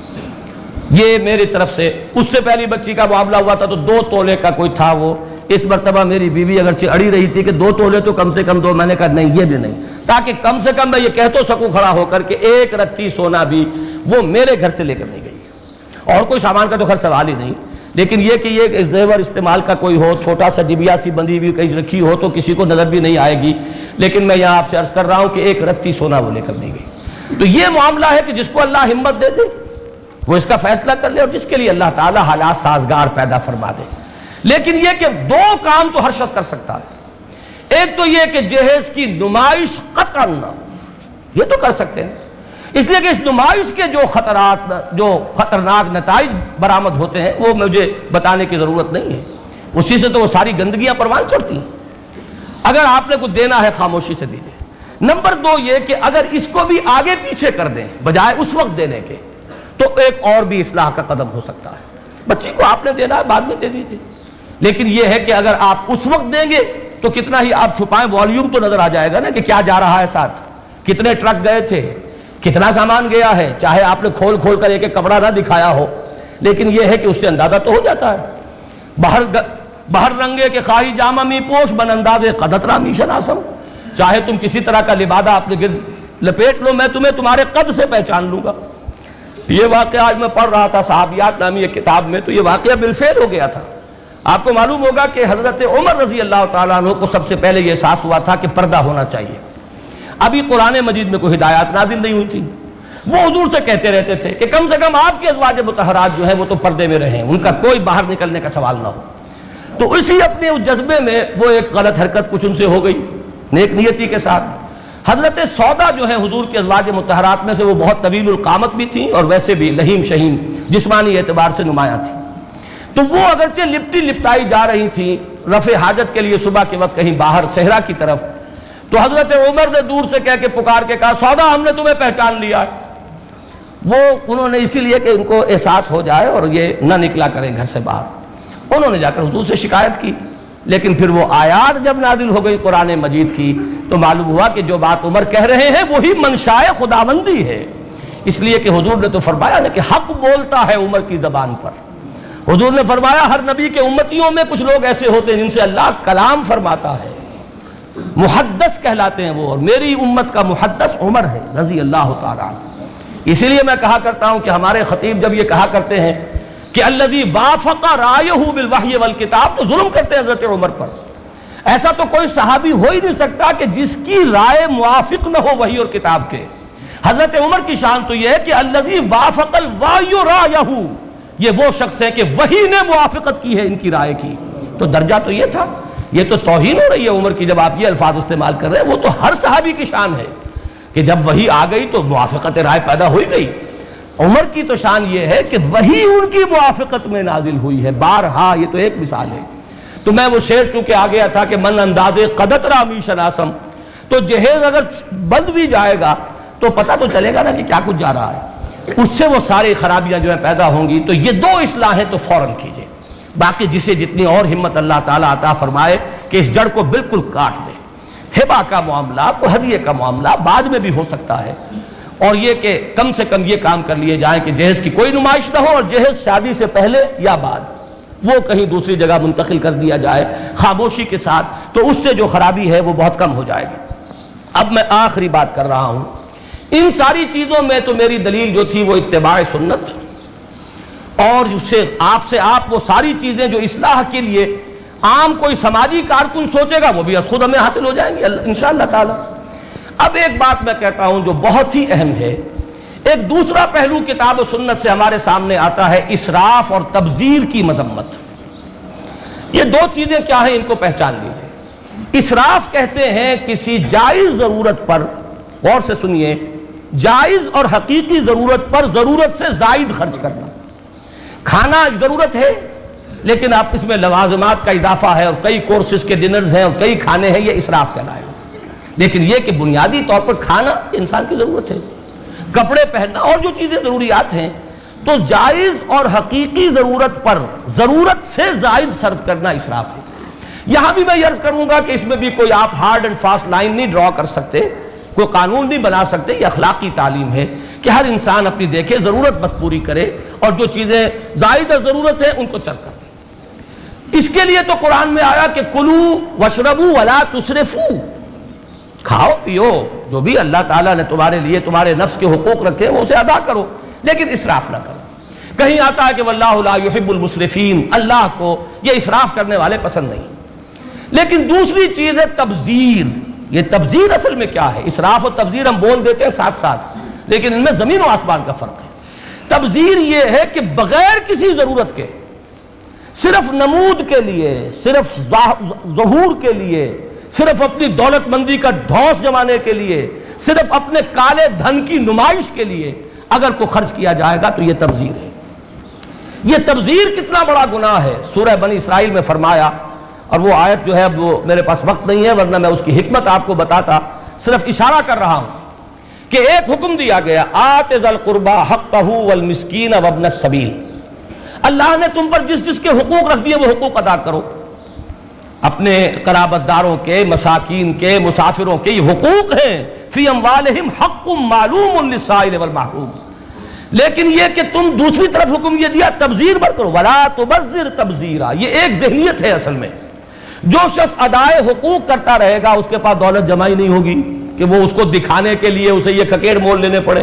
یہ میری طرف سے۔ اس سے پہلی بچی کا معاملہ ہوا تھا تو 2 تولے کا کوئی تھا وہ، اس مرتبہ میری بیوی اگرچہ اڑی رہی تھی کہ 2 تولے تو کم سے کم دو، میں نے کہا نہیں یہ بھی نہیں، تاکہ کم سے کم میں یہ کہہ تو سکوں کھڑا ہو کر کہ ایک رتی سونا بھی وہ میرے گھر سے لے کر نہیں گئی۔ اور کوئی سامان کا تو خیر سوال ہی نہیں، لیکن یہ کہ یہ زیور استعمال کا کوئی ہو، چھوٹا سا ڈبیا سی بندی ہوئی کہیں رکھی ہو تو کسی کو نظر بھی نہیں آئے گی، لیکن میں یہاں آپ سے عرض کر رہا ہوں کہ ایک رتی سونا وہ لے کر نہیں گئی۔ تو یہ معاملہ ہے کہ جس کو اللہ ہمت دے دے وہ اس کا فیصلہ کر لے، اور جس کے لیے اللہ تعالی حالات سازگار پیدا فرما دے۔ لیکن یہ کہ 2 کام تو ہر شخص کر سکتا ہے، ایک تو یہ کہ جہیز کی نمائش قطعاً نہ، یہ تو کر سکتے ہیں، اس لیے کہ اس نمائش کے جو خطرات، جو خطرناک نتائج برآمد ہوتے ہیں وہ مجھے بتانے کی ضرورت نہیں ہے، اسی سے تو وہ ساری گندگیاں پروان چڑھتی ہیں۔ اگر آپ نے کچھ دینا ہے خاموشی سے دیجیے۔ نمبر 2 یہ کہ اگر اس کو بھی آگے پیچھے کر دیں بجائے اس وقت دینے کے تو ایک اور بھی اصلاح کا قدم ہو سکتا ہے۔ بچی کو آپ نے دینا ہے بعد میں دے دیجیے، لیکن یہ ہے کہ اگر آپ اس وقت دیں گے تو کتنا ہی آپ چھپائیں، والیوم تو نظر آ جائے گا نا کہ کیا جا رہا ہے ساتھ، کتنے ٹرک گئے تھے، کتنا سامان گیا ہے، چاہے آپ نے کھول کھول کر ایک ایک کپڑا نہ دکھایا ہو، لیکن یہ ہے کہ اس سے اندازہ تو ہو جاتا ہے۔ بہر رنگے کے خواہی جامہ می پوش بن اندازے قدت رامی شناسم، چاہے تم کسی طرح کا لبادہ اپنے گرد لپیٹ لو، میں تمہیں تمہارے قد سے پہچان لوں گا۔ یہ واقعہ آج میں پڑھ رہا تھا صحابیات نامی ایک کتاب میں، تو یہ واقعہ بالفعل ہو گیا تھا۔ آپ کو معلوم ہوگا کہ حضرت عمر رضی اللہ تعالیٰ عنہ کو سب سے پہلے یہ احساس ہوا تھا کہ پردہ ہونا چاہیے۔ ابھی قرآن مجید میں کوئی ہدایات نازل نہیں ہوئی تھی، وہ حضور سے کہتے رہتے تھے کہ کم سے کم آپ کے ازواج مطہرات جو ہیں وہ تو پردے میں رہیں، ان کا کوئی باہر نکلنے کا سوال نہ ہو۔ تو اسی اپنے اس جذبے میں وہ ایک غلط حرکت کچھ ان سے ہو گئی نیک نیتی کے ساتھ۔ حضرت سودا جو ہے حضور کے ازواج مطہرات میں سے، وہ بہت طویل القامت بھی تھیں اور ویسے بھی لہیم شہیم جسمانی اعتبار سے نمایاں تھی، تو وہ اگرچہ لپٹی لپٹائی جا رہی تھیں رفع حاجت کے لیے صبح کے وقت کہیں باہر صحرا کی طرف، تو حضرت عمر نے دور سے کہہ کے پکار کے کہا سودا ہم نے تمہیں پہچان لیا ہے۔ وہ انہوں نے اسی لیے کہ ان کو احساس ہو جائے اور یہ نہ نکلا کریں گھر سے باہر، انہوں نے جا کر حضور سے شکایت کی، لیکن پھر وہ آیات جب نازل ہو گئی قرآن مجید کی تو معلوم ہوا کہ جو بات عمر کہہ رہے ہیں وہی منشائے خداوندی ہے، اس لیے کہ حضور نے تو فرمایا نا کہ حق بولتا ہے عمر کی زبان پر۔ حضور نے فرمایا ہر نبی کے امتیوں میں کچھ لوگ ایسے ہوتے ہیں جن سے اللہ کلام فرماتا ہے، محدث کہلاتے ہیں وہ، اور میری امت کا محدث عمر ہے رضی اللہ تعالیٰ عنہ۔ اسی لیے میں کہا کرتا ہوں کہ ہمارے خطیب جب یہ کہا کرتے ہیں کہ الذی وافق رایہ بالوحی والکتاب، تو ظلم کرتے ہیں حضرت عمر پر۔ ایسا تو کوئی صحابی ہو ہی نہیں سکتا کہ جس کی رائے موافق نہ ہو وحی اور کتاب کے۔ حضرت عمر کی شان تو یہ ہے کہ الذی وافق الوحی رایہ، یہ وہ شخص ہے کہ وحی نے موافقت کی ہے ان کی رائے کی، تو درجہ تو یہ تھا۔ یہ تو توہین ہو رہی ہے عمر کی جب آپ یہ الفاظ استعمال کر رہے ہیں، وہ تو ہر صحابی کی شان ہے کہ جب وحی آ گئی تو موافقت رائے پیدا ہو گئی۔ عمر کی تو شان یہ ہے کہ وہی ان کی موافقت میں نازل ہوئی ہے بارہا، یہ تو ایک مثال ہے۔ تو میں وہ شعر چونکہ آ گیا تھا کہ من اندازے قدت رامی شناسم، تو جہیز اگر بند بھی جائے گا تو پتہ تو چلے گا نا کہ کیا کچھ جا رہا ہے، اس سے وہ ساری خرابیاں جو ہیں پیدا ہوں گی۔ تو یہ دو اصلاحیں تو فوراً کیجیے، باقی جسے جتنی اور ہمت اللہ تعالیٰ عطا فرمائے کہ اس جڑ کو بالکل کاٹ دے۔ ہبہ کا معاملہ تو ہدیے کا معاملہ بعد میں بھی ہو سکتا ہے، اور یہ کہ کم سے کم یہ کام کر لیے جائیں کہ جہیز کی کوئی نمائش نہ ہو، اور جہیز شادی سے پہلے یا بعد وہ کہیں دوسری جگہ منتقل کر دیا جائے خاموشی کے ساتھ، تو اس سے جو خرابی ہے وہ بہت کم ہو جائے گی۔ اب میں آخری بات کر رہا ہوں، ان ساری چیزوں میں تو میری دلیل جو تھی وہ اتباع سنت، اور اس سے آپ وہ ساری چیزیں جو اصلاح کے لیے عام کوئی سماجی کارکن سوچے گا وہ بھی خود ہمیں حاصل ہو جائیں گی انشاءاللہ تعالی۔ اب ایک بات میں کہتا ہوں جو بہت ہی اہم ہے، ایک دوسرا پہلو کتاب و سنت سے ہمارے سامنے آتا ہے اسراف اور تبذیر کی مذمت۔ یہ دو چیزیں کیا ہیں ان کو پہچان لیجیے۔ اسراف کہتے ہیں کسی جائز ضرورت پر، غور سے سنیے، جائز اور حقیقی ضرورت پر ضرورت سے زائد خرچ کرنا۔ کھانا ایک ضرورت ہے لیکن آپ اس میں لوازمات کا اضافہ ہے اور کئی کورسز کے ڈنرز ہیں اور کئی کھانے ہیں، یہ اسراف کہلائے گا۔ لیکن یہ کہ بنیادی طور پر کھانا انسان کی ضرورت ہے، کپڑے پہننا اور جو چیزیں ضروریات ہیں، تو جائز اور حقیقی ضرورت پر ضرورت سے زائد صرف کرنا اسراف ہے۔ یہاں بھی میں عرض کروں گا کہ اس میں بھی کوئی آپ ہارڈ اینڈ فاسٹ لائن نہیں ڈرا کر سکتے، کوئی قانون نہیں بنا سکتے، یہ اخلاقی تعلیم ہے کہ ہر انسان اپنی دیکھے ضرورت بس پوری کرے اور جو چیزیں زائد ضرورت ہے ان کو ترک کر دے۔ اس کے لیے تو قرآن میں آیا کہ کلو واشربوا ولا تسرفوا، کھاؤ پیو، جو بھی اللہ تعالیٰ نے تمہارے لیے تمہارے نفس کے حقوق رکھے وہ اسے ادا کرو، لیکن اسراف نہ کرو۔ کہیں آتا ہے کہ واللہ لا یحب المسرفین، اللہ کو یہ اسراف کرنے والے پسند نہیں۔ لیکن دوسری چیز ہے تبذیر۔ یہ تبذیر اصل میں کیا ہے؟ اسراف اور تبذیر ہم بول دیتے ہیں ساتھ ساتھ، لیکن ان میں زمین و آسمان کا فرق ہے۔ تبذیر یہ ہے کہ بغیر کسی ضرورت کے، صرف نمود کے لیے، صرف ظہور کے لیے، صرف اپنی دولت مندی کا ڈھونس جمانے کے لیے، صرف اپنے کالے دھن کی نمائش کے لیے اگر کو خرچ کیا جائے گا تو یہ تبذیر ہے۔ یہ تبذیر کتنا بڑا گناہ ہے، سورہ بنی اسرائیل میں فرمایا، اور وہ آیت جو ہے اب وہ میرے پاس وقت نہیں ہے ورنہ میں اس کی حکمت آپ کو بتاتا، صرف اشارہ کر رہا ہوں کہ ایک حکم دیا گیا، آت ذی القربى حقہ والمسکین وابن السبیل، اللہ نے تم پر جس جس کے حقوق رکھ دیے وہ حقوق ادا کرو، اپنے قرابت داروں کے، مساکین کے، مسافروں کے، یہ حقوق ہیں، فی اموالہم حق معلوم للسائل والمحروم۔ لیکن یہ کہ تم دوسری طرف حکم یہ دیا تبذیر مت کرو، ولا تبذر تبذیرا، یہ ایک ذہنیت ہے اصل میں۔ جو شخص ادائے حقوق کرتا رہے گا اس کے پاس دولت جمع ہی نہیں ہوگی کہ وہ اس کو دکھانے کے لیے اسے یہ ککیڑ مول لینے پڑے۔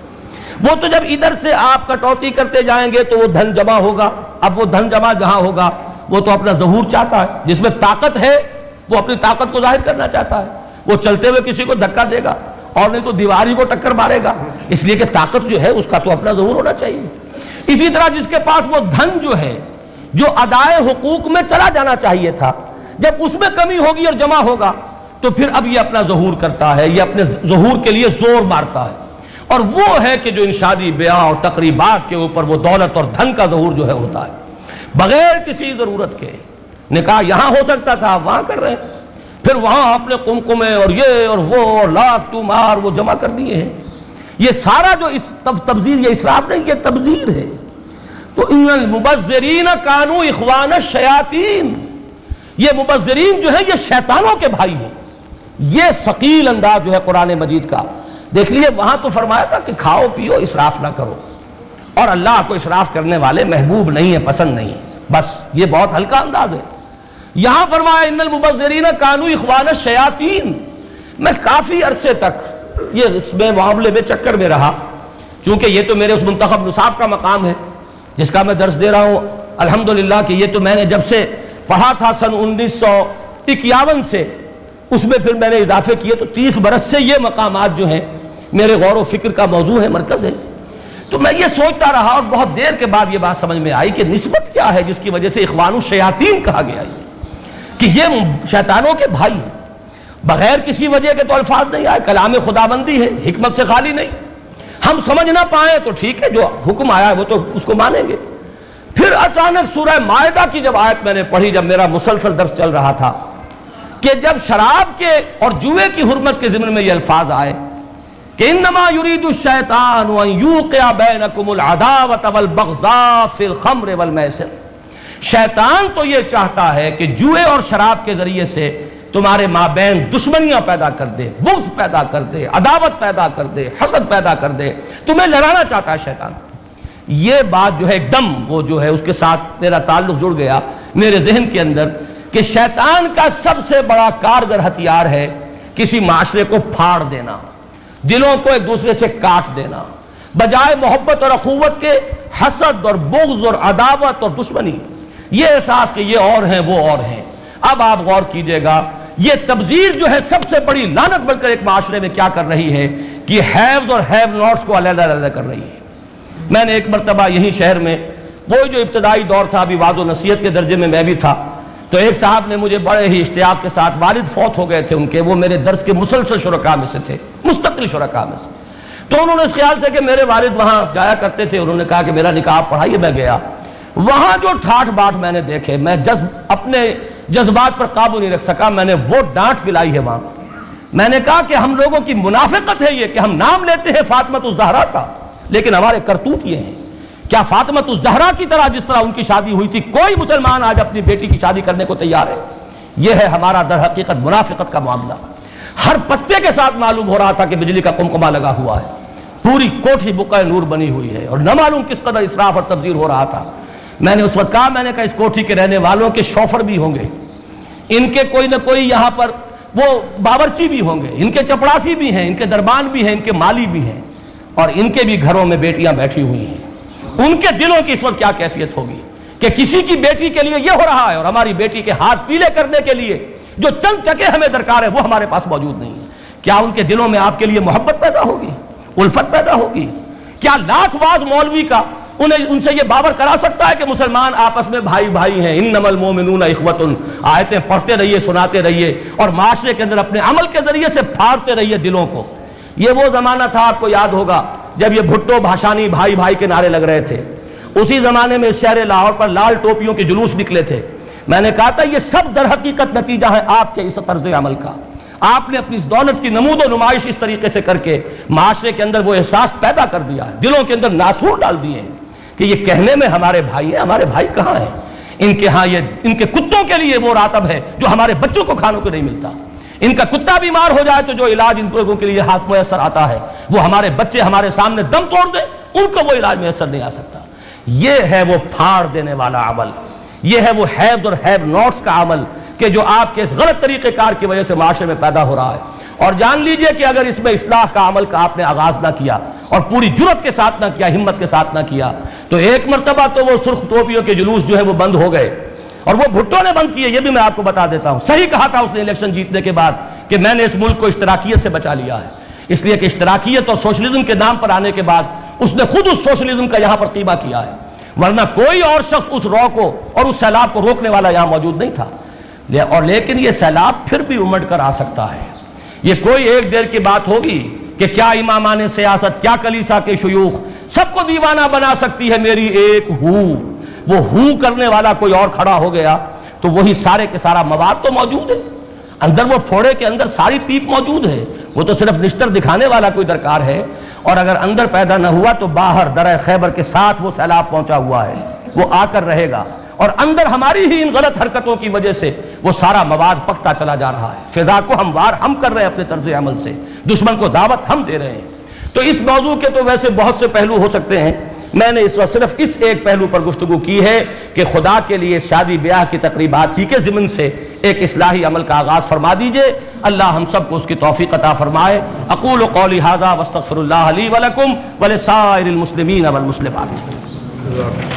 وہ تو جب ادھر سے آپ کٹوتی کرتے جائیں گے تو وہ دھن جمع ہوگا۔ اب وہ دھن جمع جہاں ہوگا وہ تو اپنا ظہور چاہتا ہے، جس میں طاقت ہے وہ اپنی طاقت کو ظاہر کرنا چاہتا ہے، وہ چلتے ہوئے کسی کو دھکا دے گا اور نہیں تو دیواری کو ٹکر مارے گا، اس لیے کہ طاقت جو ہے اس کا تو اپنا ظہور ہونا چاہیے۔ اسی طرح جس کے پاس وہ دھن جو ہے جو ادائے حقوق میں چلا جانا چاہیے تھا، جب اس میں کمی ہوگی اور جمع ہوگا تو پھر اب یہ اپنا ظہور کرتا ہے، یہ اپنے ظہور کے لیے زور مارتا ہے، اور وہ ہے کہ جو ان شادی بیاہ اور تقریبات کے اوپر وہ دولت اور دھن کا ظہور جو ہے ہوتا ہے بغیر کسی ضرورت کے۔ نکاح یہاں ہو سکتا تھا وہاں کر رہے ہیں، پھر وہاں اپنے قمقمے اور یہ اور وہ اور لاکھ تو مار وہ جمع کر دیے ہیں۔ یہ سارا جو اس تبذیر، یہ اسراف نہیں، یہ تبذیر ہے۔ تو ان المبذرین کانوا اخوان الشیاطین، یہ مبذرین جو ہیں یہ شیطانوں کے بھائی ہیں۔ یہ ثقیل انداز جو ہے قرآن مجید کا، دیکھ لیے وہاں تو فرمایا تھا کہ کھاؤ پیو اسراف نہ کرو، اور اللہ کو اسراف کرنے والے محبوب نہیں ہیں، پسند نہیں ہیں، بس یہ بہت ہلکا انداز ہے۔ یہاں فرمایا ان المبذرین کانوا اخوان الشیاطین۔ میں کافی عرصے تک یہ اس میں معاملے میں چکر میں رہا، چونکہ یہ تو میرے اس منتخب نصاب کا مقام ہے جس کا میں درس دے رہا ہوں الحمدللہ، کہ یہ تو میں نے جب سے پڑھا تھا سن 1951 سے، اس میں پھر میں نے اضافے کیے، تو 30 برس سے یہ مقامات جو ہیں میرے غور و فکر کا موضوع ہے، مرکز ہے۔ تو میں یہ سوچتا رہا اور بہت دیر کے بعد یہ بات سمجھ میں آئی کہ نسبت کیا ہے جس کی وجہ سے اخوان الشیاطین کہا گیا ہے، کہ یہ شیطانوں کے بھائی ہیں۔ بغیر کسی وجہ کے تو الفاظ نہیں آئے، کلام خداوندی ہے، حکمت سے خالی نہیں۔ ہم سمجھ نہ پائیں تو ٹھیک ہے، جو حکم آیا ہے وہ تو اس کو مانیں گے۔ پھر اچانک سورہ مائدہ کی جب آیت میں نے پڑھی، جب میرا مسلسل درس چل رہا تھا، کہ جب شراب کے اور جوئے کی حرمت کے ضمن میں یہ الفاظ آئے کہ انما یرید الشیطان ان یوقع بینکم العداوۃ والبغضاء فی الخمر والمیسر، شیطان تو یہ چاہتا ہے کہ جوئے اور شراب کے ذریعے سے تمہارے مابین دشمنیاں پیدا کر دے، بغض پیدا کر دے، عداوت پیدا کر دے، حسد پیدا کر دے، تمہیں لڑانا چاہتا ہے شیطان۔ یہ بات جو ہے ایک دم وہ جو ہے اس کے ساتھ میرا تعلق جڑ گیا میرے ذہن کے اندر، کہ شیطان کا سب سے بڑا کارگر ہتھیار ہے کسی معاشرے کو پھاڑ دینا، دلوں کو ایک دوسرے سے کاٹ دینا، بجائے محبت اور اخوت کے حسد اور بغض اور عداوت اور دشمنی، یہ احساس کہ یہ اور ہیں وہ اور ہیں۔ اب آپ غور کیجئے گا، یہ تبذیر جو ہے سب سے بڑی لعنت بن کر ایک معاشرے میں کیا کر رہی ہے کہ ہیوز اور ہیو ناٹس کو علیحدہ علیحدہ کر رہی ہے۔ میں نے ایک مرتبہ یہی شہر میں، وہ جو ابتدائی دور تھا، ابھی واعظ و نصیحت کے درجے میں میں بھی تھا، تو ایک صاحب نے مجھے بڑے ہی اشتیاق کے ساتھ، والد فوت ہو گئے تھے ان کے، وہ میرے درس کے مسلسل شرکاء میں سے تھے، مستقل شرکاء میں سے، تو انہوں نے اس خیال سے کہ میرے والد وہاں جایا کرتے تھے، انہوں نے کہا کہ میرا نکاح پڑھائیے، میں گیا، وہاں جو ٹھاٹ باٹ میں نے دیکھے، میں اپنے جذبات پر قابو نہیں رکھ سکا، میں نے وہ ڈانٹ پلائی ہے وہاں۔ میں نے کہا کہ ہم لوگوں کی منافقت ہے یہ کہ ہم نام لیتے ہیں فاطمۃ الزہرا کا، لیکن ہمارے کرتوت یہ ہیں۔ کیا فاطمۃ الزہرا کی طرح جس طرح ان کی شادی ہوئی تھی کوئی مسلمان آج اپنی بیٹی کی شادی کرنے کو تیار ہے؟ یہ ہے ہمارا در حقیقت منافقت کا معاملہ۔ ہر پتے کے ساتھ معلوم ہو رہا تھا کہ بجلی کا قمقمہ لگا ہوا ہے، پوری کوٹھی بقعہ نور بنی ہوئی ہے، اور نہ معلوم کس قدر اسراف اور تبذیر ہو رہا تھا۔ میں نے اس وقت کہا، میں نے کہا اس کوٹھی کے رہنے والوں کے شوفر بھی ہوں گے، ان کے کوئی نہ کوئی یہاں پر وہ باورچی بھی ہوں گے، ان کے چپڑاسی بھی ہیں، ان کے دربان بھی ہیں، ان کے مالی بھی ہیں، اور ان کے بھی گھروں میں بیٹیاں بیٹھی ہوئی ہیں۔ ان کے دلوں کی اس وقت کیا کیفیت ہوگی کہ کسی کی بیٹی کے لیے یہ ہو رہا ہے، اور ہماری بیٹی کے ہاتھ پیلے کرنے کے لیے جو چند ٹکے ہمیں درکار ہے وہ ہمارے پاس موجود نہیں ہے۔ کیا ان کے دلوں میں آپ کے لیے محبت پیدا ہوگی، الفت پیدا ہوگی؟ کیا لاکھ واز مولوی کا ان سے یہ باور کرا سکتا ہے کہ مسلمان آپس میں بھائی بھائی ہیں؟ انما المؤمنون اخوۃ، آیتیں پڑھتے رہیے، سناتے رہیے، اور معاشرے کے اندر اپنے عمل کے ذریعے سے پھاڑتے رہیے دلوں کو۔ یہ وہ زمانہ تھا، آپ کو یاد ہوگا، جب یہ بھٹو بھاشانی بھائی بھائی کے نعرے لگ رہے تھے۔ اسی زمانے میں شہر لاہور پر لال ٹوپیوں کے جلوس نکلے تھے۔ میں نے کہا تھا یہ سب در حقیقت نتیجہ ہے آپ کے اس طرز عمل کا۔ آپ نے اپنی اس دولت کی نمود و نمائش اس طریقے سے کر کے معاشرے کے اندر وہ احساس پیدا کر دیا ہے، دلوں کے اندر ناسور ڈال دیے ہیں کہ یہ کہنے میں ہمارے بھائی ہیں، ہمارے بھائی کہاں ہیں؟ ان کے ہاں یہ ان کے کتوں کے لیے وہ راتب ہے جو ہمارے بچوں کو کھانے کو نہیں ملتا۔ ان کا کتا بیمار ہو جائے تو جو علاج ان لوگوں کے لیے ہاتھ میسر آتا ہے وہ ہمارے بچے ہمارے سامنے دم توڑ دیں، ان کو وہ علاج میسر نہیں آ سکتا۔ یہ ہے وہ پھاڑ دینے والا عمل، یہ ہے وہ ہیوز اور ہیو ناٹس کا عمل کہ جو آپ کے اس غلط طریقہ کار کی وجہ سے معاشرے میں پیدا ہو رہا ہے۔ اور جان لیجئے کہ اگر اس میں اصلاح کا عمل کا آپ نے آغاز نہ کیا اور پوری جرت کے ساتھ نہ کیا، ہمت کے ساتھ نہ کیا، تو ایک مرتبہ تو وہ سرخ ٹوپیوں کے جلوس جو ہے وہ بند ہو گئے، اور وہ بھٹو نے بند کیے، یہ بھی میں آپ کو بتا دیتا ہوں۔ صحیح کہا تھا اس نے الیکشن جیتنے کے بعد کہ میں نے اس ملک کو اشتراکیت سے بچا لیا ہے، اس لیے کہ اشتراکیت اور سوشلزم کے نام پر آنے کے بعد اس نے خود اس سوشلزم کا یہاں پر قیمہ کیا ہے، ورنہ کوئی اور شخص اس رو کو اور اس سیلاب کو روکنے والا یہاں موجود نہیں تھا۔ اور لیکن یہ سیلاب پھر بھی امڑ کر آ سکتا ہے۔ یہ کوئی ایک دیر کی بات ہوگی کہ کیا امامان سیاست، کیا کلیسا کے شیوخ سب کو دیوانہ بنا سکتی ہے میری ایک ہو، وہ ہو کرنے والا کوئی اور کھڑا ہو گیا تو وہی سارے کے سارا مواد تو موجود ہے اندر، وہ پھوڑے کے اندر ساری پیپ موجود ہے، وہ تو صرف نشتر دکھانے والا کوئی درکار ہے، اور اگر اندر پیدا نہ ہوا تو باہر درہ خیبر کے ساتھ وہ سیلاب پہنچا ہوا ہے، وہ آ کر رہے گا، اور اندر ہماری ہی ان غلط حرکتوں کی وجہ سے وہ سارا مواد پکتا چلا جا رہا ہے۔ فضا کو ہموار ہم کر رہے ہیں اپنے طرز عمل سے، دشمن کو دعوت ہم دے رہے ہیں۔ تو اس موضوع کے تو ویسے بہت سے پہلو ہو سکتے ہیں، میں نے اس وقت صرف اس ایک پہلو پر گفتگو کی ہے کہ خدا کے لیے شادی بیاہ کی تقریبات ہی کے ضمن سے ایک اصلاحی عمل کا آغاز فرما دیجئے۔ اللہ ہم سب کو اس کی توفیق عطا فرمائے۔ اقول قولی ھذا واستغفر اللہ لی ولکم ولسائر المسلمین والمسلمات۔